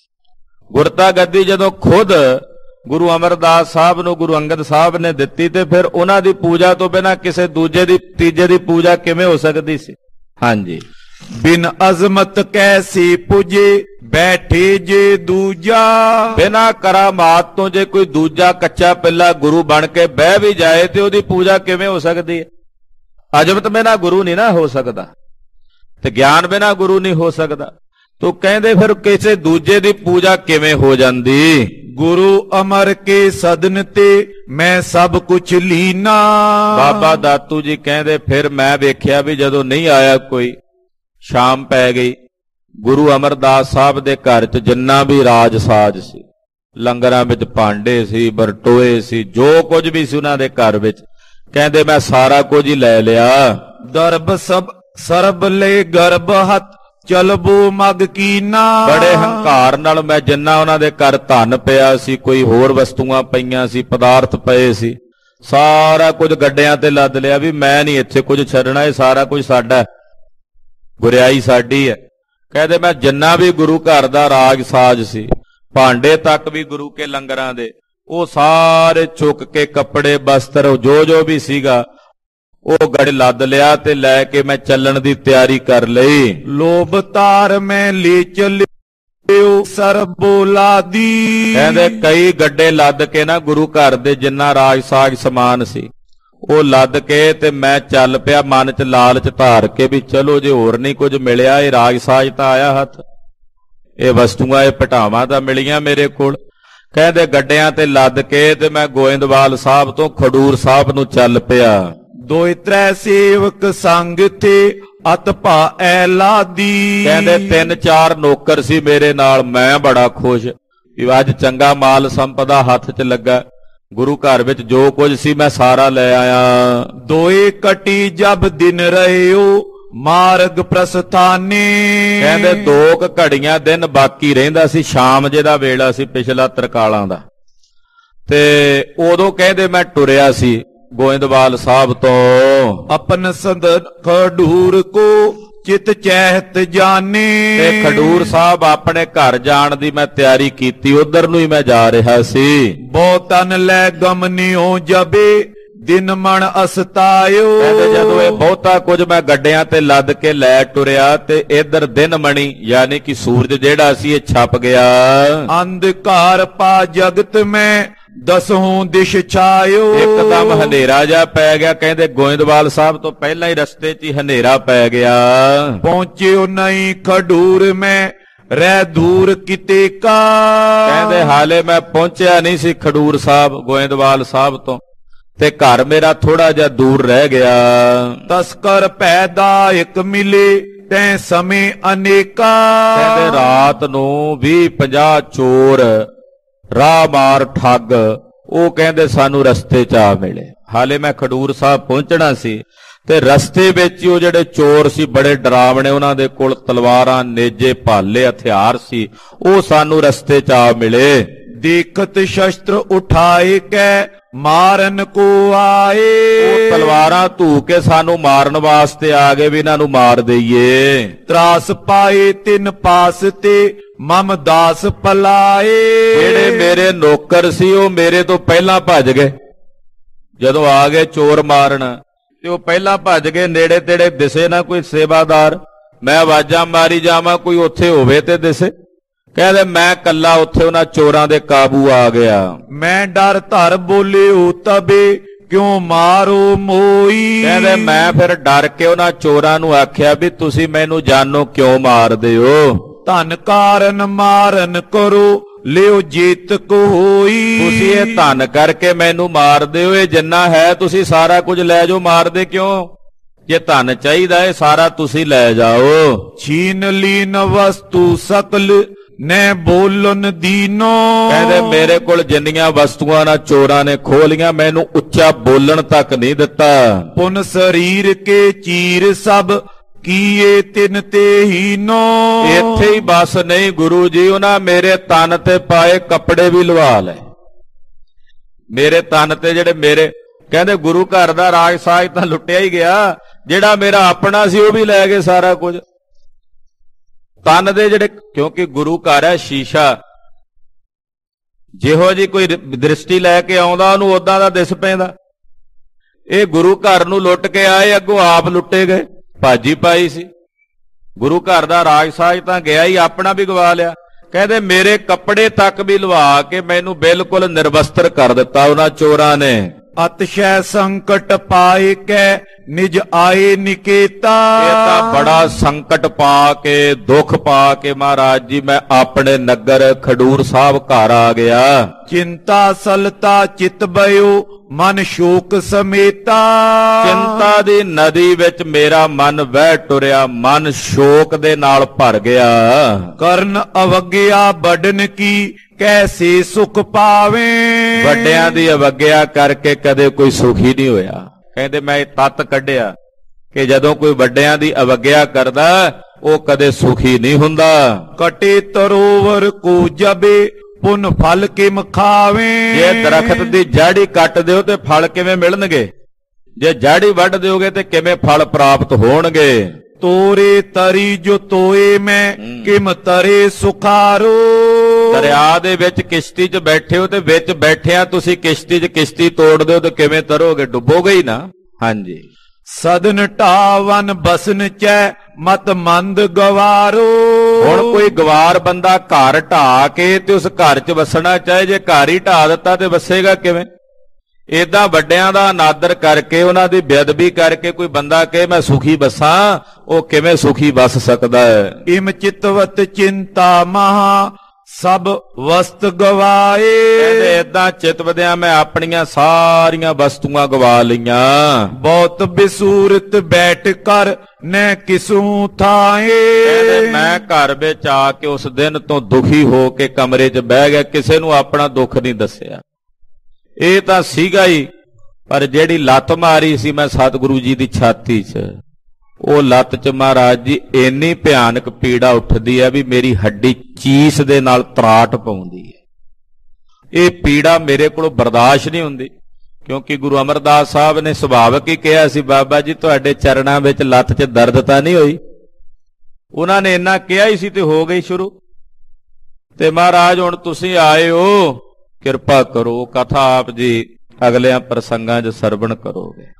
Speaker 1: ਗੁਰਤਾ ਗੱਦੀ ਜਦੋਂ ਖੁਦ ਗੁਰੂ ਅਮਰਦਾਸ ਸਾਹਿਬ ਨੂੰ ਗੁਰੂ ਅੰਗਦ ਸਾਹਿਬ ਨੇ ਦਿੱਤੀ, ਤੇ ਫਿਰ ਉਹਨਾਂ ਦੀ ਪੂਜਾ ਤੋਂ ਬਿਨਾਂ ਕਿਸੇ ਦੂਜੇ ਦੀ ਤੀਜੇ ਦੀ ਪੂਜਾ ਕਿਵੇਂ ਹੋ ਸਕਦੀ ਸੀ। ਹਾਂਜੀ।
Speaker 2: ਬਿਨ ਅਜ਼ਮਤ ਕੈਸੀ ਪੁਜੇ ਬੈਠੇ ਜੇ ਦੂਜਾ,
Speaker 1: ਬਿਨਾਂ ਕਰਾਮਾਤ ਤੋਂ ਜੇ ਕੋਈ ਦੂਜਾ ਕੱਚਾ ਪਿੱਲਾ ਗੁਰੂ ਬਣ ਕੇ ਬਹਿ ਵੀ ਜਾਏ ਤੇ ਉਹਦੀ ਪੂਜਾ ਕਿਵੇਂ ਹੋ ਸਕਦੀ ਹੈ। ਅਜ਼ਮਤ ਬਿਨਾਂ ਗੁਰੂ ਨਹੀਂ ਨਾ ਹੋ ਸਕਦਾ, ਤੇ ਗਿਆਨ ਬਿਨਾਂ ਗੁਰੂ ਨਹੀਂ ਹੋ ਸਕਦਾ। ਤੋ ਕਹਿੰਦੇ ਫਿਰ ਕਿਸੇ ਦੂਜੇ ਦੀ ਪੂਜਾ ਕਿਵੇਂ ਹੋ ਜਾਂਦੀ।
Speaker 2: ਗੁਰੂ ਅਮਰ ਕੇ ਸਦਨ ਤੇ ਮੈਂ ਸਭ ਕੁਛ ਲੀਨਾ,
Speaker 1: ਬਾਬਾ ਦਾਤੂ ਜੀ ਕਹਿੰਦੇ ਫਿਰ ਮੈਂ ਵੇਖਿਆ ਵੀ ਜਦੋਂ ਨਹੀਂ ਆਇਆ ਕੋਈ, ਸ਼ਾਮ ਪੈ ਗਈ, ਗੁਰੂ ਅਮਰਦਾਸ ਸਾਹਿਬ ਦੇ ਘਰ 'ਚ ਜਿੰਨਾ ਵੀ ਰਾਜ ਸਾਜ ਸੀ, ਲੰਗਰਾਂ ਵਿੱਚ ਭਾਂਡੇ ਸੀ, ਬਰਟੋਏ ਸੀ, ਜੋ ਕੁਝ ਵੀ ਸੀ ਉਹਨਾਂ ਦੇ ਘਰ ਵਿੱਚ, ਕਹਿੰਦੇ ਮੈਂ ਸਾਰਾ ਕੁਝ ਹੀ ਲੈ ਲਿਆ।
Speaker 2: ਦਰਬ ਸਭ ਸਰਬ ਲੈ ਗਰਭ ਹੱਥ ਚਲਬੋ ਮਗ ਕੀਨਾ,
Speaker 1: ਬੜੇ ਹੰਕਾਰ ਨਾਲ ਮੈਂ ਜਿੰਨਾ ਉਹਨਾਂ ਦੇ ਘਰ ਧਨ ਪਿਆ ਸੀ, ਕੋਈ ਹੋਰ ਵਸਤੂਆਂ ਪਈਆਂ ਸੀ, ਪਦਾਰਥ ਪਏ ਸੀ, ਸਾਰਾ ਕੁਝ ਗੱਡਿਆਂ ਤੇ ਲੱਦ ਲਿਆ ਵੀ ਮੈਂ ਨਹੀਂ ਇੱਥੇ ਕੁਝ ਛੱਡਣਾ, ਇਹ ਸਾਰਾ ਕੁਝ ਸਾਡਾ, ਗੁਰਿਆਈ ਸਾਡੀ ਹੈ। ਕਹਿੰਦੇ ਮੈਂ ਜਿੰਨਾ ਵੀ ਗੁਰੂ ਘਰ ਦਾ ਰਾਜ ਸਾਜ ਸੀ, ਭਾਂਡੇ ਤੱਕ ਵੀ ਗੁਰੂ ਕੇ ਲੰਗਰਾਂ ਦੇ, ਉਹ ਸਾਰੇ ਚੁੱਕ ਕੇ ਕੱਪੜੇ ਬਸਤਰ ਜੋ ਜੋ ਵੀ ਸੀਗਾ ਉਹ ਗੜ ਲੱਦ ਲਿਆ ਤੇ ਲੈ ਕੇ ਮੈਂ ਚੱਲਣ ਦੀ ਤਿਆਰੀ ਕਰ ਲਈ।
Speaker 2: ਲੋਭ ਤਾਰ ਮੈਂ ਲੈ ਚੱਲਿਓ ਸਰਬੋ ਲਾਦੀ,
Speaker 1: ਕਹਿੰਦੇ ਕਈ ਗੱਡੇ ਲੱਦ ਕੇ ਨਾ ਗੁਰੂ ਘਰ ਦੇ ਜਿੰਨਾ ਰਾਜ ਸਾਜ ਸਮਾਨ ਸੀ ਉਹ ਲੱਦ ਕੇ ਤੇ ਮੈਂ ਚੱਲ ਪਿਆ, ਮਨ 'ਚ ਲਾਲਚ ਧਾਰ ਕੇ ਵੀ ਚਲੋ ਜੇ ਹੋਰ ਨਹੀਂ ਕੁਝ ਮਿਲਿਆ, ਇਹ ਰਾਜ ਸਾਜ ਤਾਂ ਆਇਆ ਹੱਥ, ਇਹ ਵਸਤੂਆਂ ਇਹ ਪਟਾਵਾਂ ਤਾਂ ਮਿਲੀਆਂ ਮੇਰੇ ਕੋਲ। ਕਹਿੰਦੇ ਗੱਡਿਆਂ ਤੇ ਲੱਦ ਕੇ ਤੇ ਮੈਂ ਗੋਇੰਦਵਾਲ ਸਾਹਿਬ ਤੋਂ ਖਡੂਰ ਸਾਹਿਬ ਨੂੰ ਚੱਲ ਪਿਆ।
Speaker 2: ਦੋਇ ਤ੍ਰੈ ਸੇਵਕ ਸੰਗ ਥੇ ਅਤ ਭਾ ਐ ਲਾਦੀ,
Speaker 1: ਕਹਿੰਦੇ 3-4 ਨੌਕਰ ਸੀ ਮੇਰੇ ਨਾਲ, ਮੈਂ ਬੜਾ ਖੁਸ਼ ਵੀ ਅੱਜ ਚੰਗਾ ਮਾਲ ਸੰਪਦਾ ਹੱਥ 'ਚ ਲੱਗਾ, ਗੁਰੂ ਘਰ ਵਿੱਚ ਜੋ ਕੁਝ ਸੀ ਮੈਂ ਸਾਰਾ ਲੈ ਆਇਆ।
Speaker 2: ਦੋਏ ਕਟੀ ਜਬ ਦਿਨ ਰਹਿਓ ਮਾਰਗ ਪ੍ਰਸਥਾਨੇ,
Speaker 1: ਕਹਿੰਦੇ 2 ਘੜੀਆਂ ਦਿਨ ਬਾਕੀ ਰਹਿੰਦਾ ਸੀ, ਸ਼ਾਮ ਜਿਹਦਾ ਵੇਲਾ ਸੀ ਪਿਛਲਾ ਤਰਕਾਲਾਂ ਦਾ, ਤੇ ਉਦੋਂ ਕਹਿੰਦੇ ਮੈਂ ਟੁਰਿਆ ਸੀ ਗੋਇੰਦਵਾਲ ਸਾਹਿਬ ਤੋਂ।
Speaker 2: ਆਪਨ ਸੰਦਨ ਖਡੂਰ ਕੋ ਚਿਤ ਚਹਿਤ ਜਾਣੇ,
Speaker 1: ਤੇ ਖਡੂਰ ਸਾਹਿਬ ਆਪਣੇ ਘਰ ਜਾਣ ਦੀ ਮੈਂ ਤਿਆਰੀ ਕੀਤੀ, ਉਧਰ ਨੂੰ ਹੀ ਮੈਂ ਜਾ ਰਿਹਾ ਸੀ।
Speaker 2: ਬਹੁ ਤਨ ਲੈ ਗਮਨਿਓ ਜਬੇ ਦਿਨ ਮਣ ਅਸਤਾਇਓ,
Speaker 1: ਕਹਿੰਦੇ ਜਦੋਂ ਇਹ ਬਹੁਤਾ ਕੁਝ ਮੈਂ ਗੱਡਿਆਂ ਤੇ ਲੱਦ ਕੇ ਲੈ ਟੁਰਿਆ ਤੇ ਇਧਰ ਦਿਨ ਮਣੀ ਯਾਨੀ ਕਿ ਸੂਰਜ ਜਿਹੜਾ ਸੀ ਇਹ ਛਪ ਗਿਆ।
Speaker 2: ਅੰਧਕਾਰ ਪਾ ਜਗਤ ਮੈਂ ਦਸਹੋਂ ਦਿਸ਼ ਛਾਇਓ,
Speaker 1: ਇੱਕਦਮ ਹਨੇਰਾ ਜਾ ਪੈ ਗਿਆ। ਕਹਿੰਦੇ ਗੋਇੰਦਵਾਲ ਸਾਹਿਬ ਤੋਂ ਪਹਿਲਾਂ ਹੀ ਰਸਤੇ 'ਚ ਹੀ ਹਨੇਰਾ ਪੈ ਗਿਆ।
Speaker 2: ਪਹੁੰਚਿਓ ਨਹੀਂ ਖਡੂਰ ਮੈਂ ਰਹਿ ਦੂਰ ਕਿਤੇ ਕਾ,
Speaker 1: ਕਹਿੰਦੇ ਹਾਲੇ ਮੈਂ ਪਹੁੰਚਿਆ ਨਹੀਂ ਸੀ ਖਡੂਰ ਸਾਹਿਬ ਗੋਇੰਦਵਾਲ ਸਾਹਿਬ ਤੋਂ, ਤੇ ਘਰ ਮੇਰਾ ਥੋੜਾ ਜਿਹਾ ਦੂਰ ਰਹਿ ਗਿਆ।
Speaker 2: ਤਸਕਰ ਪੈਦਾ ਇੱਕ ਮਿਲੇ ਤੈ ਸਮੇਂ ਅਨੇਕਾ,
Speaker 1: ਕਹਿੰਦੇ ਰਾਤ ਨੂੰ 20-50 ਚੋਰ ਰਾਹ ਮਾਰ ਠੱਗ ਉਹ ਕਹਿੰਦੇ ਸਾਨੂੰ ਰਸਤੇ 'ਚ ਆ ਮਿਲੇ। ਹਾਲੇ ਮੈਂ ਖਡੂਰ ਸਾਹਿਬ ਪਹੁੰਚਣਾ ਸੀ ਤੇ ਰਸਤੇ ਵਿੱਚ ਹੀ ਉਹ ਜਿਹੜੇ ਚੋਰ ਸੀ ਬੜੇ ਡਰਾਵਣੇ, ਉਹਨਾਂ ਦੇ ਕੋਲ ਤਲਵਾਰਾਂ, ਨੇਜੇ, ਭਾਲੇ, ਹਥਿਆਰ ਸੀ, ਉਹ ਸਾਨੂੰ ਰਸਤੇ 'ਚ ਆ ਮਿਲੇ।
Speaker 2: ਦੇਖਤ ਸ਼ਸਤਰ ਉਠਾਏ ਕੈ ਮਾਰਨ ਕੋ ਆਏ।
Speaker 1: ਉਹ ਤਲਵਾਰਾਂ ਧੂ ਕੇ ਸਾਨੂੰ ਮਾਰਨ ਵਾਸਤੇ ਆ ਗਏ ਵੀ ਇਹਨਾਂ ਨੂੰ ਮਾਰ ਦਈਏ।
Speaker 2: ਤਰਾਸ ਪਾਏ ਤਿੰਨ ਪਾਸ ਤੇ ਮਮ ਦਾਸ ਪਲਾਏ।
Speaker 1: ਜਿਹੜੇ ਮੇਰੇ ਨੌਕਰ ਸੀ ਉਹ ਮੇਰੇ ਤੋਂ ਪਹਿਲਾਂ ਭੱਜ ਗਏ। ਜਦੋਂ ਆ ਗਏ ਚੋਰ ਮਾਰਨ ਤੇ ਉਹ ਪਹਿਲਾਂ ਭੱਜ ਗਏ। ਨੇੜੇ ਤੇੜੇ ਦਿਸੇ ਨਾ ਕੋਈ ਸੇਵਾਦਾਰ, ਮੈਂ ਆਵਾਜ਼ਾਂ ਮਾਰੀ ਜਾਵਾਂ ਕੋਈ ਉੱਥੇ ਹੋਵੇ ਤੇ ਦਿਸੇ। ਕਹਿੰਦੇ ਮੈਂ ਕੱਲਾ ਉੱਥੇ ਉਹਨਾਂ ਚੋਰਾਂ ਦੇ ਕਾਬੂ ਆ ਗਿਆ।
Speaker 2: ਮੈਂ ਡਰ ਧਰ ਬੋਲਿਓ ਤਬੇ ਕਿਉਂ ਮਾਰੋ ਮੋਈ।
Speaker 1: ਕਹਿੰਦੇ ਮੈਂ ਫਿਰ ਡਰ ਕੇ ਉਹਨਾਂ ਚੋਰਾਂ ਨੂੰ ਆਖਿਆ ਵੀ ਤੁਸੀਂ ਮੈਨੂੰ ਜਾਨੋ ਕਿਉਂ ਮਾਰਦੇ ਹੋ।
Speaker 2: ਧਨ ਕਾਰਨ ਮਾਰਨ ਕਰੋ ਲਿਓ ਜੀਤ ਕੋ ਹੋਈ।
Speaker 1: ਤੁਸੀਂ ਇਹ ਧਨ ਕਰਕੇ ਮੈਨੂੰ ਮਾਰਦੇ ਹੋ, ਇਹ ਜਿੰਨਾ ਹੈ ਤੁਸੀਂ ਸਾਰਾ ਕੁਝ ਲੈ ਜਾਓ, ਮਾਰਦੇ ਕਿਉਂ? ਜੇ ਧਨ ਚਾਹੀਦਾ ਹੈ ਸਾਰਾ ਤੁਸੀਂ ਲੈ ਜਾਓ।
Speaker 2: ਛੀਨ ਲੀਨ ਵਸਤੂ ਸਕਲ ਨੇ ਬੋਲਨ ਦੀਨੋ।
Speaker 1: ਕਹਿੰਦੇ ਮੇਰੇ ਕੋਲ ਜਿੰਨੀਆਂ ਵਸਤੂਆਂ ਨਾ ਚੋਰਾਂ ਨੇ ਖੋਹ ਲੀਆਂ, ਮੈਨੂੰ ਉੱਚਾ ਬੋਲਣ ਤੱਕ ਨਹੀਂ ਦਿੱਤਾ।
Speaker 2: ਪੁਨ ਸਰੀਰ ਕੇ ਚੀਰ ਸਭ ਕੀਏ ਤਿਨ ਤੇ ਹੀਨੋ।
Speaker 1: ਇੱਥੇ ਹੀ ਬਸ ਨਹੀਂ ਗੁਰੂ ਜੀ, ਉਹਨਾਂ ਮੇਰੇ ਤਨ ਤੇ ਪਾਏ ਕੱਪੜੇ ਵੀ ਲਵਾ ਲਏ। ਮੇਰੇ ਤਨ ਤੇ ਜਿਹੜੇ ਮੇਰੇ ਕਹਿੰਦੇ ਗੁਰੂ ਘਰ ਦਾ ਰਾਜ ਸਾਜ ਤਾਂ ਲੁੱਟਿਆ ਹੀ ਗਿਆ, ਜਿਹੜਾ ਮੇਰਾ ਆਪਣਾ ਸੀ ਉਹ ਵੀ ਲੈ ਗਏ ਸਾਰਾ ਕੁਝ। ਤਨ ਦੇ ਜਿਹੜੇ, ਕਿਉਂਕਿ ਗੁਰੂ ਘਰ ਹੈ ਸ਼ੀਸ਼ਾ, ਜਿਹੋ ਜੀ ਕੋਈ ਦ੍ਰਿਸ਼ਟੀ ਲੈ ਕੇ ਆਉਂਦਾ ਉਹਨੂੰ ਉਦਾਂ ਦਾ ਦਿਸ ਪੈਂਦਾ। ਇਹ ਗੁਰੂ ਘਰ ਨੂੰ ਲੁੱਟ ਕੇ ਆਏ, ਅੱਗੋਂ ਆਪ ਲੁੱਟੇ ਗਏ। ਭਾਜੀ ਪਾਈ ਸੀ, ਗੁਰੂ ਘਰ ਦਾ ਰਾਜ ਸਾਜ ਤਾਂ ਗਿਆ ਹੀ, ਆਪਣਾ ਵੀ ਗਵਾ ਲਿਆ। ਕਹਿੰਦੇ ਮੇਰੇ ਕੱਪੜੇ ਤੱਕ ਵੀ ਲਵਾ ਕੇ ਮੈਨੂੰ ਬਿਲਕੁਲ ਨਿਰਵਸਤਰ ਕਰ ਦਿੱਤਾ ਉਹਨਾਂ ਚੋਰਾਂ ਨੇ।
Speaker 2: ਅਤਸ਼ੈ ਸੰਕਟ ਪਾਏ ਕੈ ਨਿਜ ਆਏ ਨਿਕੇਤਾ।
Speaker 1: ਇਹ ਤਾਂ ਬੜਾ ਸੰਕਟ ਪਾ ਕੇ, ਦੁੱਖ ਪਾ ਕੇ ਮਹਾਰਾਜ ਜੀ ਮੈਂ ਆਪਣੇ ਨਗਰ ਖਡੂਰ ਸਾਹਿਬ ਘਰ ਆ ਗਿਆ।
Speaker 2: ਚਿੰਤਾ ਸਲਤਾ ਚਿਤ ਬਇਓ ਮਨ ਸ਼ੋਕ ਸਮੇਤਾ।
Speaker 1: ਚਿੰਤਾ ਦੀ ਨਦੀ ਵਿੱਚ ਮੇਰਾ ਮਨ ਵਹਿ ਟੁਰਿਆ, ਮਨ ਸ਼ੋਕ ਦੇ ਨਾਲ ਭਰ ਗਿਆ।
Speaker 2: ਕਰਨ ਅਵਗਿਆ ਬਡਨ ਕੀ ਕੈਸੇ ਸੁਖ ਪਾਵੇ।
Speaker 1: ਵੱਡਿਆਂ ਦੀ ਅਵਗਿਆ ਕਰਕੇ ਕਦੇ ਕੋਈ ਸੁਖੀ ਨਹੀਂ ਹੋਇਆ। ਕਹਿੰਦੇ ਮੈਂ ਇਹ ਤੱਤ ਕੱਢਿਆ ਕਿ ਜਦੋਂ ਕੋਈ ਵੱਡਿਆਂ ਦੀ ਅਵਗਿਆ ਕਰਦਾ ਉਹ ਕਦੇ ਸੁਖੀ ਨਹੀਂ ਹੁੰਦਾ।
Speaker 2: ਕਟੇ ਤਰੋਵਰ ਕੋ ਜਬੇ ਪੁਨ ਫਲ ਕਿਮ ਖਾਵੇ।
Speaker 1: ਜੇ ਦਰਖਤ ਦੀ ਜੜ ਹੀ ਕੱਟ ਦਿਓ ਤੇ ਫਲ ਕਿਵੇਂ ਮਿਲਣਗੇ? ਜੇ ਜੜ ਹੀ ਵੱਢ ਦਿਓਗੇ ਤੇ ਕਿਵੇਂ ਫਲ ਪ੍ਰਾਪਤ ਹੋਣਗੇ?
Speaker 2: ਤੋਰੇ ਤਰੀ ਜੋ ਤੋਏ ਮੈਂ ਕਿਮ ਤਰੇ ਸੁਖਾਰੋ।
Speaker 1: ਦਰਿਆ ਦੇ ਵਿੱਚ ਕਿਸ਼ਤੀ 'ਚ ਬੈਠੇ ਹੋ ਤੇ ਵਿੱਚ ਬੈਠਿਆਂ ਤੁਸੀਂ ਕਿਸ਼ਤੀ 'ਚ ਕਿਸ਼ਤੀ ਤੋੜ ਦਿਓ ਤੇ ਕਿਵੇਂ ਤਰੋਗੇ? ਡੁੱਬੋਗੇ ਹੀ ਨਾ। ਹਾਂਜੀ।
Speaker 2: ਸਦਨ ਢਾਵਨ ਬਸਨ ਚੈ ਮਤ ਮੰਦ ਗਵਾਰੋ।
Speaker 1: ਹੁਣ ਕੋਈ ਗਵਾਰ ਬੰਦਾ ਘਰ ਢਾ ਕੇ ਤੇ ਉਸ ਘਰ 'ਚ ਵਸਣਾ ਚਾਹੇ, ਜੇ ਘਰ ਹੀ ਢਾ ਦਿੱਤਾ ਤੇ ਵਸੇਗਾ ਕਿਵੇਂ? ਏਦਾਂ ਵੱਡਿਆਂ ਦਾ ਅਨਾਦਰ ਕਰਕੇ, ਉਹਨਾਂ ਦੀ ਬੇਅਦਬੀ ਕਰਕੇ ਕੋਈ ਬੰਦਾ ਕਹੇ ਮੈਂ ਸੁਖੀ ਬਸਾਂ, ਉਹ ਕਿਵੇਂ ਸੁਖੀ ਬਸ ਸਕਦਾ ਹੈ?
Speaker 2: ਇਮ ਚਿਤਵਤ ਚਿੰਤਾ ਮਹਾ ਸਭ ਵਸਤ ਗਵਾਏ।
Speaker 1: ਕਹਿੰਦੇ ਏਦਾਂ ਚਿਤਵਦਿਆਂ ਮੈਂ ਆਪਣੀਆਂ ਸਾਰੀਆਂ ਵਸਤੂਆਂ ਗਵਾ ਲਈਆਂ।
Speaker 2: ਬਹੁਤ ਬਿਸੂਰਤ ਬੈਠ ਕਰ ਨੈ ਕਿਸੂ ਥਾਏ।
Speaker 1: ਕਹਿੰਦੇ ਮੈਂ ਘਰ ਵਿੱਚ ਆ ਕੇ ਉਸ ਦਿਨ ਤੋਂ ਦੁਖੀ ਹੋ ਕੇ ਕਮਰੇ 'ਚ ਬਹਿ ਗਿਆ, ਕਿਸੇ ਨੂੰ ਆਪਣਾ ਦੁੱਖ ਨਹੀਂ ਦੱਸਿਆ। ਇਹ ਤਾਂ ਸੀਗਾ ਹੀ, ਪਰ ਜਿਹੜੀ ਲੱਤ ਮਾਰੀ ਸੀ ਮੈਂ ਸਤਿਗੁਰੂ ਜੀ ਦੀ ਛਾਤੀ 'ਚ, ਉਹ ਲੱਤ 'ਚ ਮਹਾਰਾਜ ਜੀ ਇੰਨੀ ਭਿਆਨਕ ਪੀੜਾ ਉੱਠਦੀ ਹੈ ਵੀ ਮੇਰੀ ਹੱਡੀ ਚੀਸ ਦੇ ਨਾਲ ਤਰਾਟ ਪਾਉਂਦੀ ਹੈ। ਇਹ ਪੀੜਾ ਮੇਰੇ ਕੋਲੋਂ ਬਰਦਾਸ਼ਤ ਨਹੀਂ ਹੁੰਦੀ, ਕਿਉਂਕਿ ਗੁਰੂ ਅਮਰਦਾਸ ਸਾਹਿਬ ਨੇ ਸੁਭਾਵਕ ਹੀ ਕਿਹਾ ਸੀ ਬਾਬਾ ਜੀ ਤੁਹਾਡੇ ਚਰਨਾਂ ਵਿੱਚ ਲੱਤ 'ਚ ਦਰਦ ਤਾਂ ਨਹੀਂ ਹੋਈ? ਉਹਨਾਂ ਨੇ ਇੰਨਾ ਕਿਹਾ ਹੀ ਸੀ ਤੇ ਹੋ ਗਈ ਸ਼ੁਰੂ। ਤੇ ਮਹਾਰਾਜ ਹੁਣ ਤੁਸੀਂ ਆਏ ਹੋ, ਕਿਰਪਾ ਕਰੋ, ਕਥਾ ਆਪ ਜੀ ਅਗਲਿਆਂ ਪ੍ਰਸੰਗਾਂ 'ਚ ਸਰਵਣ ਕਰੋਗੇ।